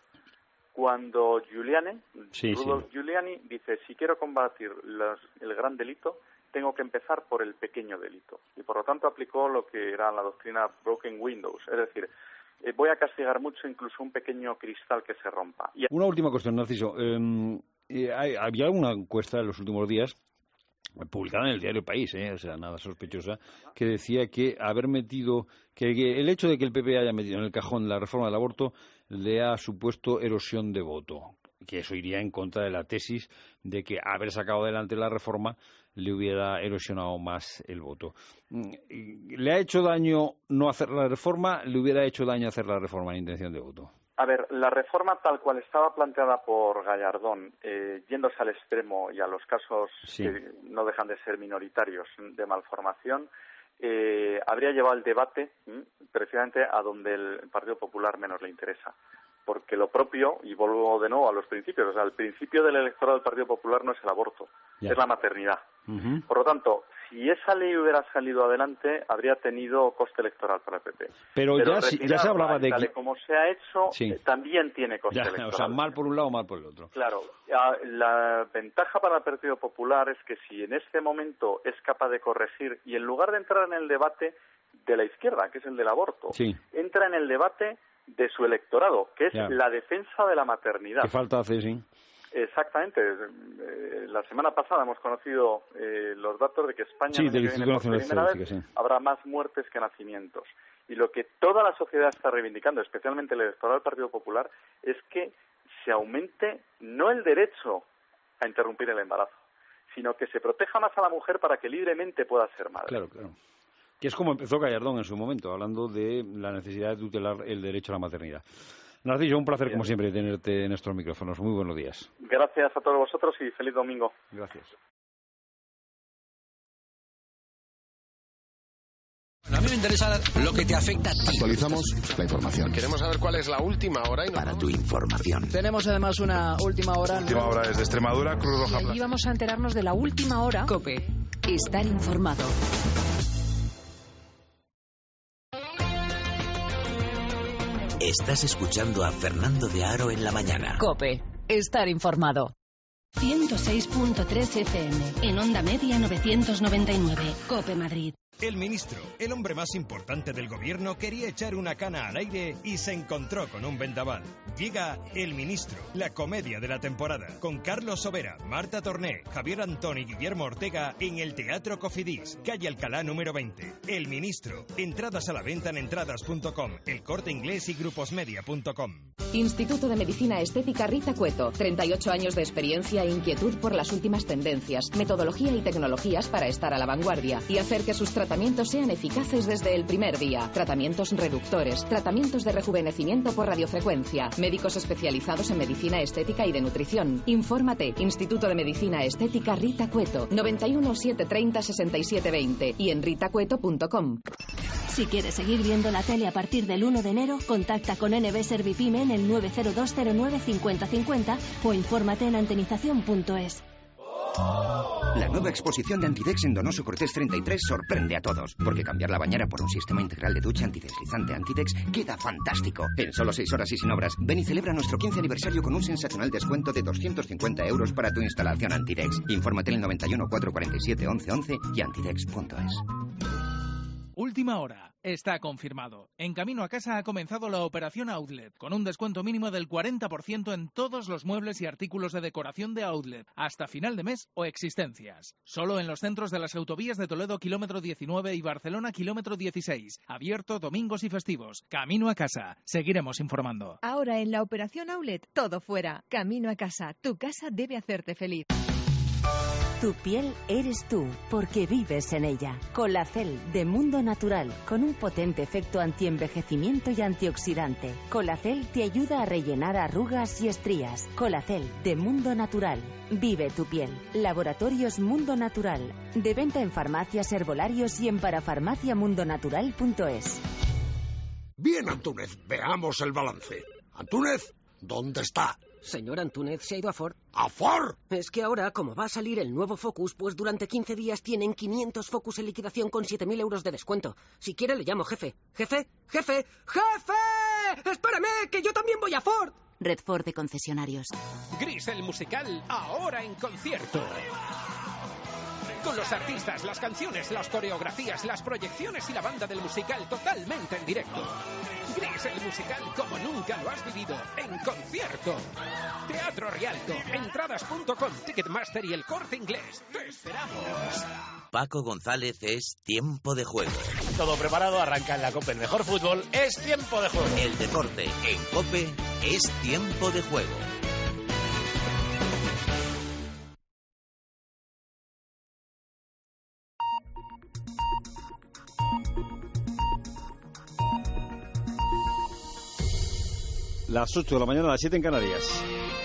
Cuando Giuliani, sí, Rudolph sí. Giuliani dice, si quiero combatir los, el gran delito, tengo que empezar por el pequeño delito. Y por lo tanto aplicó lo que era la doctrina Broken Windows, es decir, eh, voy a castigar mucho incluso un pequeño cristal que se rompa. Y... Una última cuestión, Narciso. Eh, eh, hay, había una encuesta en los últimos días, publicada en el diario País, eh, o sea, nada sospechosa, que decía que haber metido, que, que el hecho de que el P P haya metido en el cajón la reforma del aborto le ha supuesto erosión de voto, que eso iría en contra de la tesis de que haber sacado adelante la reforma le hubiera erosionado más el voto. ¿Le ha hecho daño no hacer la reforma? ¿Le hubiera hecho daño hacer la reforma en intención de voto? A ver, la reforma tal cual estaba planteada por Gallardón, eh, yéndose al extremo y a los casos sí. que no dejan de ser minoritarios de malformación, eh, habría llevado el debate ¿m? precisamente a donde el Partido Popular menos le interesa. Porque lo propio, y vuelvo de nuevo a los principios, o sea, el principio del electorado del Partido Popular no es el aborto, ya. es la maternidad. Uh-huh. Por lo tanto, si esa ley hubiera salido adelante, habría tenido coste electoral para el P P. Pero, Pero ya, ya se hablaba de que... como se ha hecho, sí. eh, también tiene coste ya, electoral. O sea, mal por un lado, mal por el otro. Claro. La ventaja para el Partido Popular es que si en este momento es capaz de corregir, y en lugar de entrar en el debate de la izquierda, que es el del aborto, sí. entra en el debate de su electorado, que es ya. la defensa de la maternidad. ¿Qué falta hace, sí? Exactamente. Eh, la semana pasada hemos conocido eh, los datos de que España sí, del viene por primera vez, sí. habrá más muertes que nacimientos. Y lo que toda la sociedad está reivindicando, especialmente el electorado del Partido Popular, es que se aumente no el derecho a interrumpir el embarazo, sino que se proteja más a la mujer para que libremente pueda ser madre. Claro, claro. Que es como empezó Gallardón en su momento, hablando de la necesidad de tutelar el derecho a la maternidad. Narciso, un placer, Bien. como siempre, tenerte en estos micrófonos. Muy buenos días. Gracias a todos vosotros y feliz domingo. Gracias. Bueno, a mí me interesa lo que te afecta a ti. Actualizamos la información. Queremos saber cuál es la última hora. Y Para tu información. Tenemos además una última hora. La última hora es de Extremadura, Cruz Roja Plaza. Y vamos a enterarnos de la última hora. COPE. Estar informado. Estás escuchando a Fernando de Aro en la mañana. COPE. Estar informado. ciento seis punto tres F M. En onda media novecientos noventa y nueve. COPE Madrid. El ministro, el hombre más importante del gobierno, quería echar una cana al aire y se encontró con un vendaval. Llega El Ministro, la comedia de la temporada, con Carlos Sobera, Marta Torné, Javier Antón y Guillermo Ortega en el Teatro Cofidis, calle Alcalá número veinte. El Ministro, entradas a la venta en entradas punto com, El Corte Inglés y gruposmedia punto com. Instituto de Medicina Estética Rita Cueto, treinta y ocho años de experiencia e inquietud por las últimas tendencias, metodología y tecnologías para estar a la vanguardia y hacer que sus tratamientos Tratamientos sean eficaces desde el primer día. Tratamientos reductores, tratamientos de rejuvenecimiento por radiofrecuencia, médicos especializados en medicina estética y de nutrición. Infórmate, Instituto de Medicina Estética Rita Cueto, noventa y uno, setecientos treinta, sesenta y siete veinte y en rita cueto punto com. Si quieres seguir viendo la tele a partir del uno de enero, contacta con N B Servipyme en el nueve cero dos cero nueve cinco cero cinco cero o infórmate en antenización punto es. La nueva exposición de Antidex en Donoso Cortés treinta y tres sorprende a todos, porque cambiar la bañera por un sistema integral de ducha antideslizante Antidex queda fantástico. En solo seis horas y sin obras, ven y celebra nuestro quince aniversario con un sensacional descuento de doscientos cincuenta euros para tu instalación Antidex. Infórmate en el noventa y uno, cuatrocientos cuarenta y siete, once once y antidex punto es. Última hora. Está confirmado. En camino a casa ha comenzado la operación Outlet, con un descuento mínimo del cuarenta por ciento en todos los muebles y artículos de decoración de Outlet, hasta final de mes o existencias. Solo en los centros de las autovías de Toledo, kilómetro diecinueve, y Barcelona, kilómetro dieciséis. Abierto domingos y festivos. Camino a casa. Seguiremos informando. Ahora en la operación Outlet, todo fuera. Camino a casa. Tu casa debe hacerte feliz. Tu piel eres tú, porque vives en ella. Colacel de Mundo Natural, con un potente efecto antienvejecimiento y antioxidante. Colacel te ayuda a rellenar arrugas y estrías. Colacel de Mundo Natural. Vive tu piel. Laboratorios Mundo Natural. De venta en farmacias, herbolarios y en parafarmacia mundo natural punto es. Bien, Antúnez, veamos el balance. Antúnez, ¿dónde está? Señor Antúnez, se ha ido a Ford. ¿A Ford? Es que ahora, como va a salir el nuevo Focus, pues durante quince días tienen quinientos Focus en liquidación con siete mil euros de descuento. Si quiere, le llamo jefe. ¿Jefe? ¡Jefe! ¡Jefe! ¡Espérame, que yo también voy a Ford! Red Ford de concesionarios. Gris el musical, ahora en concierto. Con los artistas, las canciones, las coreografías, las proyecciones y la banda del musical totalmente en directo. Gris el musical como nunca lo has vivido, en concierto. Teatro Rialto, entradas punto com, Ticketmaster y El Corte Inglés. ¡Te esperamos! Paco González es Tiempo de Juego. Todo preparado, arranca en la COPE. El mejor fútbol es Tiempo de Juego. El deporte en COPE es Tiempo de Juego. Las ocho de la mañana, las siete en Canarias.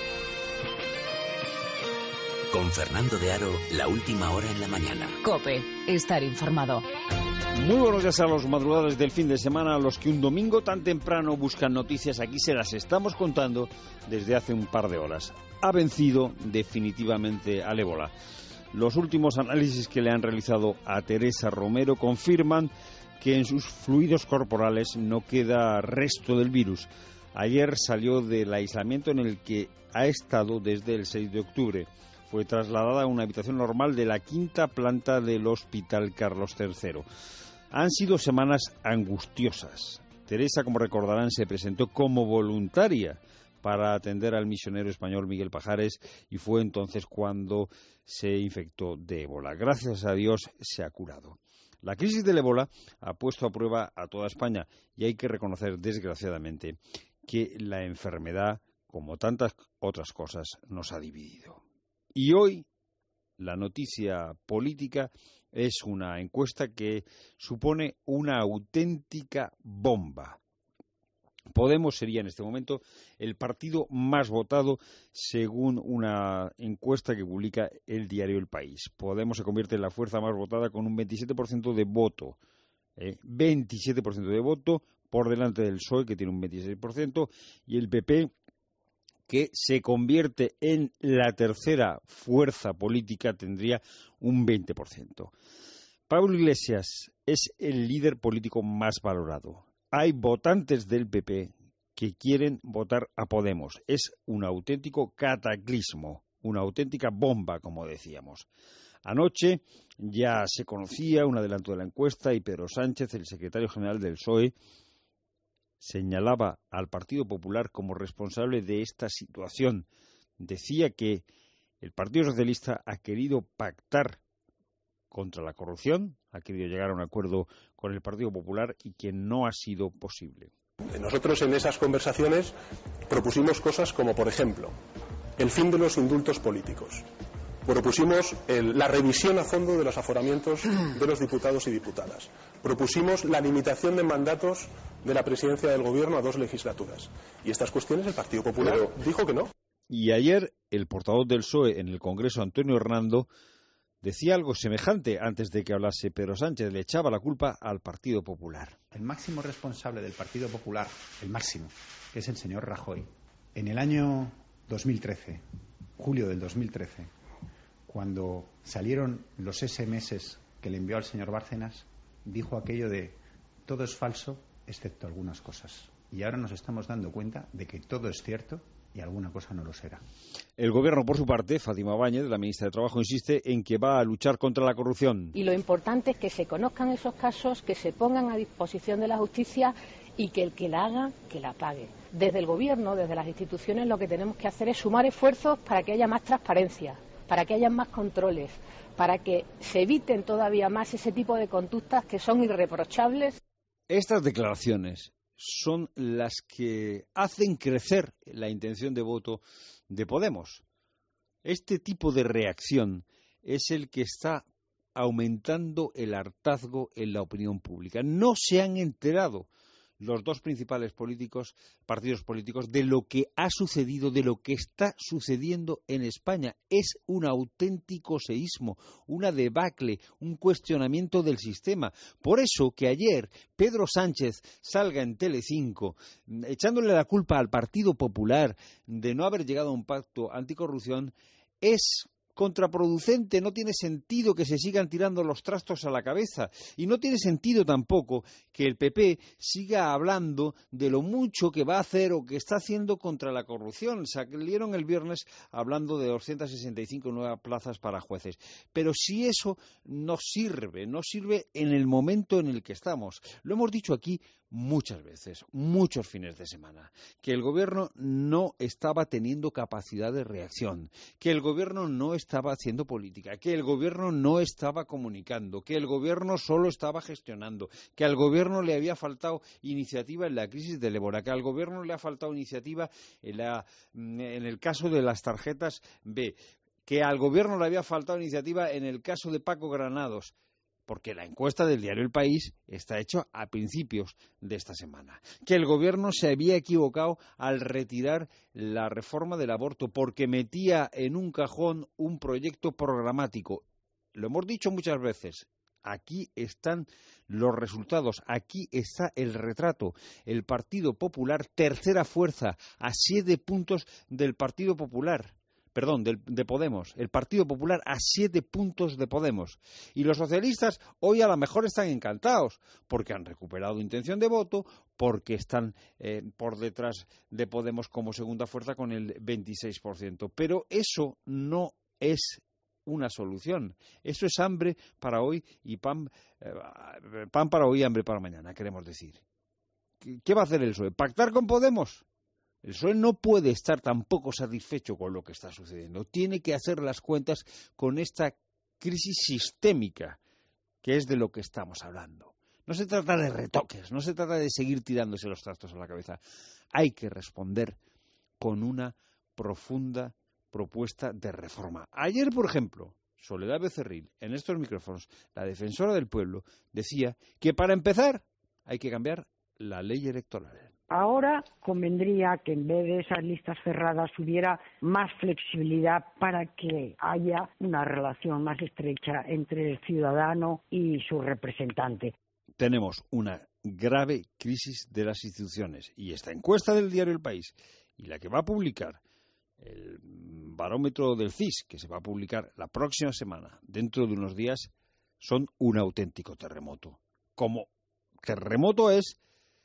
Con Fernando de Aro, la última hora en la mañana. COPE, estar informado. Muy buenos días a los madrugadores del fin de semana, a los que un domingo tan temprano buscan noticias. Aquí se las estamos contando desde hace un par de horas. Ha vencido definitivamente al ébola. Los últimos análisis que le han realizado a Teresa Romero confirman que en sus fluidos corporales no queda resto del virus. Ayer salió del aislamiento en el que ha estado desde el seis de octubre. Fue trasladada a una habitación normal de la quinta planta del Hospital Carlos tercero. Han sido semanas angustiosas. Teresa, como recordarán, se presentó como voluntaria para atender al misionero español Miguel Pajares y fue entonces cuando se infectó de ébola. Gracias a Dios se ha curado. La crisis del ébola ha puesto a prueba a toda España y hay que reconocer, desgraciadamente, que la enfermedad, como tantas otras cosas, nos ha dividido. Y hoy la noticia política es una encuesta que supone una auténtica bomba. Podemos sería en este momento el partido más votado según una encuesta que publica el diario El País. Podemos se convierte en la fuerza más votada con un veintisiete por ciento de voto. Eh, veintisiete por ciento de voto por delante del P S O E, que tiene un veintiséis por ciento, y el P P, que se convierte en la tercera fuerza política, tendría un veinte por ciento. Pablo Iglesias es el líder político más valorado. Hay votantes del P P que quieren votar a Podemos. Es un auténtico cataclismo, una auténtica bomba, como decíamos. Anoche ya se conocía un adelanto de la encuesta y Pedro Sánchez, el secretario general del P S O E, señalaba al Partido Popular como responsable de esta situación. Decía que el Partido Socialista ha querido pactar contra la corrupción, ha querido llegar a un acuerdo con el Partido Popular y que no ha sido posible. Nosotros en esas conversaciones propusimos cosas como, por ejemplo, el fin de los indultos políticos. Propusimos el, la revisión a fondo de los aforamientos de los diputados y diputadas. Propusimos la limitación de mandatos de la presidencia del Gobierno a dos legislaturas. Y estas cuestiones el Partido Popular Pero... dijo que no. Y ayer el portavoz del P S O E en el Congreso, Antonio Hernando, decía algo semejante antes de que hablase Pedro Sánchez. Le echaba la culpa al Partido Popular. El máximo responsable del Partido Popular, el máximo, es el señor Rajoy. En el año dos mil trece, julio del dos mil trece, cuando salieron los ese eme eses que le envió al señor Bárcenas, dijo aquello de todo es falso excepto algunas cosas. Y ahora nos estamos dando cuenta de que todo es cierto y alguna cosa no lo será. El Gobierno, por su parte, Fátima Báñez, la ministra de Trabajo, insiste en que va a luchar contra la corrupción. Y lo importante es que se conozcan esos casos, que se pongan a disposición de la justicia y que el que la haga, que la pague. Desde el Gobierno, desde las instituciones, lo que tenemos que hacer es sumar esfuerzos para que haya más transparencia, para que haya más controles, para que se eviten todavía más ese tipo de conductas que son irreprochables. Estas declaraciones son las que hacen crecer la intención de voto de Podemos. Este tipo de reacción es el que está aumentando el hartazgo en la opinión pública. No se han enterado los dos principales políticos, partidos políticos de lo que ha sucedido, de lo que está sucediendo en España. Es un auténtico seísmo, una debacle, un cuestionamiento del sistema. Por eso que ayer Pedro Sánchez salga en Telecinco echándole la culpa al Partido Popular de no haber llegado a un pacto anticorrupción es contraproducente. No tiene sentido que se sigan tirando los trastos a la cabeza y no tiene sentido tampoco que el P P siga hablando de lo mucho que va a hacer o que está haciendo contra la corrupción. Salieron el viernes hablando de doscientas sesenta y cinco nuevas plazas para jueces, pero si eso no sirve, no sirve en el momento en el que estamos. Lo hemos dicho aquí muchas veces, muchos fines de semana, que el gobierno no estaba teniendo capacidad de reacción, que el gobierno no estaba haciendo política, que el gobierno no estaba comunicando, que el gobierno solo estaba gestionando, que al gobierno le había faltado iniciativa en la crisis del ébola, que al gobierno le ha faltado iniciativa en, la, en el caso de las tarjetas B, que al gobierno le había faltado iniciativa en el caso de Paco Granados. Porque la encuesta del diario El País está hecha a principios de esta semana. Que el gobierno se había equivocado al retirar la reforma del aborto porque metía en un cajón un proyecto programático. Lo hemos dicho muchas veces. Aquí están los resultados, aquí está el retrato. El Partido Popular, tercera fuerza, a siete puntos del Partido Popular. Perdón, de, de Podemos, el Partido Popular a siete puntos de Podemos. Y los socialistas hoy a lo mejor están encantados, porque han recuperado intención de voto, porque están eh, por detrás de Podemos como segunda fuerza con el veintiséis por ciento. Pero eso no es una solución. Eso es hambre para hoy y pan, eh, pan para hoy y hambre para mañana, queremos decir. ¿Qué, qué va a hacer el P S O E? ¿Pactar con Podemos? El P S O E no puede estar tampoco satisfecho con lo que está sucediendo. Tiene que hacer las cuentas con esta crisis sistémica, que es de lo que estamos hablando. No se trata de retoques, no se trata de seguir tirándose los trastos a la cabeza. Hay que responder con una profunda propuesta de reforma. Ayer, por ejemplo, Soledad Becerril, en estos micrófonos, la defensora del pueblo, decía que para empezar hay que cambiar la ley electoral. Ahora convendría que en vez de esas listas cerradas hubiera más flexibilidad para que haya una relación más estrecha entre el ciudadano y su representante. Tenemos una grave crisis de las instituciones y esta encuesta del diario El País y la que va a publicar el barómetro del C I S, que se va a publicar la próxima semana, dentro de unos días, son un auténtico terremoto. Como terremoto es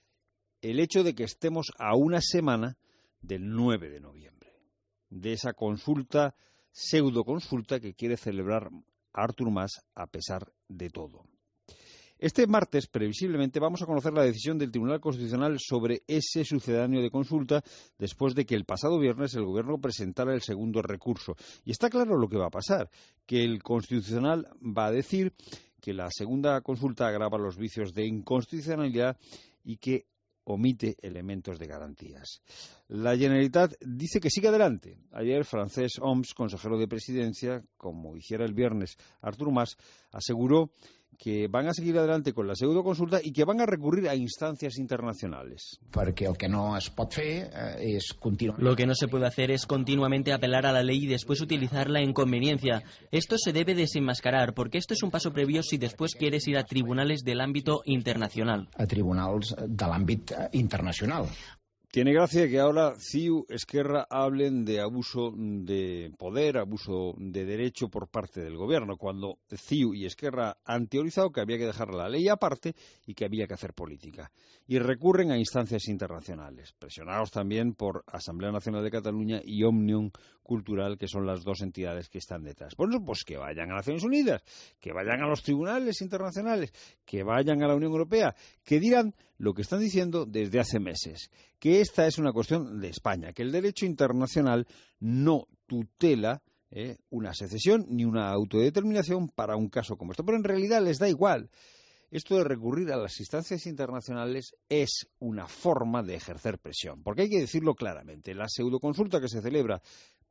el hecho de que estemos a una semana del nueve de noviembre, de esa consulta, pseudoconsulta que quiere celebrar Artur Mas a pesar de todo. Este martes, previsiblemente, vamos a conocer la decisión del Tribunal Constitucional sobre ese sucedáneo de consulta después de que el pasado viernes el Gobierno presentara el segundo recurso. Y está claro lo que va a pasar, que el Constitucional va a decir que la segunda consulta agrava los vicios de inconstitucionalidad y que omite elementos de garantías. La Generalitat dice que sigue adelante. Ayer Francesc Homs, consejero de Presidencia, como hiciera el viernes Artur Mas, aseguró que van a seguir adelante con la pseudoconsulta y que van a recurrir a instancias internacionales. Porque el que no es pot fer eh, es continuar. Lo que no se puede hacer es continuamente apelar a la ley y después utilizarla en conveniencia. Esto se debe desenmascarar, porque esto es un paso previo si después quieres ir a tribunales del ámbito internacional. A tribunals de l'àmbit internacional. Tiene gracia que ahora C I U, Esquerra hablen de abuso de poder, abuso de derecho por parte del gobierno, cuando C I U y Esquerra han teorizado que había que dejar la ley aparte y que había que hacer política. Y recurren a instancias internacionales, presionados también por Asamblea Nacional de Cataluña y Òmnium Cultural, que son las dos entidades que están detrás. Bueno, pues que vayan a Naciones Unidas, que vayan a los tribunales internacionales, que vayan a la Unión Europea, que digan lo que están diciendo desde hace meses, que esta es una cuestión de España, que el derecho internacional no tutela eh, una secesión ni una autodeterminación para un caso como esto, pero en realidad les da igual. Esto de recurrir a las instancias internacionales es una forma de ejercer presión, porque hay que decirlo claramente, la pseudoconsulta que se celebra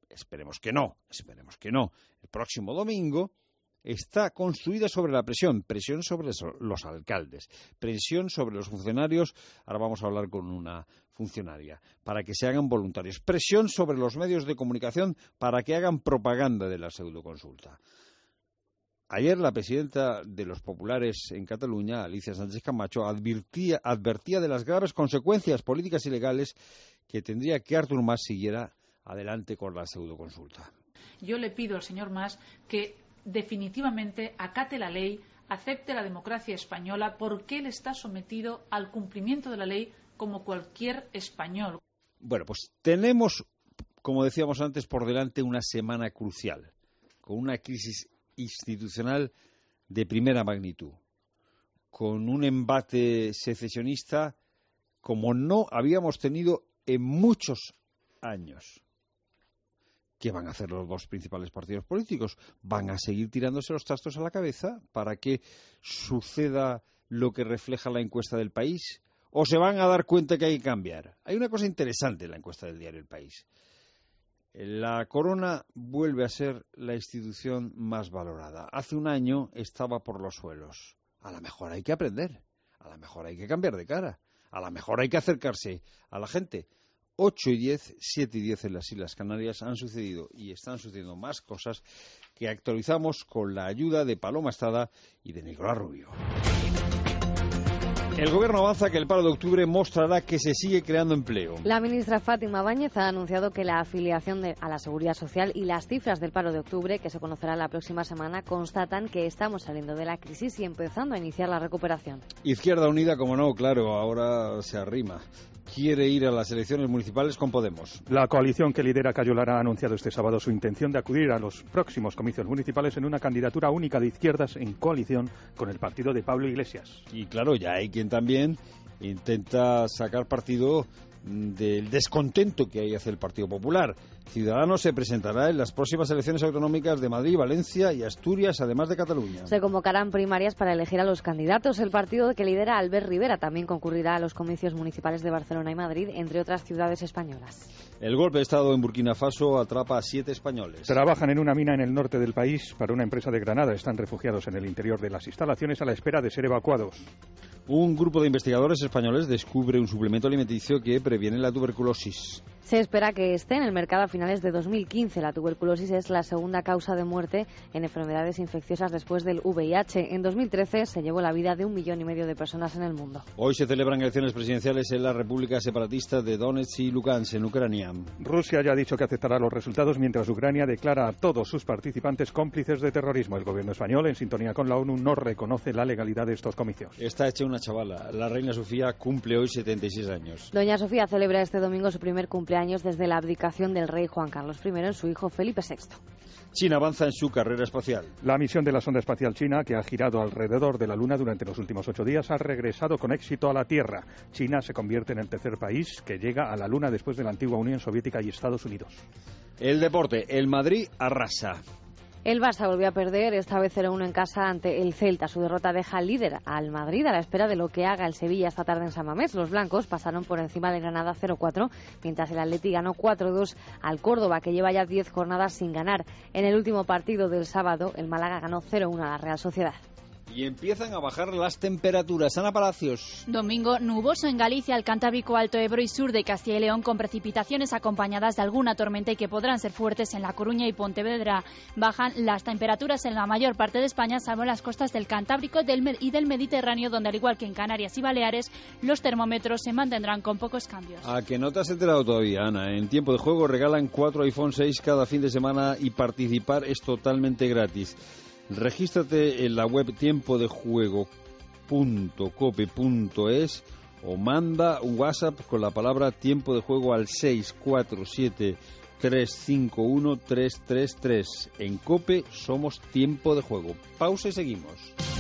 esperemos que no, esperemos que no, el próximo domingo, está construida sobre la presión, presión sobre los alcaldes, presión sobre los funcionarios, ahora vamos a hablar con una funcionaria, para que se hagan voluntarios, presión sobre los medios de comunicación para que hagan propaganda de la pseudoconsulta. Ayer la presidenta de los populares en Cataluña, Alicia Sánchez Camacho, advertía, advertía de las graves consecuencias políticas y legales que tendría que Artur Mas siguiera adelante con la pseudoconsulta. Yo le pido al señor Mas que definitivamente acate la ley, acepte la democracia española, porque él está sometido al cumplimiento de la ley como cualquier español. Bueno, pues tenemos, como decíamos antes, por delante una semana crucial, con una crisis institucional de primera magnitud, con un embate secesionista como no habíamos tenido en muchos años. ¿Qué van a hacer los dos principales partidos políticos? ¿Van a seguir tirándose los trastos a la cabeza para que suceda lo que refleja la encuesta del País? ¿O se van a dar cuenta que hay que cambiar? Hay una cosa interesante en la encuesta del diario El País. La Corona vuelve a ser la institución más valorada. Hace un año estaba por los suelos. A lo mejor hay que aprender, a lo mejor hay que cambiar de cara, a lo mejor hay que acercarse a la gente. ocho y diez, siete y diez en las Islas Canarias han sucedido y están sucediendo más cosas que actualizamos con la ayuda de Paloma Estrada y de Nicolás Rubio. El Gobierno avanza que el paro de octubre mostrará que se sigue creando empleo. La ministra Fátima Báñez ha anunciado que la afiliación de, a la Seguridad Social y las cifras del paro de octubre, que se conocerá la próxima semana, constatan que estamos saliendo de la crisis y empezando a iniciar la recuperación. Izquierda Unida, como no, claro, ahora se arrima. Quiere ir a las elecciones municipales con Podemos. La coalición que lidera Cayo Lara ha anunciado este sábado su intención de acudir a los próximos comicios municipales en una candidatura única de izquierdas en coalición con el partido de Pablo Iglesias. Y claro, ya hay quien también intenta sacar partido del descontento que hay hacia el Partido Popular. Ciudadanos se presentará en las próximas elecciones autonómicas de Madrid, Valencia y Asturias, además de Cataluña. Se convocarán primarias para elegir a los candidatos. El partido que lidera Albert Rivera también concurrirá a los comicios municipales de Barcelona y Madrid, entre otras ciudades españolas. El golpe de Estado en Burkina Faso atrapa a siete españoles. Trabajan en una mina en el norte del país para una empresa de Granada. Están refugiados en el interior de las instalaciones a la espera de ser evacuados. Un grupo de investigadores españoles descubre un suplemento alimenticio que previene la tuberculosis. Se espera que esté en el mercado a finales de dos mil quince. La tuberculosis es la segunda causa de muerte en enfermedades infecciosas después del V I H. En dos mil trece se llevó la vida de un millón y medio de personas en el mundo. Hoy se celebran elecciones presidenciales en la República Separatista de Donetsk y Lugansk, en Ucrania. Rusia ya ha dicho que aceptará los resultados mientras Ucrania declara a todos sus participantes cómplices de terrorismo. El gobierno español, en sintonía con la ONU, no reconoce la legalidad de estos comicios. Está hecha una chavala. La reina Sofía cumple hoy setenta y seis años. Doña Sofía celebra este domingo su primer cumpleaños desde la abdicación del rey Juan Carlos primero en su hijo Felipe sexto. China avanza en su carrera espacial. La misión de la sonda espacial china, que ha girado alrededor de la Luna durante los últimos ocho días, ha regresado con éxito a la Tierra. China se convierte en el tercer país que llega a la Luna después de la antigua Unión Soviética y Estados Unidos. El deporte. El Madrid arrasa. El Barça volvió a perder, esta vez cero uno en casa ante el Celta. Su derrota deja líder al Madrid a la espera de lo que haga el Sevilla esta tarde en San Mamés. Los blancos pasaron por encima de Granada cero cuatro, mientras el Atleti ganó cuatro dos al Córdoba, que lleva ya diez jornadas sin ganar. En el último partido del sábado, el Málaga ganó cero uno a la Real Sociedad. Y empiezan a bajar las temperaturas. Ana Palacios. Domingo nuboso en Galicia, el Cantábrico, Alto Ebro y sur de Castilla y León, con precipitaciones acompañadas de alguna tormenta y que podrán ser fuertes en La Coruña y Pontevedra. Bajan las temperaturas en la mayor parte de España, salvo en las costas del Cantábrico y del Mediterráneo, donde al igual que en Canarias y Baleares, los termómetros se mantendrán con pocos cambios. A que no te has enterado todavía, Ana. En Tiempo de Juego regalan cuatro iPhone seis cada fin de semana y participar es totalmente gratis. Regístrate en la web tiempo de juego punto cope punto es o manda un WhatsApp con la palabra tiempo de juego al seis cuatro siete tres cinco uno tres tres tres. En COPE somos Tiempo de Juego. Pausa y seguimos.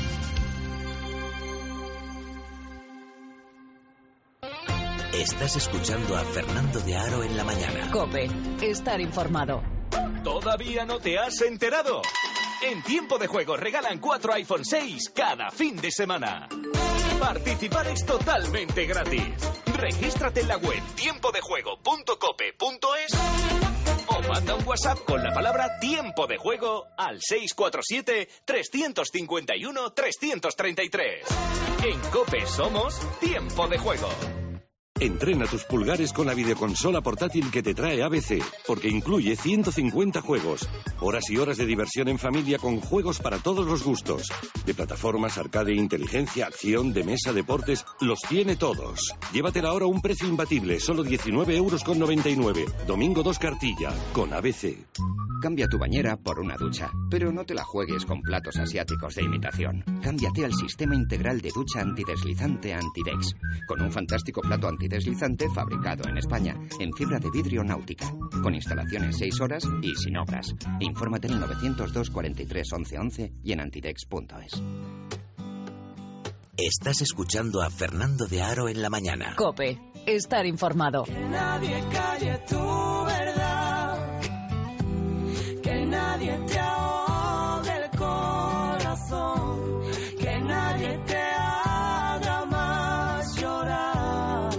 Estás escuchando a Fernando de Aro en la mañana. COPE, estar informado. ¿Todavía no te has enterado? En Tiempo de Juego regalan cuatro iPhone seis cada fin de semana. Participar es totalmente gratis. Regístrate en la web tiempo de juego punto cope punto es o Manda un WhatsApp con la palabra tiempo de juego al seis cuatro siete, tres cinco uno, tres tres tres. En COPE somos tiempo de juego. Entrena tus pulgares con la videoconsola portátil que te trae A B C, porque incluye ciento cincuenta juegos, horas y horas de diversión en familia con juegos para todos los gustos. De plataformas, arcade, inteligencia, acción, de mesa, deportes, los tiene todos. Llévatela ahora a un precio imbatible, solo diecinueve euros con noventa y nueve. Domingo dos cartilla, con A B C. Cambia tu bañera por una ducha, pero no te la juegues con platos asiáticos de imitación. Cámbiate al sistema integral de ducha antideslizante Antidex, con un fantástico plato antideslizante fabricado en España, en fibra de vidrio náutica, con instalación en seis horas y sin obras. Infórmate en el novecientos dos, cuarenta y tres, once, once y en antidex punto es. Estás escuchando a Fernando de Aro en la mañana. COPE. Estar informado. Que nadie calle tu verdad. Que nadie te ahogue el corazón. Que nadie te haga más llorar.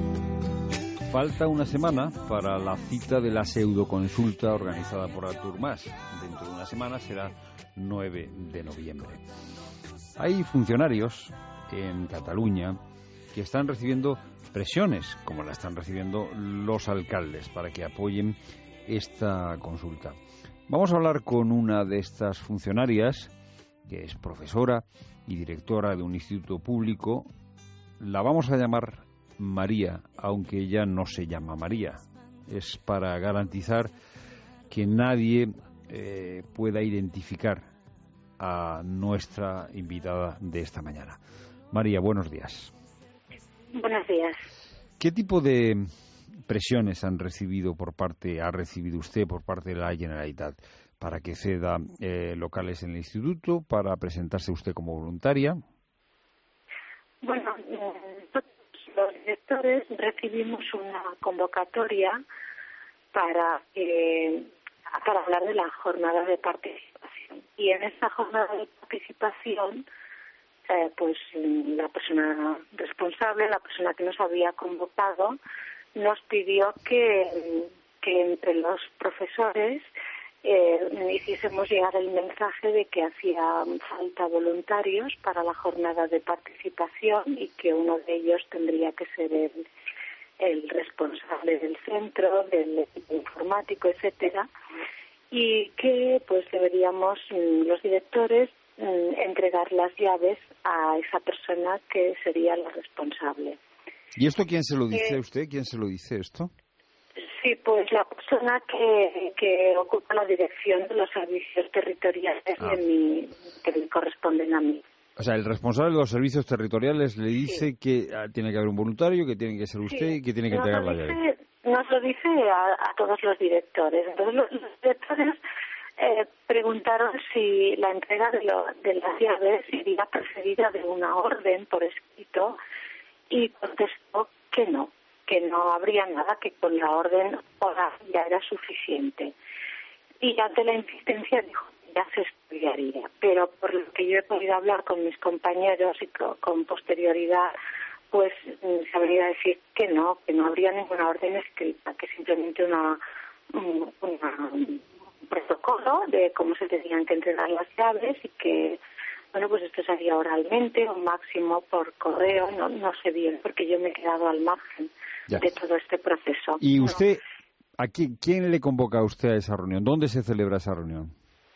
Falta una semana para la cita de la pseudoconsulta organizada por Artur Mas. Dentro de una semana será nueve de noviembre. Hay funcionarios en Cataluña que están recibiendo presiones, como la están recibiendo los alcaldes, para que apoyen esta consulta. Vamos a hablar con una de estas funcionarias, que es profesora y directora de un instituto público. La vamos a llamar María, aunque ella no se llama María. Es para garantizar que nadie eh, pueda identificar a nuestra invitada de esta mañana. María, buenos días. Buenos días. ¿Qué tipo de presiones han recibido por parte, ha recibido usted por parte de la Generalitat para que ceda eh, locales en el instituto, para presentarse usted como voluntaria? Bueno, los directores recibimos una convocatoria para eh, para hablar de la jornada de participación. Y en esta jornada de participación, eh, pues la persona responsable, la persona que nos había convocado, nos pidió que, que entre los profesores eh, hiciésemos llegar el mensaje de que hacía falta voluntarios para la jornada de participación y que uno de ellos tendría que ser el, el responsable del centro, del equipo informático, etcétera, y que pues deberíamos los directores entregar las llaves a esa persona que sería la responsable. ¿Y esto quién se lo dice eh, a usted? ¿Quién se lo dice esto? Sí, pues la persona que, que ocupa la dirección de los servicios territoriales ah. de mi, que me corresponden a mí. O sea, el responsable de los servicios territoriales le dice sí. que ah, tiene que haber un voluntario, que tiene que ser usted sí. y que tiene que nos entregar la llave. Nos lo dice a, a todos los directores. Entonces, los, los directores eh, preguntaron si la entrega de, lo, de las llaves sería precedida de una orden por escrito y contestó que no, que no habría nada, que con la orden oral ya era suficiente. Y ante la insistencia dijo que ya se estudiaría. Pero por lo que yo he podido hablar con mis compañeros y con, con posterioridad, pues se habría decir que no, que no habría ninguna orden escrita, que simplemente una, una, un protocolo de cómo se tenían que entregar las llaves y que, bueno, pues esto se haría oralmente o máximo por correo, no, no sé bien, porque yo me he quedado al margen ya. de todo este proceso. ¿Y usted, no. a quién, quién le convoca a usted a esa reunión? ¿Dónde se celebra esa reunión?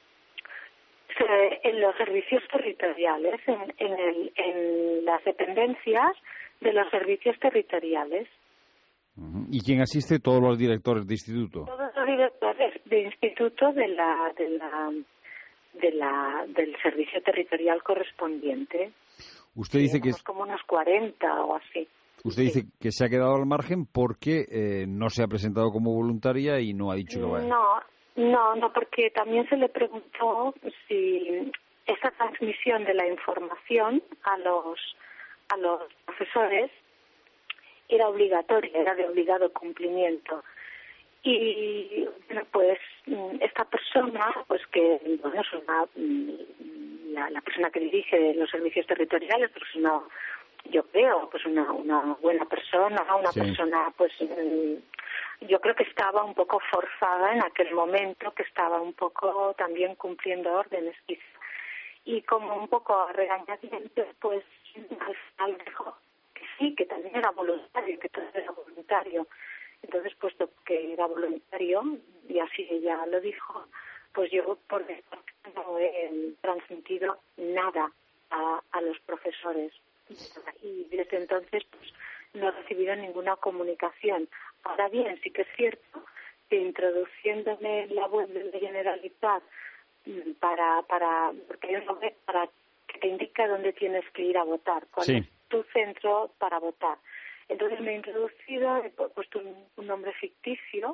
Se, en los servicios territoriales, en, en, el, en las dependencias de los servicios territoriales. Uh-huh. ¿Y quién asiste? ¿Todos los directores de instituto? Todos los directores de instituto de la, de la, de la, del servicio territorial correspondiente. Usted dice que es como unos cuarenta o así. Usted dice sí. que se ha quedado al margen porque eh, no se ha presentado como voluntaria y no ha dicho que vaya. No, no, no, porque también se le preguntó si esa transmisión de la información a los a los profesores era obligatoria, era de obligado cumplimiento. Y bueno, pues esta persona, pues que bueno, es una, la, la persona que dirige los servicios territoriales, pues una, yo creo, pues una, una buena persona, una sí. persona pues yo creo que estaba un poco forzada en aquel momento, que estaba un poco también cumpliendo órdenes quizá. Y como un poco a regañadientes, pues al final dijo que sí, que también era voluntario, que todo era voluntario. Entonces, puesto que era voluntario, y así ella lo dijo, pues yo por mi parte no he transmitido nada a, a los profesores. Y desde entonces pues no he recibido ninguna comunicación. Ahora bien, sí que es cierto que introduciéndome en la web de la Generalitat para, para, porque hay una web para que te indica dónde tienes que ir a votar, cuál sí. es tu centro para votar. Entonces me he introducido, he puesto un, un nombre ficticio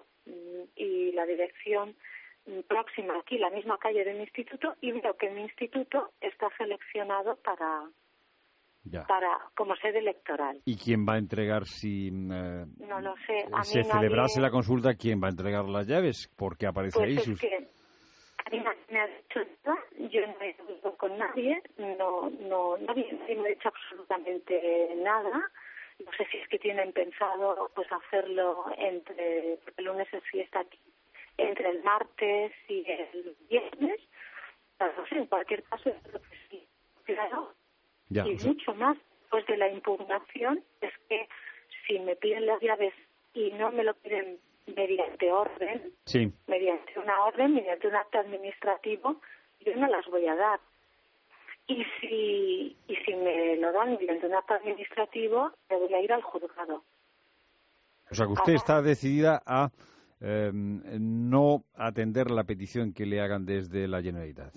y la dirección próxima aquí, la misma calle de mi instituto, y veo que mi instituto está seleccionado para, ya. para como sede electoral. ¿Y quién va a entregar si eh, no lo sé. A se mí celebrase nadie... la consulta? ¿Quién va a entregar las llaves? Porque aparece pues ahí es sus... que a mí nadie me ha dicho nada, yo no he hablado con nadie, no, no, nadie, nadie me ha dicho absolutamente nada. No sé si es que tienen pensado pues hacerlo entre, porque el lunes es fiesta aquí, entre el martes y el viernes. No sé, en cualquier caso, yo creo que sí. Claro. Ya, y o sea... mucho más, pues de la impugnación, es que si me piden las llaves y no me lo piden mediante orden, sí. mediante una orden, mediante un acto administrativo, yo no las voy a dar. Y si, y si me lo dan mediante un acto administrativo, me voy a ir al juzgado. O sea, que usted Ahora, está decidida a eh, no atender la petición que le hagan desde la Generalitat.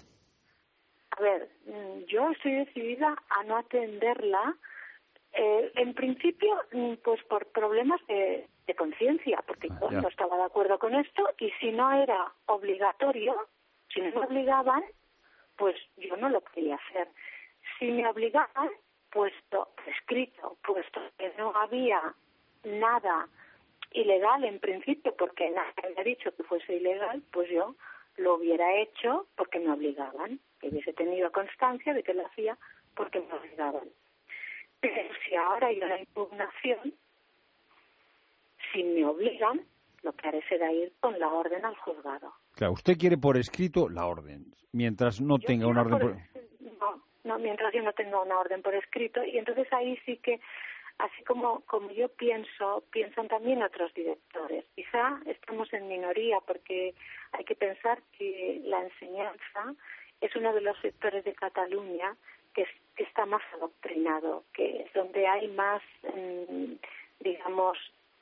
A ver, yo estoy decidida a no atenderla, eh, en principio, pues por problemas de, de conciencia, porque ah, yo no estaba de acuerdo con esto, y si no era obligatorio, si no me obligaban, pues yo no lo quería hacer. Si me obligaban, puesto escrito, puesto que no había nada ilegal en principio, porque nadie me ha dicho que fuese ilegal, pues yo lo hubiera hecho porque me obligaban, que hubiese tenido constancia de que lo hacía porque me obligaban. Pero si ahora hay una impugnación, si me obligan, lo que haré será ir con la orden al juzgado. Claro, usted quiere por escrito la orden, mientras no Yo tenga una orden por... No, no, mientras yo no tenga una orden por escrito, y entonces ahí sí que, así como, como yo pienso, piensan también otros directores. Quizá estamos en minoría porque hay que pensar que la enseñanza es uno de los sectores de Cataluña que, es, que está más adoctrinado, que es donde hay más, mmm, digamos,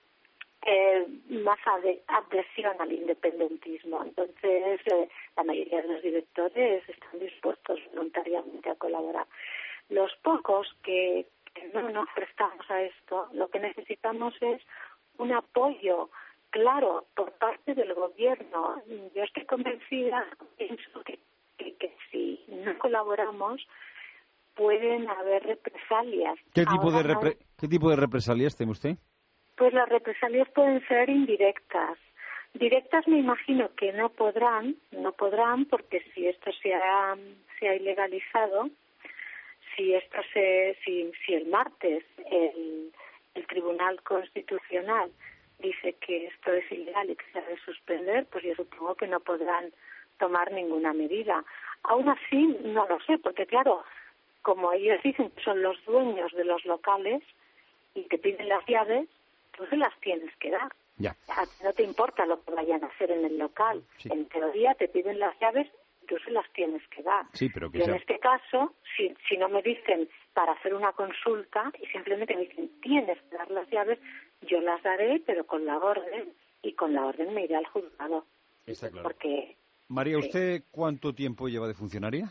eh, más ade- adhesión al independentismo. Entonces, eh, la mayoría de los directores están dispuestos voluntariamente a colaborar. Los pocos que, que no nos prestamos a esto, lo que necesitamos es un apoyo claro por parte del gobierno. Yo estoy convencida, pienso que, que, que si no colaboramos pueden haber represalias. ¿Qué tipo, Ahora de repre- no, ¿Qué tipo de represalias teme usted? Pues las represalias pueden ser indirectas. Directas me imagino que no podrán, no podrán, porque si esto se ha, se ha ilegalizado, si esto se, si, si el martes el, el Tribunal Constitucional dice que esto es ilegal y que se debe suspender, pues yo supongo que no podrán tomar ninguna medida. Aún así, no lo sé, porque claro, como ellos dicen que son los dueños de los locales y que piden las llaves, tú se las tienes que dar. Ya. A ti no te importa lo que vayan a hacer en el local. Sí. En teoría te piden las llaves, tú se las tienes que dar. Sí, pero que Yo sea... en este caso, si, si no me dicen para hacer una consulta y simplemente me dicen tienes que dar las llaves, yo las daré, pero con la orden, y con la orden me iré al juzgado. Está claro. Porque, María, sí. ¿usted cuánto tiempo lleva de funcionaria?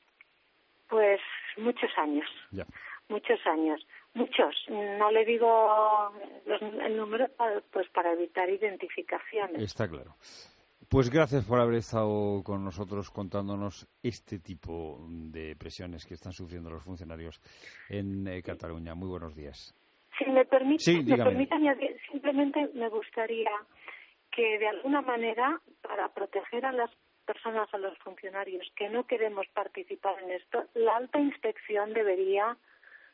Pues muchos años. Ya. Muchos años. Muchos. No le digo los, el número pues para evitar identificaciones. Está claro. Pues gracias por haber estado con nosotros contándonos este tipo de presiones que están sufriendo los funcionarios en eh, Cataluña. Muy buenos días. Si me permite, sí, me permite añadir, simplemente me gustaría que de alguna manera, para proteger a las personas, a los funcionarios que no queremos participar en esto, la alta inspección debería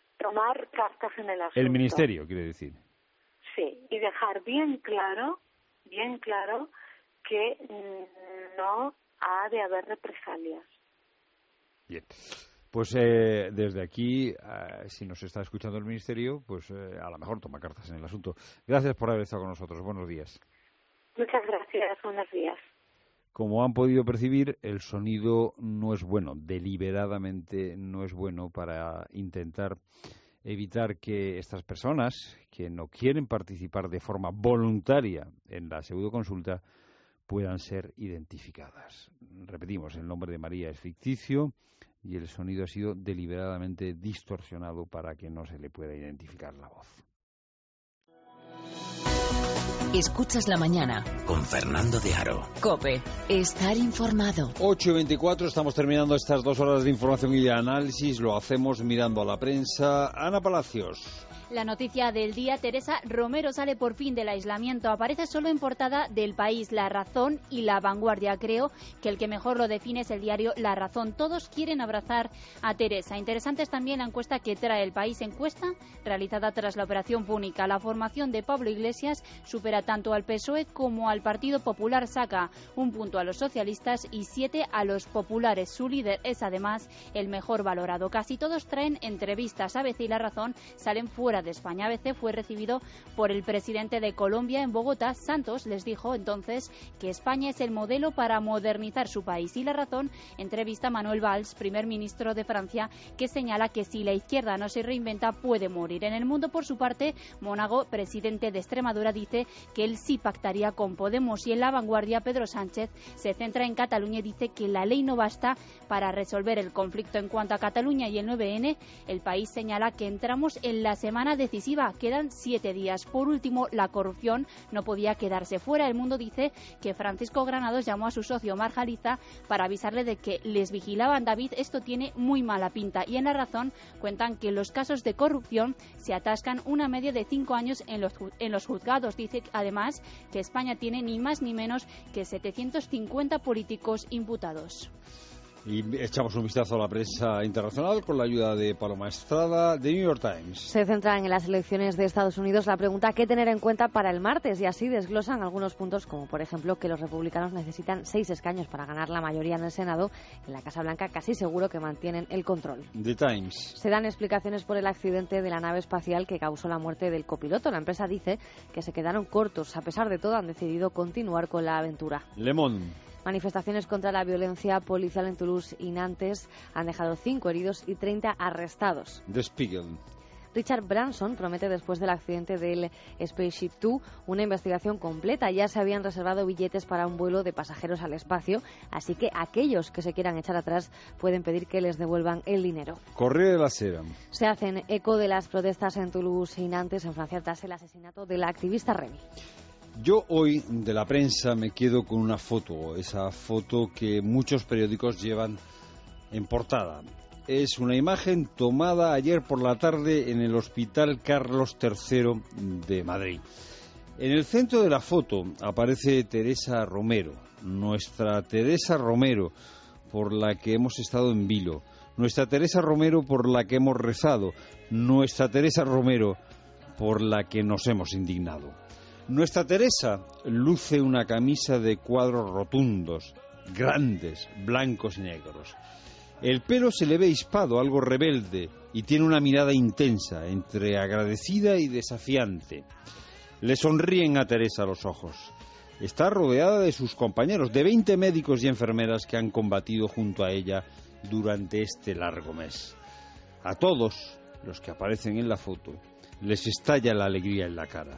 tomar cartas en el asunto. El Ministerio, quiere decir. Sí, y dejar bien claro bien claro que no ha de haber represalias. Bien. Pues eh, desde aquí, eh, si nos está escuchando el Ministerio, pues eh, a lo mejor toma cartas en el asunto. Gracias por haber estado con nosotros. Buenos días. Muchas gracias. Buenos días. Como han podido percibir, el sonido no es bueno, deliberadamente no es bueno para intentar evitar que estas personas que no quieren participar de forma voluntaria en la pseudoconsulta puedan ser identificadas. Repetimos, el nombre de María es ficticio y el sonido ha sido deliberadamente distorsionado para que no se le pueda identificar la voz. Escuchas la mañana con Fernando de Aro. COPE. Estar informado. ocho y veinticuatro, estamos terminando estas dos horas de información y de análisis. Lo hacemos mirando a la prensa. Ana Palacios. La noticia del día, Teresa Romero sale por fin del aislamiento. Aparece solo en portada del País, La Razón y La Vanguardia. Creo que el que mejor lo define es el diario La Razón. Todos quieren abrazar a Teresa. Interesante es también la encuesta que trae el País. Encuesta realizada tras la operación Púnica. La formación de Pablo Iglesias supera tanto al P S O E como al Partido Popular. Saca un punto a los socialistas y siete a los populares. Su líder es además el mejor valorado. Casi todos traen entrevistas. A B C y La Razón salen fuera de España. A B C fue recibido por el presidente de Colombia en Bogotá. Santos les dijo entonces que España es el modelo para modernizar su país. Y La Razón entrevista a Manuel Valls, primer ministro de Francia, que señala que si la izquierda no se reinventa puede morir. En El Mundo, por su parte, Mónago, presidente de Extremadura, dice que él sí pactaría con Podemos. Y en La Vanguardia, Pedro Sánchez se centra en Cataluña y dice que la ley no basta para resolver el conflicto. En cuanto a Cataluña y el nueve ene, el País señala que entramos en la semana decisiva. Quedan siete días. Por último, la corrupción no podía quedarse fuera. El Mundo dice que Francisco Granados llamó a su socio Omar Jaliza para avisarle de que les vigilaban. David, esto tiene muy mala pinta. Y en La Razón cuentan que los casos de corrupción se atascan una media de cinco años en los, en los juzgados. Dice además que España tiene ni más ni menos que setecientos cincuenta políticos imputados. Y echamos un vistazo a la prensa internacional con la ayuda de Paloma Estrada, de New York Times. Se centran en las elecciones de Estados Unidos la pregunta qué tener en cuenta para el martes y así desglosan algunos puntos como por ejemplo que los republicanos necesitan seis escaños para ganar la mayoría en el Senado. En la Casa Blanca casi seguro que mantienen el control. The Times. Se dan explicaciones por el accidente de la nave espacial que causó la muerte del copiloto. La empresa dice que se quedaron cortos. A pesar de todo han decidido continuar con la aventura. Le Monde. Manifestaciones contra la violencia policial en Toulouse y Nantes han dejado cinco heridos y treinta arrestados. The Spiegel. Richard Branson promete después del accidente del Spaceship dos una investigación completa. Ya se habían reservado billetes para un vuelo de pasajeros al espacio, así que aquellos que se quieran echar atrás pueden pedir que les devuelvan el dinero. Correo de la Sera. Se hacen eco de las protestas en Toulouse y Nantes en Francia tras el asesinato de la activista Remy. Yo hoy de la prensa me quedo con una foto, esa foto que muchos periódicos llevan en portada. Es una imagen tomada ayer por la tarde en el Hospital Carlos tercero de Madrid. En el centro de la foto aparece Teresa Romero, nuestra Teresa Romero, por la que hemos estado en vilo, nuestra Teresa Romero por la que hemos rezado, nuestra Teresa Romero por la que nos hemos indignado. Nuestra Teresa luce una camisa de cuadros rotundos, grandes, blancos y negros. El pelo se le ve hispado, algo rebelde, y tiene una mirada intensa, entre agradecida y desafiante. Le sonríen a Teresa los ojos. Está rodeada de sus compañeros, de veinte médicos y enfermeras que han combatido junto a ella durante este largo mes. A todos los que aparecen en la foto les estalla la alegría en la cara.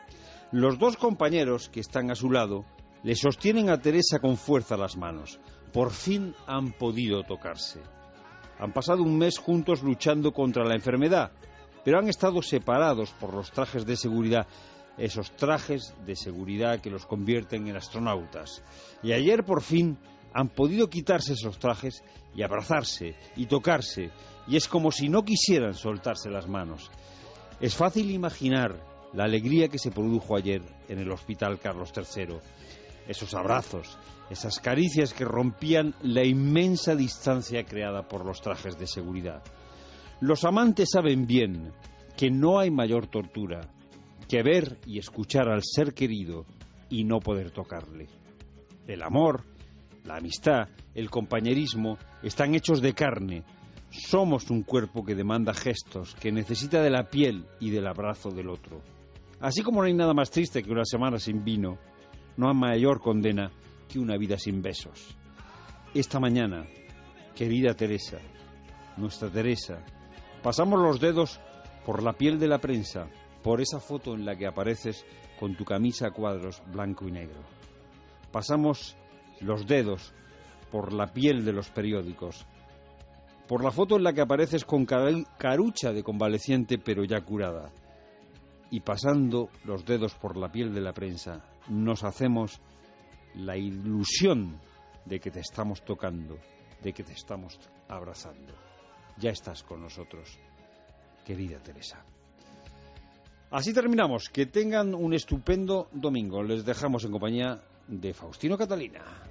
Los dos compañeros que están a su lado le sostienen a Teresa con fuerza las manos. Por fin han podido tocarse. Han pasado un mes juntos luchando contra la enfermedad, pero han estado separados por los trajes de seguridad, esos trajes de seguridad que los convierten en astronautas. Y ayer por fin han podido quitarse esos trajes y abrazarse y tocarse, y es como si no quisieran soltarse las manos. Es fácil imaginar la alegría que se produjo ayer en el Hospital Carlos tercero. Esos abrazos, esas caricias que rompían la inmensa distancia creada por los trajes de seguridad. Los amantes saben bien que no hay mayor tortura que ver y escuchar al ser querido y no poder tocarle. El amor, la amistad, el compañerismo están hechos de carne. Somos un cuerpo que demanda gestos, que necesita de la piel y del abrazo del otro. Así como no hay nada más triste que una semana sin vino, no hay mayor condena que una vida sin besos. Esta mañana, querida Teresa, nuestra Teresa, pasamos los dedos por la piel de la prensa, por esa foto en la que apareces con tu camisa a cuadros blanco y negro. Pasamos los dedos por la piel de los periódicos, por la foto en la que apareces con carucha de convaleciente pero ya curada. Y pasando los dedos por la piel de la prensa, nos hacemos la ilusión de que te estamos tocando, de que te estamos abrazando. Ya estás con nosotros, querida Teresa. Así terminamos. Que tengan un estupendo domingo. Les dejamos en compañía de Faustino Catalina.